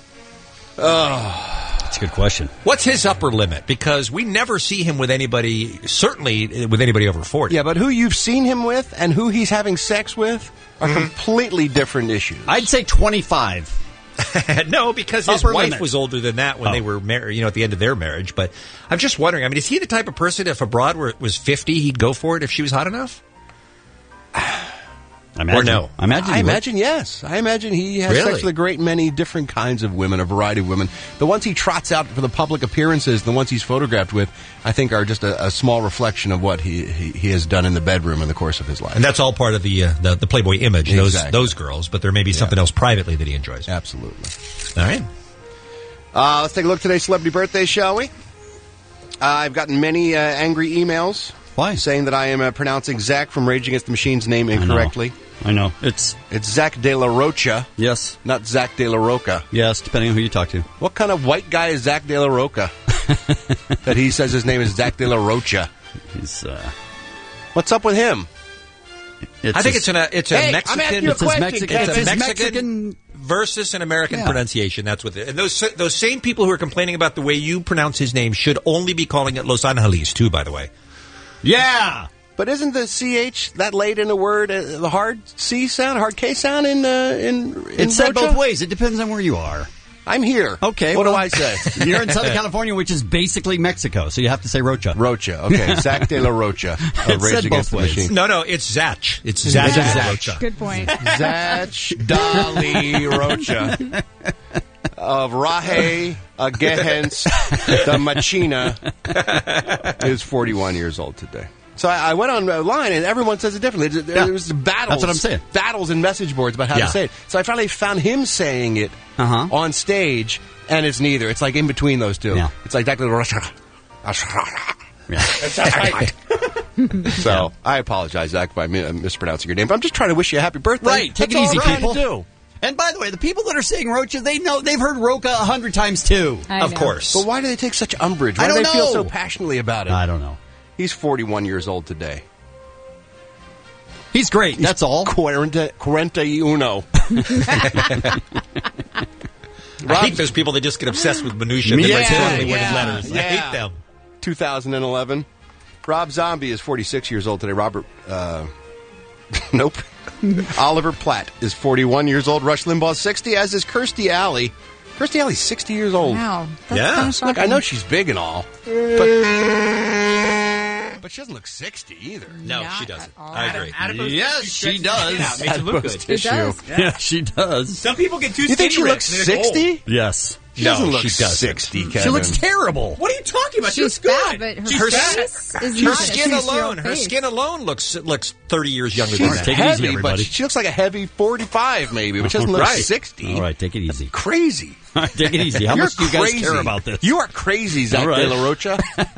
That's a good question. What's his upper limit? Because we never see him with anybody, certainly with anybody over 40. Yeah, but who you've seen him with and who he's having sex with are completely different issues. I'd say 25. No, because his Upper wife limit. was older than that when they were married, at the end of their marriage. But I'm just wondering, is he the type of person, if a broad was 50, he'd go for it if she was hot enough? I imagine, Or no? I imagine. I he would. imagine yes. I imagine he has Really? sex with a great many different kinds of women, a variety of women. The ones he trots out for the public appearances, the ones he's photographed with, I think are just a small reflection of what he has done in the bedroom in the course of his life. And that's all part of the Playboy image, Exactly. those girls. But there may be something else privately that he enjoys. Absolutely. All right. Let's take a look at today's celebrity birthdays, shall we? I've gotten many angry emails. Why? Saying that I am pronouncing Zach from Rage Against the Machine's name incorrectly. I know. It's Zach De La Rocha. Yes. Not Zach De La Roca. Yes, depending on who you talk to. What kind of white guy is Zach De La Roca? That he says his name is Zach De La Rocha. He's, What's up with him? I think it's a Hey, Mexican. I'm asking you a question. It's a It's Mexican versus an American Yeah. pronunciation. That's what. And those same people who are complaining about the way you pronounce his name should only be calling it Los Angeles too. By the way. Yeah. But isn't the CH that late in a word the hard C sound, hard K sound in It's said Rocha? both ways. It depends on where you are. I'm here. Okay. What well, do I say? You're in Southern California, which is basically Mexico, so you have to say Rocha. Rocha. Okay. Zach De La Rocha. It's Rage said Against the both ways. Machine. No, it's Zach. It's Zach De La Rocha. Good point. Zach Dali Rocha of Rahe Agehens the Machina is 41 years old today. So I went online, and everyone says it differently. There was battles. That's what I'm saying. Battles and message boards about how to say it. So I finally found him saying it on stage, and it's neither. It's like in between those two. Yeah. It's like exactly. So I apologize, Zach, if I'm mispronouncing your name. But I'm just trying to wish you a happy birthday. Right. Take That's it easy, all I'm people. trying to do. And by the way, the people that are saying Rocha, they've heard Roca 100 times too. Of course. But why do they take such umbrage? Why I do don't they feel know. so passionately about it? I don't know. He's 41 years old today. He's great. That's all. 41. I hate those people that just get obsessed with minutia. They write totally worded letters. I hate them. 2011. Rob Zombie is 46 years old today. Robert, nope. Oliver Platt is 41 years old. Rush Limbaugh is 60, as is Kirstie Alley. Kirstie Alley's 60 years old. Wow. That's kind of shocking. Look, I know she's big and all, but she doesn't look 60 either. No, she doesn't. I agree. Yes, she does. Makes it look good. It does. Yeah, she does. Some people get too You think she skinny looks ripped and they're 60? old. Yes. She doesn't No, look she doesn't. 60, Kevin. She looks terrible. What are you talking about? She She's looks fat, good. but She's her fat. face is Her not skin a 60-year-old alone, her face. skin alone looks 30 years younger than She's that. Take it easy, heavy, everybody. but she looks like a heavy 45, maybe, which doesn't look Right. 60. All right, take it easy. Crazy. All right, take it easy. How You're much do you guys crazy. care about this? You are crazy, Zach All right. De La Rocha.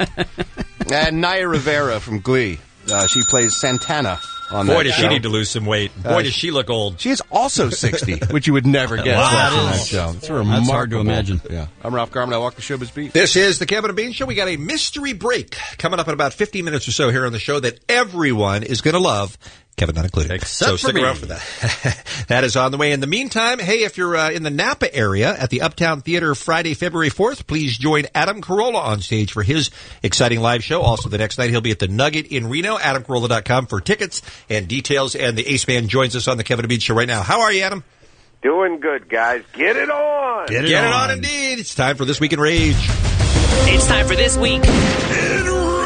And Naya Rivera from Glee. She plays Santana on Boy, that does show. she need to lose some weight. Boy, does she look old. She is also 60, which you would never guess Wow. watching that show. It's remarkable. That's hard to imagine. Yeah. I'm Ralph Garman. I walk the showbiz beat. This is the Kevin and Bean Show. We got a mystery break coming up in about 15 minutes or so here on the show that everyone is going to love. Kevin not included. Except so for stick me. around for that. That is on the way. In the meantime, hey, if you're in the Napa area at the Uptown Theater Friday, February 4th, please join Adam Carolla on stage for his exciting live show. Also, the next night, he'll be at the Nugget in Reno. AdamCarolla.com for tickets and details. And the Ace Man joins us on the Kevin and Bean Show right now. How are you, Adam? Doing good, guys. Get it on. Get it on, indeed. It's time for This Week in Rage. It's time for This Week in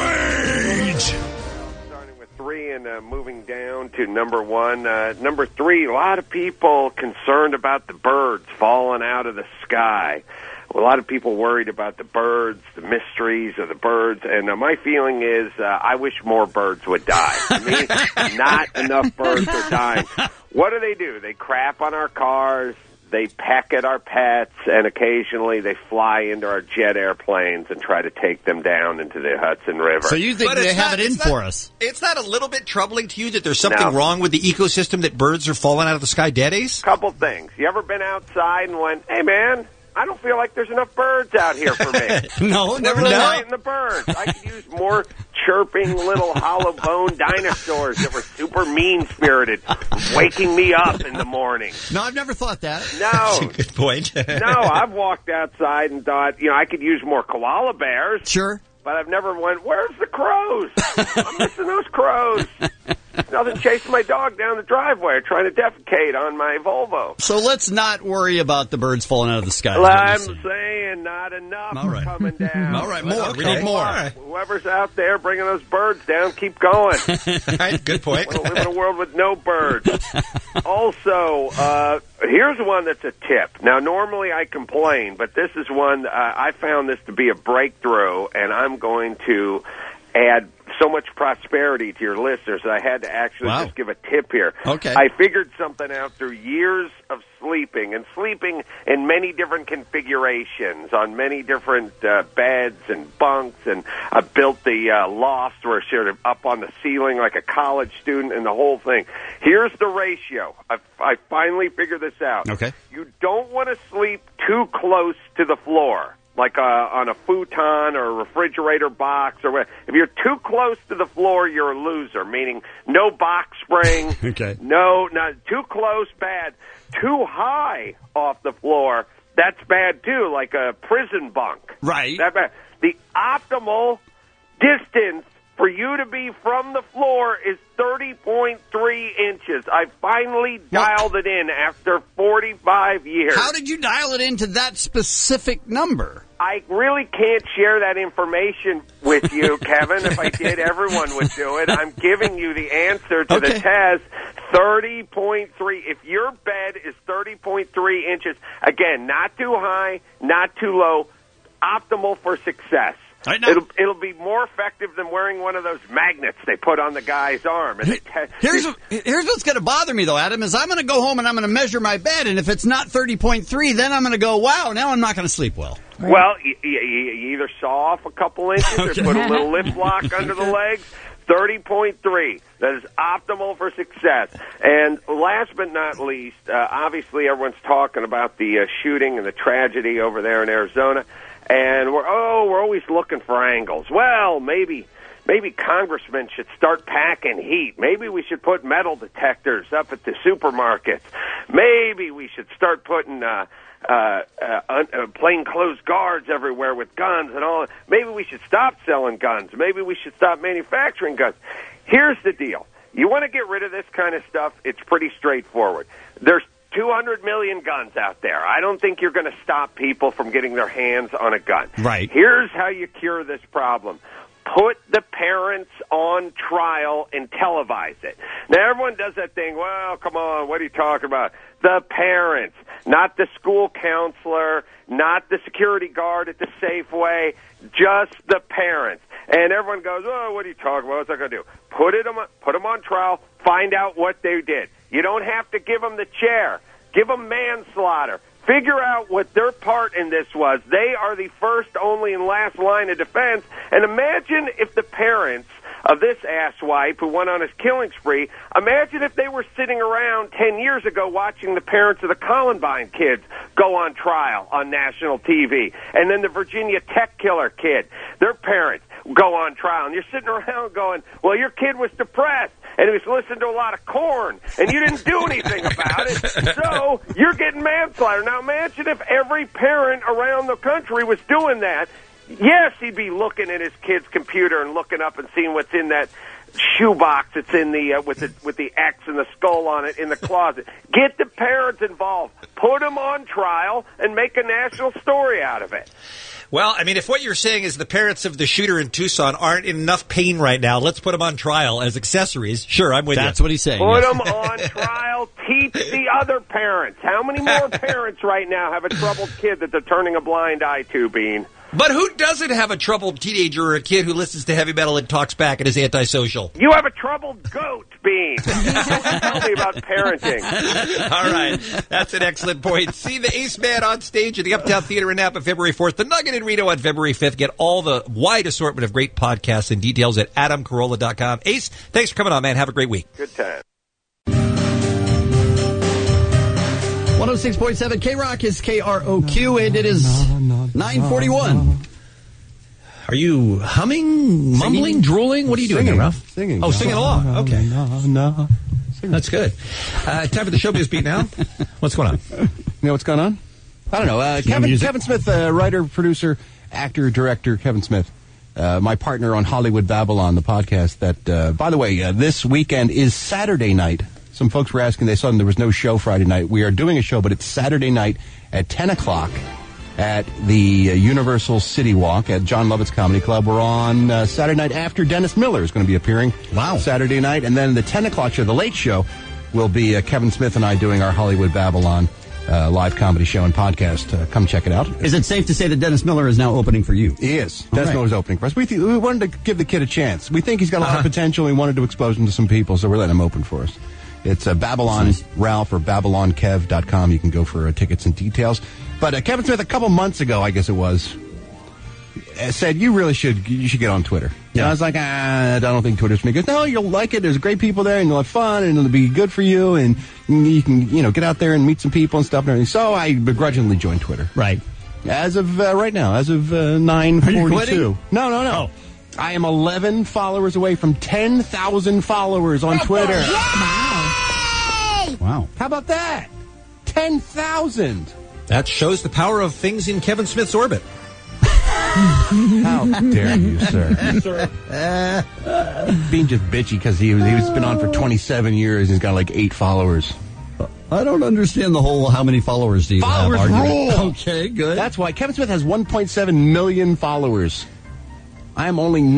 Rage. Starting with 3 and moving down to number 1. Number 3, a lot of people concerned about the birds falling out of the sky. A lot of people worried about the birds, the mysteries of the birds, and my feeling is I wish more birds would die. I mean, not enough birds are dying. What do? They crap on our cars, they peck at our pets, and occasionally they fly into our jet airplanes and try to take them down into the Hudson River. So you think But they it's have not- it in it's not- for us? It's not a little bit troubling to you that there's something No. wrong with the ecosystem that birds are falling out of the sky dead, Ace? Couple things. You ever been outside and went, hey, man, I don't feel like there's enough birds out here for me. No, never Where's done. lighting the birds? I could use more chirping little hollow-boned dinosaurs that were super mean-spirited, waking me up in the morning. No, I've never thought that. No. Good point. No, I've walked outside and thought, I could use more koala bears. Sure. But I've never went, where's the crows? I'm missing those crows. Nothing chasing my dog down the driveway trying to defecate on my Volvo. So let's not worry about the birds falling out of the sky. Well, I'm saying not enough All right. coming down. All right, more. We Okay. need more. All right. Whoever's out there bringing those birds down, keep going. All right, good point. We don't live in a world with no birds. Also, here's one that's a tip. Now, normally I complain, but this is one, I found this to be a breakthrough, and I'm going to add so much prosperity to your listeners that I had to actually Wow. just give a tip here. Okay. I figured something out through years of sleeping, and sleeping in many different configurations, on many different beds and bunks, and I built the loft where it's sort of up on the ceiling like a college student and the whole thing. Here's the ratio. I finally figured this out. Okay. You don't want to sleep too close to the floor, like on a futon or a refrigerator box or whatever. If you're too close to the floor, you're a loser, meaning no box spring. Okay. No, not too close, bad. Too high off the floor, that's bad too, like a prison bunk. Right. That bad. The optimal distance for you to be from the floor is 30.3 inches. I finally dialed it in after 45 years. How did you dial it into that specific number? I really can't share that information with you, Kevin. If I did, everyone would do it. I'm giving you the answer to the test. 30.3. If your bed is 30.3 inches, again, not too high, not too low, optimal for success. It'll be more effective than wearing one of those magnets they put on the guy's arm. And here's what's going to bother me, though, Adam, is I'm going to go home and I'm going to measure my bed, and if it's not 30.3, then I'm going to go, wow, now I'm not going to sleep well. Right. Well, you either saw off a couple inches or put a little lip lock under the legs. 30.3. That is optimal for success. And last but not least, obviously everyone's talking about the shooting and the tragedy over there in Arizona. And we're always looking for angles. Well, maybe congressmen should start packing heat. Maybe we should put metal detectors up at the supermarkets. Maybe we should start putting plainclothes guards everywhere with guns and all. Maybe we should stop selling guns. Maybe we should stop manufacturing guns. Here's the deal. You want to get rid of this kind of stuff, it's pretty straightforward. There's 200 million guns out there. I don't think you're going to stop people from getting their hands on a gun. Right. Here's how you cure this problem. Put the parents on trial and televise it. Now, everyone does that thing, well, come on, what are you talking about? The parents, not the school counselor, not the security guard at the Safeway, just the parents. And everyone goes, oh, what are you talking about? What's that going to do? Put them on trial, find out what they did. You don't have to give them the chair. Give them manslaughter. Figure out what their part in this was. They are the first, only, and last line of defense. And imagine if the parents of this asswipe who went on his killing spree, imagine if they were sitting around 10 years ago watching the parents of the Columbine kids go on trial on national TV. And then the Virginia Tech killer kid, their parents go on trial. And you're sitting around going, well, your kid was depressed. And he was listening to a lot of Korn, and you didn't do anything about it, so you're getting manslaughter. Now, imagine if every parent around the country was doing that. Yes, he'd be looking at his kid's computer and looking up and seeing what's in that shoebox that's in the with the X and the skull on it in the closet. Get the parents involved. Put them on trial and make a national story out of it. Well, I mean, if what you're saying is the parents of the shooter in Tucson aren't in enough pain right now, let's put them on trial as accessories. Sure, I'm with you. That's what he's saying. Put them on trial. Teach the other parents. How many more parents right now have a troubled kid that they're turning a blind eye to, Bean? But who doesn't have a troubled teenager or a kid who listens to heavy metal and talks back and is antisocial? You have a troubled goat, Bean. Tell me about parenting. All right. That's an excellent point. See the Ace Man on stage at the Uptown Theater in Napa February 4th. The Nugget in Reno on February 5th. Get all the wide assortment of great podcasts and details at adamcarolla.com. Ace, thanks for coming on, man. Have a great week. Good time. 106.7 K-Rock is KROQ, and it is 9:41. Are you humming, mumbling, drooling? What are you doing there, Ralph? Singing. Oh, singing along. Okay. No. That's good. Time for the showbiz beat now. What's going on? You know what's going on? I don't know. Kevin Smith, writer, producer, actor, director, Kevin Smith. My partner on Hollywood Babylon, the podcast that, by the way, this weekend is Saturday night. Some folks were asking, they saw there was no show Friday night. We are doing a show, but it's Saturday night at 10 o'clock at the Universal City Walk at John Lovett's Comedy Club. We're on Saturday night after Dennis Miller is going to be appearing. Wow. Saturday night. And then the 10 o'clock show, the late show, will be Kevin Smith and I doing our Hollywood Babylon live comedy show and podcast. Come check it out. Is it safe to say that Dennis Miller is now opening for you? He is. Dennis Miller's opening for us. We wanted to give the kid a chance. We think he's got a lot of potential. We wanted to expose him to some people, so we're letting him open for us. It's Babylon Ralph or BabylonKev.com. You can go for tickets and details. But Kevin Smith, a couple months ago, I guess it was, said, you should get on Twitter. Yeah. And I was like, I don't think Twitter's for me. He goes, no, you'll like it. There's great people there, and you'll have fun, and it'll be good for you, and you can, get out there and meet some people and stuff and everything. So I begrudgingly joined Twitter. Right. As of right now, as of 9:42. No. Oh. I am 11 followers away from 10,000 followers on Twitter. Wow. How about that? 10,000. That shows the power of things in Kevin Smith's orbit. How dare you, sir? Being just bitchy because he's been on for 27 years. He's got like 8 followers. I don't understand the whole how many followers do you have argument. Okay, good. That's why Kevin Smith has 1.7 million followers. I am only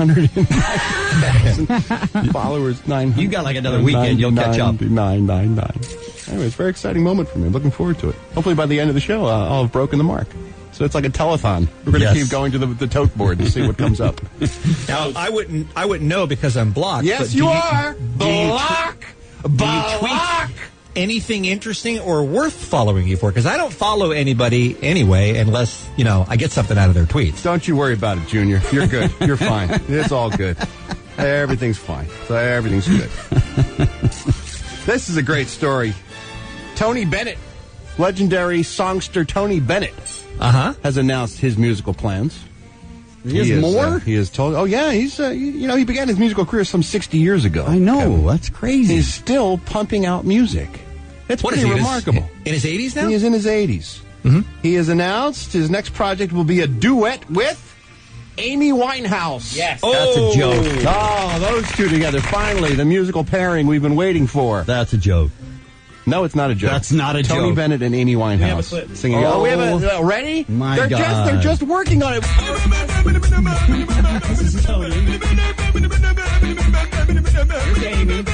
909,000 followers. 900. You got like another weekend. You'll catch up. 999. Anyway, it's a very exciting moment for me. I'm looking forward to it. Hopefully by the end of the show, I'll have broken the mark. So it's like a telethon. We're going to keep going to the tote board to see what comes up. Now, I wouldn't know because I'm blocked. Yes, but you are. Block. Do you tweet anything interesting or worth following you for? Because I don't follow anybody anyway unless, I get something out of their tweets. Don't you worry about it, Junior. You're good. You're fine. It's all good. Everything's fine. So everything's good. This is a great story. Tony Bennett, legendary songster Tony Bennett, has announced his musical plans. He has more? He has told. Oh yeah, he's he began his musical career some 60 years ago. I know, that's crazy. He's still pumping out music. It's pretty remarkable. In his 80s now? He is in his 80s. Mm-hmm. He has announced his next project will be a duet with Amy Winehouse. Yes. That's a joke. Oh, those two together. Finally, the musical pairing we've been waiting for. That's a joke. No, it's not a joke. That's not a joke. Tony Bennett and Amy Winehouse. We have a clip. Singing. Oh, we have a ready? My God. They're just working on it. This is Tony. Here's Amy.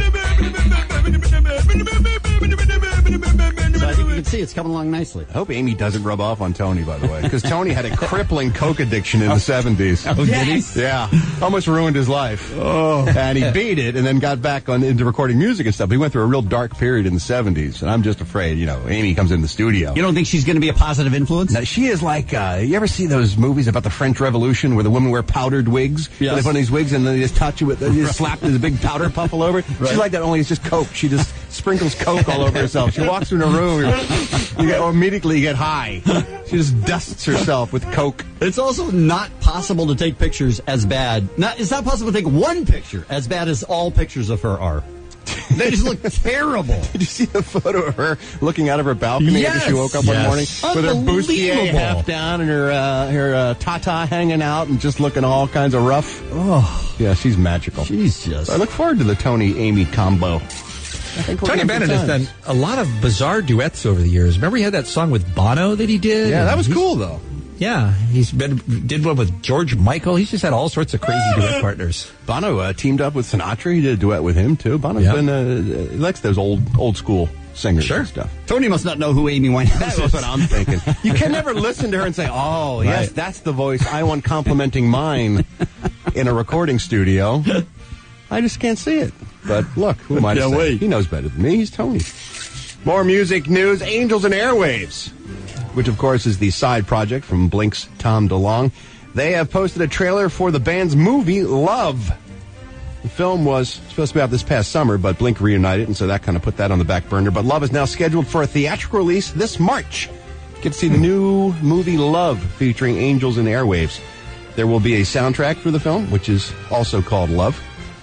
So I think you can see it's coming along nicely. I hope Amy doesn't rub off on Tony, by the way, because Tony had a crippling coke addiction in the 70s. Oh, yes. Did he? Yeah. Almost ruined his life. Oh. And he beat it and then got back into recording music and stuff. He went through a real dark period in the 70s, and I'm just afraid, Amy comes in the studio. You don't think she's going to be a positive influence? Now, she is like, you ever see those movies about the French Revolution where the women wear powdered wigs? Yes. They put on these wigs and then they just touch you with, they just slap this big powder puff all over it. She's like that, only it's just coke. She just sprinkles coke all over herself. She walks through a room, immediately you get high. She just dusts herself with coke. It's also not possible to take pictures as bad. It's not possible to take one picture as bad as all pictures of her are. They just look terrible. Did you see the photo of her looking out of her balcony after she woke up one morning with her bustier half down and her tata hanging out and just looking all kinds of rough? Oh, yeah, she's magical. She's just. I look forward to the Tony-Amy combo. Tony Bennett has done a lot of bizarre duets over the years. Remember he had that song with Bono that he did? Yeah, that was cool, though. Yeah, did one with George Michael. He's just had all sorts of crazy duet partners. Bono teamed up with Sinatra. He did a duet with him, too. Bono's been, he likes those old school singers and stuff. Tony must not know who Amy Winehouse is. That's what I'm thinking. You can never listen to her and say, oh, yes, that's the voice I want complimenting mine in a recording studio. I just can't see it. But look, who am I to say? He knows better than me. He's Tony. More music news. Angels and Airwaves, which, of course, is the side project from Blink's Tom DeLonge. They have posted a trailer for the band's movie, Love. The film was supposed to be out this past summer, but Blink reunited, and so that kind of put that on the back burner. But Love is now scheduled for a theatrical release this March. Get to see the new movie, Love, featuring Angels and Airwaves. There will be a soundtrack for the film, which is also called Love.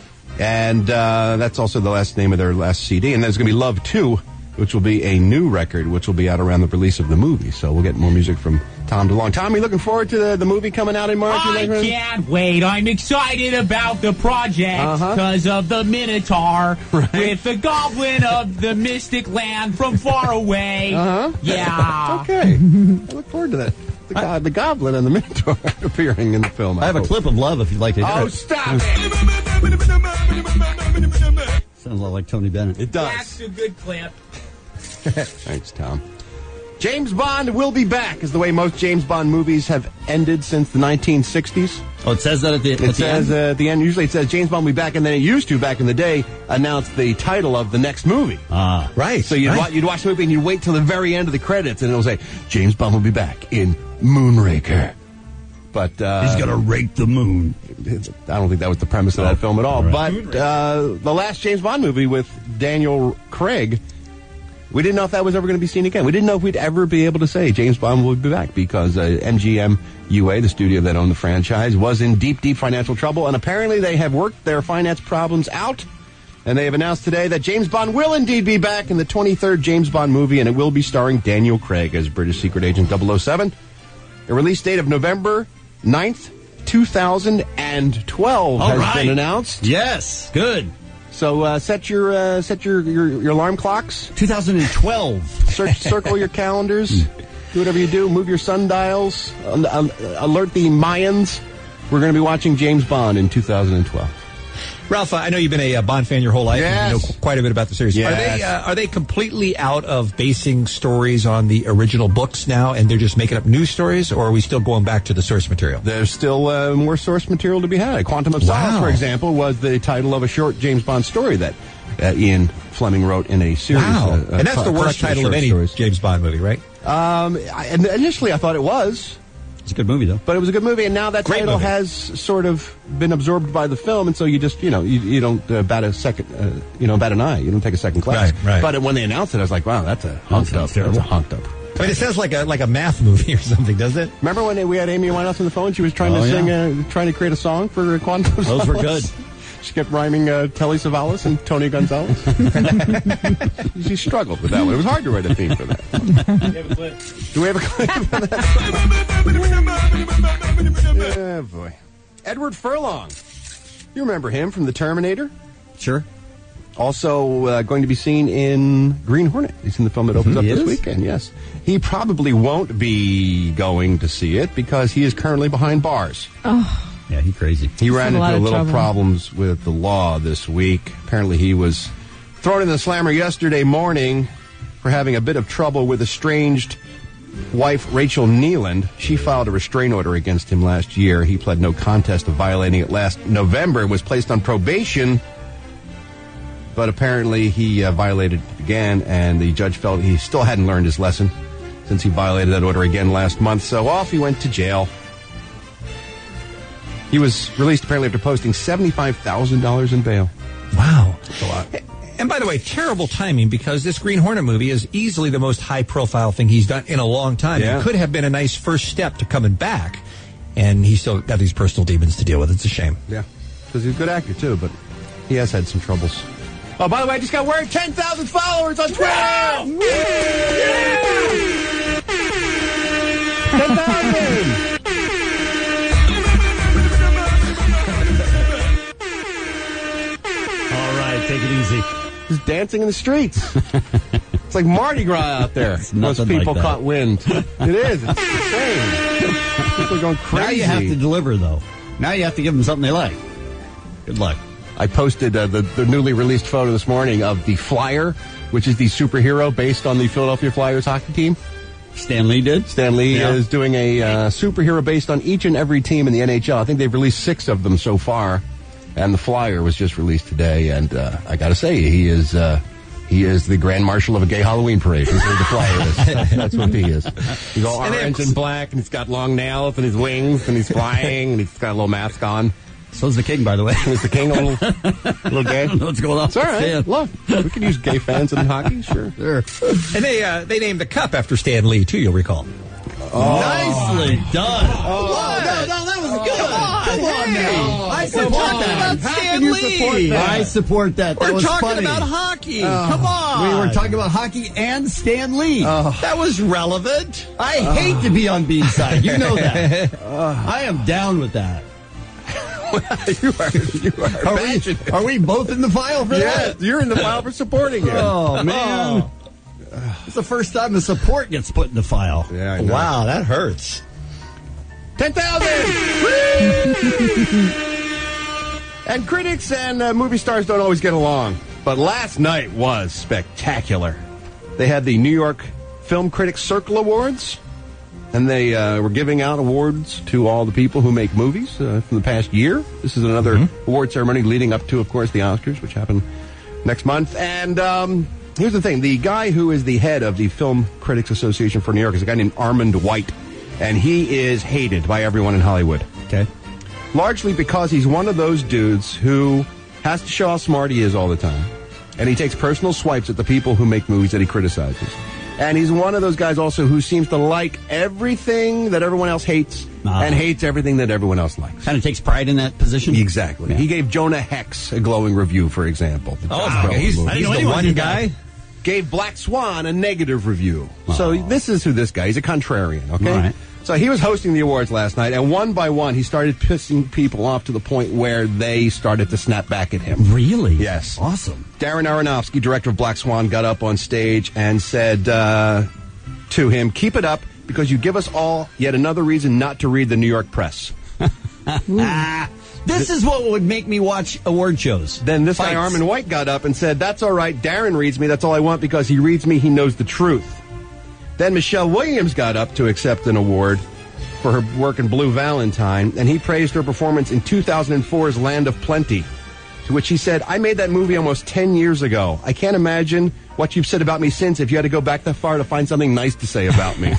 And that's also the last name of their last CD. And there's going to be Love 2, which will be a new record, which will be out around the release of the movie. So we'll get more music from Tom DeLonge. Tom, are you looking forward to the movie coming out in March? I can't wait. I'm excited about the project because of the Minotaur with the Goblin of the Mystic Land from far away. Yeah. Okay. I look forward to that. The Goblin and the Minotaur appearing in the film. I have a clip of Love if you'd like to hear it. Oh, stop it! Sounds a lot like Tony Bennett. It does. That's a good clip. Thanks, Tom. James Bond will be back, is the way most James Bond movies have ended since the 1960s. Oh, it says that at the end? At the end. Usually it says James Bond will be back, and then it used to, back in the day, announce the title of the next movie. Right. So you'd watch the movie, and you'd wait till the very end of the credits, and it'll say, James Bond will be back in Moonraker. But he's going to rake the moon. I don't think that was the premise of that film at all. Right. But the last James Bond movie with Daniel Craig, we didn't know if that was ever going to be seen again. We didn't know if we'd ever be able to say James Bond will be back because MGM UA, the studio that owned the franchise, was in deep, deep financial trouble. And apparently they have worked their finance problems out. And they have announced today that James Bond will indeed be back in the 23rd James Bond movie, and it will be starring Daniel Craig as British Secret Agent 007. A release date of November 9th, 2012 has been announced. Yes, good. So set your alarm clocks. 2012. Circle your calendars. Do whatever you do. Move your sundials. Alert the Mayans. We're going to be watching James Bond in 2012. Ralph, I know you've been a Bond fan your whole life. Yes. And you know quite a bit about the series. Yes. Are they completely out of basing stories on the original books now, and they're just making up new stories, or are we still going back to the source material? There's still more source material to be had. Quantum of Solace, for example, was the title of a short James Bond story that Ian Fleming wrote in a series. Wow. And that's the worst title of any James Bond movie, right? Initially, I thought it was. It's a good movie, though. But it was a good movie, and now that title has sort of been absorbed by the film, and so you just, you don't bat a second, bat an eye. You don't take a second class. Right. But when they announced it, I was like, wow, that's a honked up. That's a honked up. I mean, it sounds like a math movie or something, doesn't it? Remember when we had Amy Winehouse on the phone? She was trying to sing, trying to create a song for Quantum of Solace. Those were good. She kept rhyming Telly Savalas and Tony Gonzalez. She struggled with that one. It was hard to write a theme for that. Do we have a clip for that? Oh, boy. Edward Furlong. You remember him from The Terminator? Sure. Also going to be seen in Green Hornet. He's in the film that opens up this weekend, yes. He probably won't be going to see it because he is currently behind bars. Oh. Yeah, he's crazy. He ran into a little problems with the law this week. Apparently he was thrown in the slammer yesterday morning for having a bit of trouble with estranged wife Rachel Neeland. She filed a restraining order against him last year. He pled no contest of violating it last November and was placed on probation. But apparently he violated it again, and the judge felt he still hadn't learned his lesson since he violated that order again last month. So off he went to jail. He was released apparently after posting $75,000 in bail. Wow. That's a lot. And by the way, terrible timing because this Green Hornet movie is easily the most high-profile thing he's done in a long time. Yeah. It could have been a nice first step to coming back, and he's still got these personal demons to deal with. It's a shame. Yeah, because he's a good actor, too, but he has had some troubles. Oh, by the way, I just got word, 10,000 followers on Twitter! Yeah! 10,000! Take it easy. Just dancing in the streets. It's like Mardi Gras out there. Most people like caught wind. It is. It's insane. People are going crazy. Now you have to deliver, though. Now you have to give them something they like. Good luck. I posted the newly released photo this morning of the Flyer, which is the superhero based on the Philadelphia Flyers hockey team. Stan Lee did? Stan Lee is doing a superhero based on each and every team in the NHL. I think they've released 6 of them so far. And the Flyer was just released today, and I got to say, he is the Grand Marshal of a gay Halloween parade. That's what the Flyer is. That's what he is. He's all orange and black, and he's got long nails and his wings, and he's flying, and he's got a little mask on. So's the King, by the way. Is the King a little gay? I don't know what's going on. It's all right. Stan. Look, we can use gay fans in hockey, sure. And they named the cup after Stan Lee, too, you'll recall. Nicely done. Oh, no, that was good. Come on now. I support that. How can you support that? I support that. That We're was talking funny. about hockey. Come on. We were talking about hockey and Stan Lee. That was relevant. I hate to be on Bean's side. You know that. I am down with that. You are. Are we both in the file for that? Yes, you're in the file for supporting it. Oh, man. It's the first time the support gets put in the file. Yeah, I know. Wow, that hurts. 10,000! And critics and movie stars don't always get along, but last night was spectacular. They had the New York Film Critics Circle Awards, and they were giving out awards to all the people who make movies from the past year. This is another award ceremony leading up to, of course, the Oscars, which happen next month. And here's the thing. The guy who is the head of the Film Critics Association for New York is a guy named Armand White, and he is hated by everyone in Hollywood. Okay. Largely because he's one of those dudes who has to show how smart he is all the time. And he takes personal swipes at the people who make movies that he criticizes. And he's one of those guys also who seems to like everything that everyone else hates and hates everything that everyone else likes. Kind of takes pride in that position. Exactly. Yeah. He gave Jonah Hex a glowing review, for example. He's the one guy. Gave Black Swan a negative review. So this is who this guy is. He's a contrarian, okay? Right. So he was hosting the awards last night, and one by one, he started pissing people off to the point where they started to snap back at him. Really? Yes. Awesome. Darren Aronofsky, director of Black Swan, got up on stage and said to him, "Keep it up, because you give us all yet another reason not to read the New York press." This is what would make me watch award shows. Then this guy, Armin White, got up and said, "That's all right. Darren reads me. That's all I want, because he reads me. He knows the truth." Then Michelle Williams got up to accept an award for her work in Blue Valentine, and he praised her performance in 2004's Land of Plenty, to which he said, "I made that movie almost 10 years ago. I can't imagine what you've said about me since if you had to go back that far to find something nice to say about me."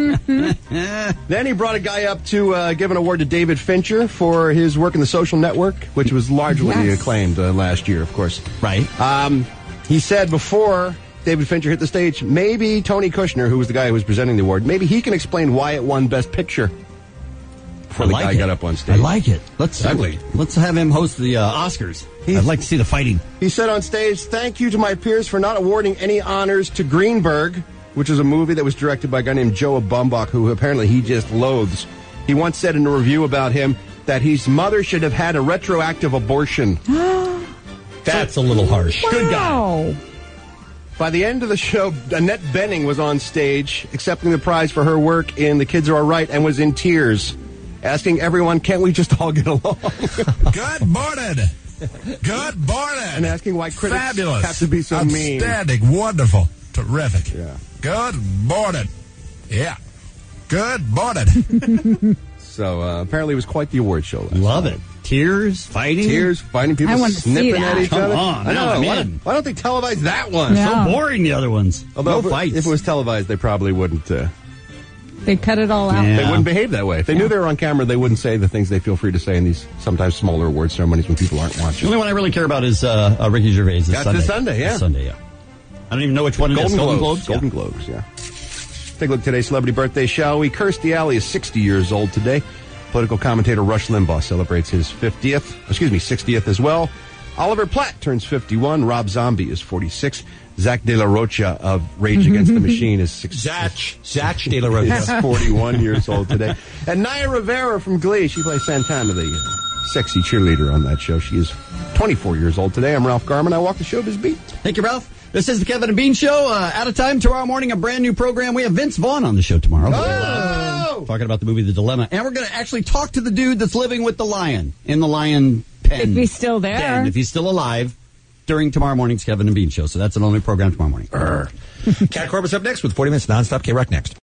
Then he brought a guy up to give an award to David Fincher for his work in The Social Network, which was largely acclaimed last year, of course. Right. He said before David Fincher hit the stage, maybe Tony Kushner, who was the guy who was presenting the award, maybe he can explain why it won Best Picture. Before the guy got up on stage. I like it. Let's have him host the Oscars. I'd like to see the fighting. He said on stage, "Thank you to my peers for not awarding any honors to Greenberg," which is a movie that was directed by a guy named Joe Baumbach, who apparently he just loathes. He once said in a review about him that his mother should have had a retroactive abortion. That's a little harsh. Good guy. By the end of the show, Annette Bening was on stage accepting the prize for her work in The Kids Are All Right and was in tears, asking everyone, "Can't we just all get along?" Good morning. Good morning. And asking why critics Fabulous. have to be so mean. Outstanding. Wonderful. Terrific. Yeah. Good morning. Yeah. Good morning. So apparently it was quite the award show. Love it. Tears, fighting. Tears, fighting, people I want to see snipping that. at each Come other. on, I now know. I'm in. Why don't they televise that one? Yeah. So boring, the other ones. Although no fights. if it was televised, they probably wouldn't. They cut it all out. They wouldn't behave that way. If they knew they were on camera, they wouldn't say the things they feel free to say in these sometimes smaller award ceremonies when people aren't The watching. only one I really care about is Ricky Gervais. That's this Sunday, yeah. This Sunday, yeah. I don't even know which one it is. Golden Globes? Golden Globes, yeah. Take a look at today's celebrity birthday, shall we? Kirstie Alley is 60 years old today. Political commentator Rush Limbaugh celebrates his 60th as well. Oliver Platt turns 51. Rob Zombie is 46. Zach De La Rocha of Rage Against the Machine is 60. Zach De La Rocha. He's 41 years old today. And Naya Rivera from Glee, she plays Santana, the sexy cheerleader on that show. She is 24 years old today. I'm Ralph Garman. I walk the showbiz beat. Thank you, Ralph. This is the Kevin and Bean Show. Out of time tomorrow morning, a brand new program. We have Vince Vaughn on the show tomorrow. Talking about the movie The Dilemma. And we're going to actually talk to the dude that's living with the lion in the lion pen. If he's still there. Den, if he's still alive during tomorrow morning's Kevin and Bean Show. So that's an only program tomorrow morning. Cat Corbett up next with 40 Minutes Nonstop K-Rock next.